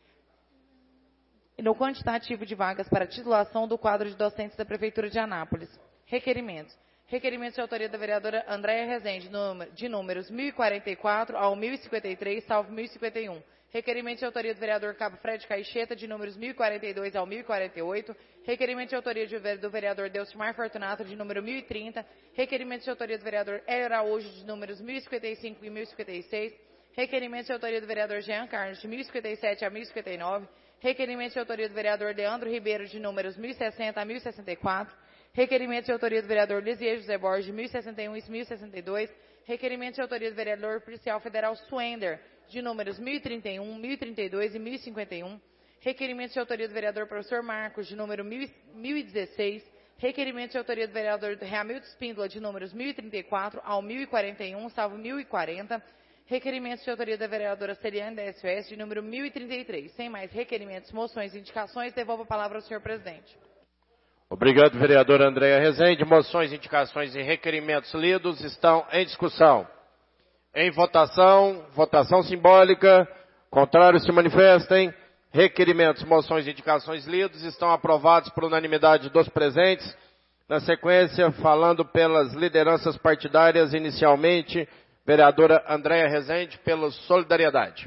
no quantitativo de vagas para titulação do quadro de docentes da Prefeitura de Anápolis. Requerimentos. Requerimento de autoria da vereadora Andréa Rezende, de números mil e quarenta e quatro ao mil e cinquenta e três, salvo mil e cinquenta e um. Requerimento de autoria do vereador Cabo Fred Caixeta, de números mil e quarenta e dois ao mil e quarenta e oito. Requerimento de autoria do vereador Delcimar Fortunato, de número mil e trinta. Requerimento de autoria do vereador Hélio Araújo, de números mil e cinquenta e cinco e mil e cinquenta e seis. Requerimento de autoria do vereador Jean Carlos, de mil e cinquenta e sete a mil e cinquenta e nove. Requerimento de autoria do vereador Leandro Ribeiro, de números mil e sessenta a mil e sessenta e quatro. Requerimento de autoria do vereador Lisier José Borges, de mil e sessenta e um e mil e sessenta e dois. Requerimento de autoria do vereador policial federal Suender, de números mil e trinta e um, mil e trinta e dois e mil e cinquenta e um. Requerimento de autoria do vereador professor Marcos, de número mil e dezesseis. Requerimento de autoria do vereador Hamilton Spíndola, de números mil e trinta e quatro ao mil e quarenta e um, salvo mil e quarenta. Requerimento de autoria da vereadora Celiane da S O S, de número mil e trinta e três. Sem mais requerimentos, moções e indicações, devolvo a palavra ao senhor presidente. Obrigado, vereador Andréa Rezende. Moções, indicações e requerimentos lidos estão em discussão. Em votação, votação simbólica. Contrários se manifestem. Requerimentos, moções e indicações lidos estão aprovados por unanimidade dos presentes. Na sequência, falando pelas lideranças partidárias, inicialmente, vereadora Andréa Rezende, pela Solidariedade.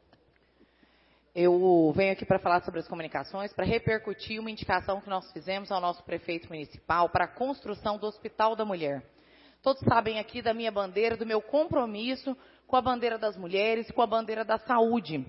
Eu venho aqui para falar sobre as comunicações, para repercutir uma indicação que nós fizemos ao nosso prefeito municipal para a construção do Hospital da Mulher. Todos sabem aqui da minha bandeira, do meu compromisso com a bandeira das mulheres e com a bandeira da saúde.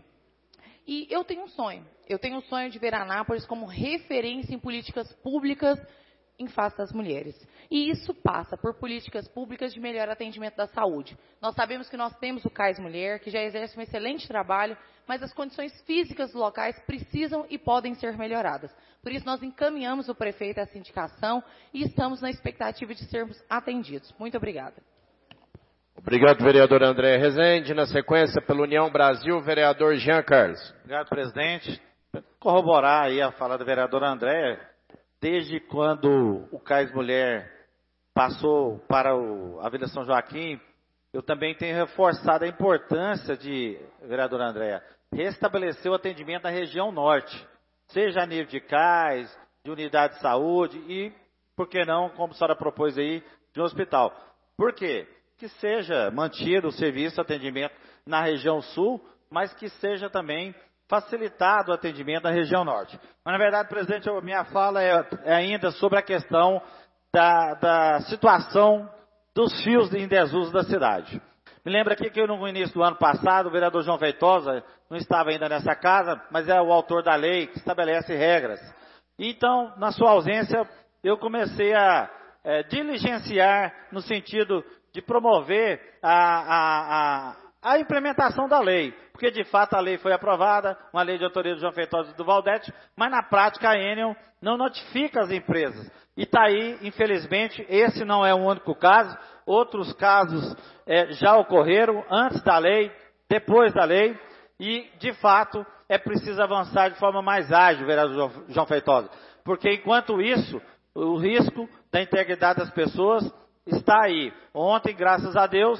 E eu tenho um sonho. Eu tenho um sonho de ver Anápolis como referência em políticas públicas em face das mulheres. E isso passa por políticas públicas de melhor atendimento da saúde. Nós sabemos que nós temos o CAIS Mulher, que já exerce um excelente trabalho, mas as condições físicas dos locais precisam e podem ser melhoradas. Por isso, nós encaminhamos o prefeito a essa indicação e estamos na expectativa de sermos atendidos. Muito obrigada. Obrigado, vereador André Rezende. Na sequência, pela União Brasil, vereador Jean Carlos. Obrigado, presidente. Corroborar aí a fala da vereadora Andréa, desde quando o CAIS Mulher passou para o, a Vila São Joaquim, eu também tenho reforçado a importância de, vereadora Andréa, restabelecer o atendimento na região norte, seja a nível de CAIS, de unidade de saúde e, por que não, como a senhora propôs aí, de um hospital. Por quê? Que seja mantido o serviço de atendimento na região sul, mas que seja também facilitado o atendimento na região norte. Mas, na verdade, presidente, a minha fala é, é ainda sobre a questão da, da situação dos fios em desuso da cidade. Me lembra aqui que eu, no início do ano passado, o vereador João Feitosa não estava ainda nessa casa, mas é o autor da lei que estabelece regras. Então, na sua ausência, eu comecei a é, diligenciar no sentido de promover a, a, a, a implementação da lei, porque de fato a lei foi aprovada, uma lei de autoria do João Feitosa e do Valdete, mas na prática a Enel não notifica as empresas. E está aí, infelizmente, esse não é o único caso, outros casos é, já ocorreram antes da lei, depois da lei, e de fato é preciso avançar de forma mais ágil, vereador João Feitosa, porque enquanto isso, o risco da integridade das pessoas está aí. Ontem, graças a Deus,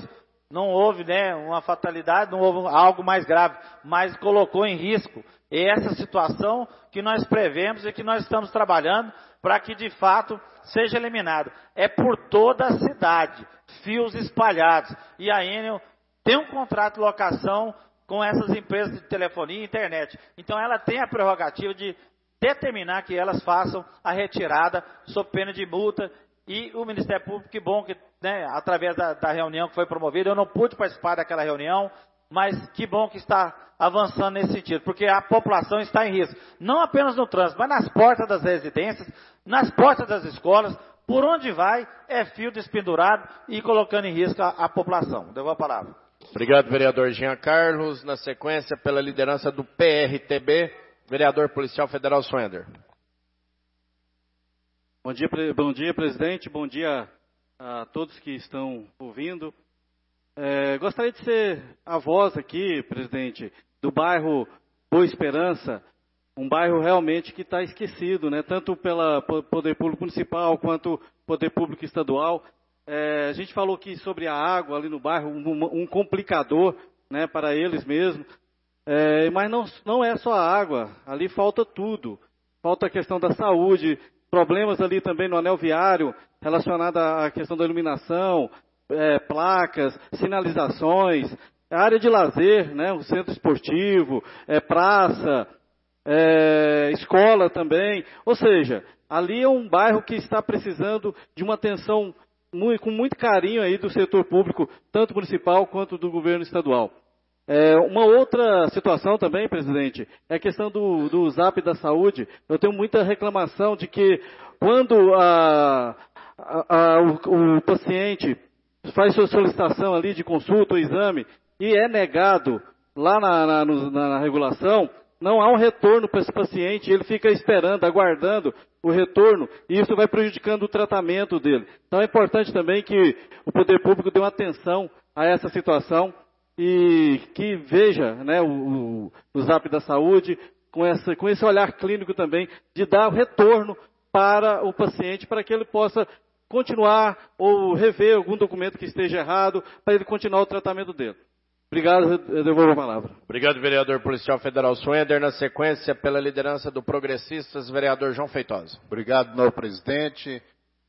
não houve, né, uma fatalidade, não houve algo mais grave, mas colocou em risco essa situação que nós prevemos e que nós estamos trabalhando para que de fato seja eliminado. É por toda a cidade, fios espalhados, e a Enel tem um contrato de locação com essas empresas de telefonia e internet. Então ela tem a prerrogativa de determinar que elas façam a retirada sob pena de multa. E o Ministério Público, que bom que, né, através da, da reunião que foi promovida, eu não pude participar daquela reunião, mas que bom que está avançando nesse sentido, porque a população está em risco, não apenas no trânsito, mas nas portas das residências, nas portas das escolas, por onde vai é fio despendurado e colocando em risco a, a população. Devolvo a palavra. Obrigado, vereador Jean Carlos. Na sequência, pela liderança do P R T B, vereador policial federal Swender. Bom dia, bom dia, presidente. Bom dia a todos que estão ouvindo. É, gostaria de ser a voz aqui, presidente, do bairro Boa Esperança, um bairro realmente que está esquecido, né? Tanto pelo Poder Público Municipal quanto Poder Público Estadual. É, a gente falou aqui sobre a água ali no bairro, um, um complicador, né, para eles mesmos. É, mas não, não é só a água, ali falta tudo. Falta a questão da saúde, problemas ali também no anel viário, relacionado à questão da iluminação, é, placas, sinalizações, a área de lazer, né, o centro esportivo, é, praça, é, escola também. Ou seja, ali é um bairro que está precisando de uma atenção muito, com muito carinho aí do setor público, tanto municipal quanto do governo estadual. É, uma outra situação também, presidente, é a questão do, do Zap da Saúde. Eu tenho muita reclamação de que quando a, a, a, o, o paciente faz sua solicitação ali de consulta ou exame e é negado lá na, na, na, na regulação, não há um retorno para esse paciente, ele fica esperando, aguardando o retorno, e isso vai prejudicando o tratamento dele. Então é importante também que o poder público dê uma atenção a essa situação, e que veja, né, o, o, o Zap da Saúde com, essa, com esse olhar clínico também, de dar o retorno para o paciente, para que ele possa continuar ou rever algum documento que esteja errado, para ele continuar o tratamento dele. Obrigado, eu devolvo a palavra. Obrigado, vereador policial federal Swender. Na sequência, pela liderança do Progressistas, vereador João Feitosa. Obrigado, novo presidente.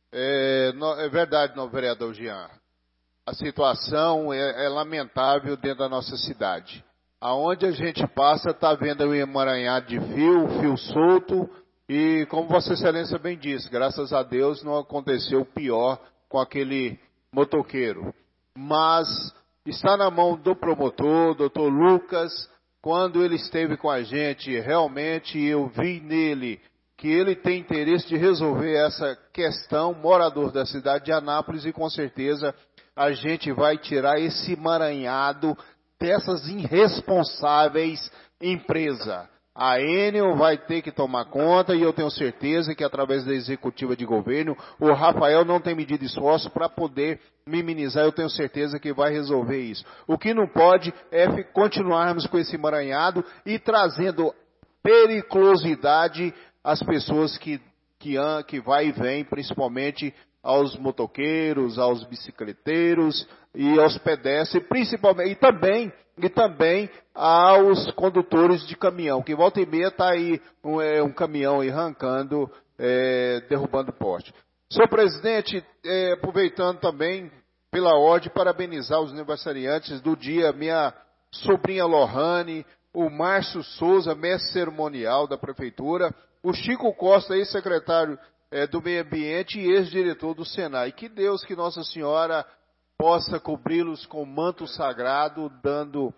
É, no, é verdade, novo vereador Jean. A situação é, é lamentável dentro da nossa cidade. Aonde a gente passa, está vendo o emaranhado de fio, fio solto, e como Vossa Excelência bem disse, graças a Deus não aconteceu o pior com aquele motoqueiro. Mas está na mão do promotor, doutor Lucas, quando ele esteve com a gente, realmente eu vi nele que ele tem interesse de resolver essa questão, morador da cidade de Anápolis, e com certeza a gente vai tirar esse emaranhado dessas irresponsáveis empresas. A Enel vai ter que tomar conta, e eu tenho certeza que através da executiva de governo, o Rafael não tem medido esforço para poder minimizar, eu tenho certeza que vai resolver isso. O que não pode é continuarmos com esse emaranhado e trazendo periculosidade às pessoas que, que, que vai e vem, principalmente aos motoqueiros, aos bicicleteiros e aos pedestres, principalmente, e também, e também aos condutores de caminhão, que volta e meia está aí um, é, um caminhão aí arrancando, é, derrubando poste. Senhor presidente, é, aproveitando também pela ordem, parabenizar os aniversariantes do dia, minha sobrinha Lohane, o Márcio Souza, mestre cerimonial da prefeitura, o Chico Costa, ex-secretário É, do meio ambiente e ex-diretor do Senai. Que Deus, que Nossa Senhora possa cobri-los com manto sagrado, dando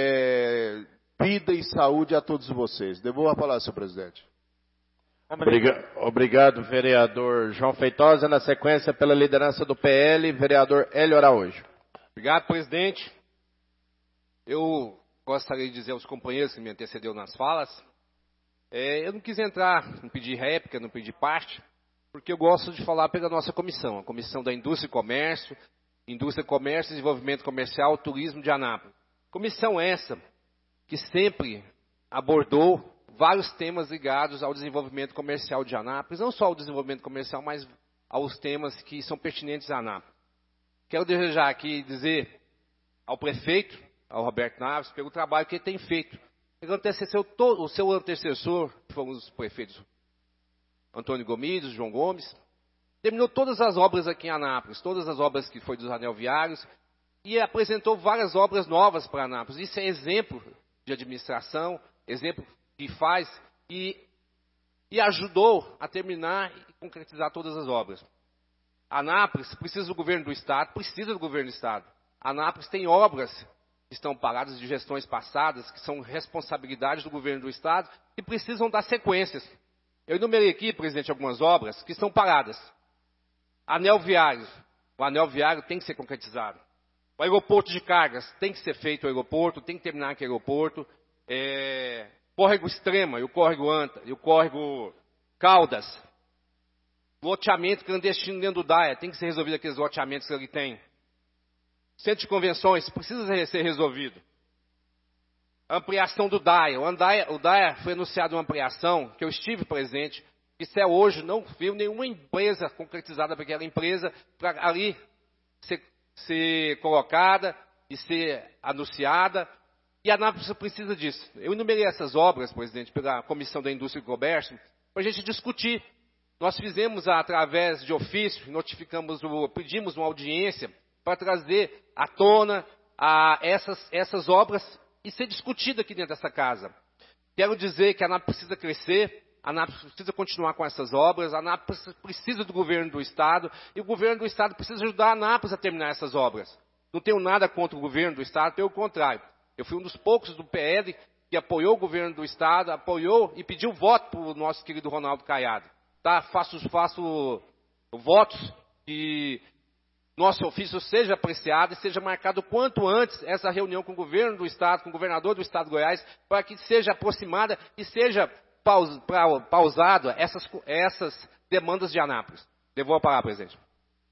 é, vida e saúde a todos vocês. Devolvo a palavra, senhor presidente. Obrigado, obrigado, vereador João Feitosa. Na sequência, pela liderança do P L, vereador Hélio Araújo. Obrigado, presidente. Eu gostaria de dizer aos companheiros que me antecedeu nas falas, é, eu não quis entrar, não pedir réplica, não pedir parte, porque eu gosto de falar pela nossa comissão, a Comissão da Indústria e Comércio, Indústria, Comércio, Desenvolvimento Comercial, Turismo de Anápolis. Comissão essa que sempre abordou vários temas ligados ao desenvolvimento comercial de Anápolis, não só ao desenvolvimento comercial, mas aos temas que são pertinentes a Anápolis. Quero desejar aqui dizer ao prefeito, ao Roberto Naves, pelo trabalho que ele tem feito. Ele antecedeu todo, o seu antecessor, que foram os prefeitos Antônio Gomes, João Gomes, terminou todas as obras aqui em Anápolis, todas as obras que foi dos anel viários, e apresentou várias obras novas para Anápolis. Isso é exemplo de administração, exemplo que faz e, e ajudou a terminar e concretizar todas as obras. Anápolis precisa do governo do Estado, precisa do governo do Estado. Anápolis tem obras que estão paradas de gestões passadas, que são responsabilidade do governo do Estado, e precisam dar sequências. Eu enumerei aqui, presidente, algumas obras que estão paradas. Anel viário. O anel viário tem que ser concretizado. O aeroporto de cargas tem que ser feito o aeroporto, tem que terminar aquele aeroporto. É, córrego Extrema, e o córrego Anta, e o córrego Caldas. Loteamento clandestino dentro do DAIA, tem que ser resolvido aqueles loteamentos que ele tem. Centro de convenções, precisa ser resolvido. Ampliação do DAIA. O DAIA, o DAIA foi anunciado uma ampliação, que eu estive presente, e até hoje não viu nenhuma empresa concretizada para aquela empresa, para ali ser, ser colocada e ser anunciada. E a Anápolis precisa disso. Eu enumerei essas obras, presidente, pela Comissão da Indústria e Comércio, para a gente discutir. Nós fizemos, através de ofício, notificamos, o, pedimos uma audiência para trazer à tona a essas, essas obras e ser discutida aqui dentro dessa casa. Quero dizer que a Anápolis precisa crescer, a Anápolis precisa continuar com essas obras, a Anápolis precisa do governo do Estado, e o governo do Estado precisa ajudar a Anápolis a terminar essas obras. Não tenho nada contra o governo do Estado, pelo contrário. Eu fui um dos poucos do P L que apoiou o governo do Estado, apoiou e pediu voto para o nosso querido Ronaldo Caiado. Tá? Faço, faço votos que nosso ofício seja apreciado e seja marcado quanto antes essa reunião com o governo do Estado, com o governador do Estado de Goiás, para que seja aproximada e seja paus, pra, pausado essas, essas demandas de Anápolis. Devolvo a palavra, presidente.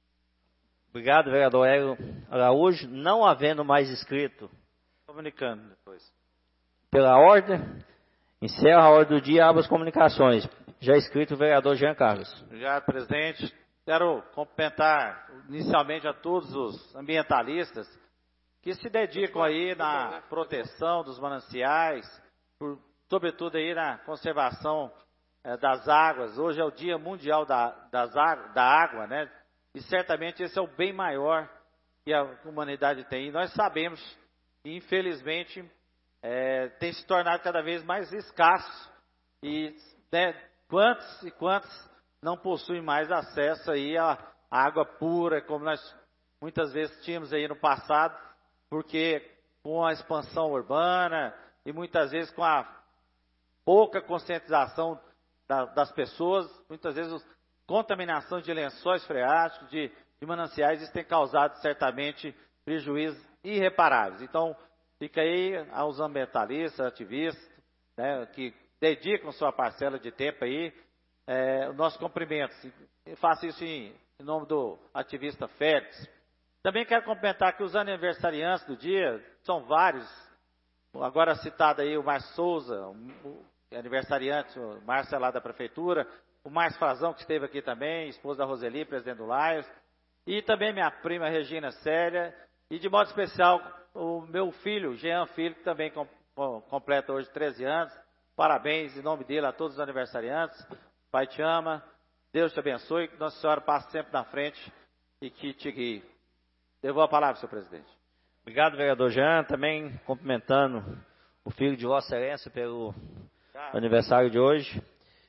Obrigado, vereador Hélio Araújo. Não havendo mais inscrito, comunicando depois. Pela ordem, encerra a ordem do dia, abre as comunicações. Já inscrito o vereador Jean Carlos. Obrigado, presidente. Quero cumprimentar inicialmente a todos os ambientalistas que se dedicam aí na proteção dos mananciais, por, sobretudo aí na conservação eh, das águas. Hoje é o Dia Mundial da, das água, da Água, né? E certamente esse é o bem maior que a humanidade tem. E nós sabemos que, infelizmente, eh, tem se tornado cada vez mais escasso. E né, quantos e quantos não possuem mais acesso aí à água pura, como nós muitas vezes tínhamos aí no passado, porque com a expansão urbana e muitas vezes com a pouca conscientização da, das pessoas, muitas vezes contaminação de lençóis freáticos, de, de mananciais, isso tem causado certamente prejuízos irreparáveis. Então, fica aí aos ambientalistas, ativistas, né, que dedicam sua parcela de tempo aí, é, o nosso cumprimento. Faço isso em, em nome do ativista Félix. Também quero cumprimentar que os aniversariantes do dia são vários. Agora citado aí o Márcio Souza, o aniversariante, o Márcio lá da Prefeitura, o Márcio Frazão, que esteve aqui também, esposa da Roseli, presidente do Laios, e também minha prima Regina Célia, e de modo especial o meu filho, Jean Filho, que também com, com, completa hoje treze anos. Parabéns em nome dele a todos os aniversariantes. Pai te ama, Deus te abençoe, que Nossa Senhora passe sempre na frente e que te guie. Devolvo a palavra, senhor presidente. Obrigado, vereador Jean. Também cumprimentando o filho de Vossa Excelência pelo aniversário de hoje.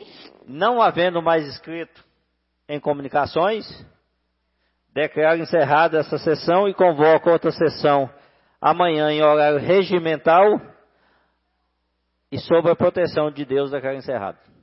Não havendo mais inscrito em comunicações, declaro encerrada essa sessão e convoco outra sessão amanhã em horário regimental e sob a proteção de Deus, declaro encerrado.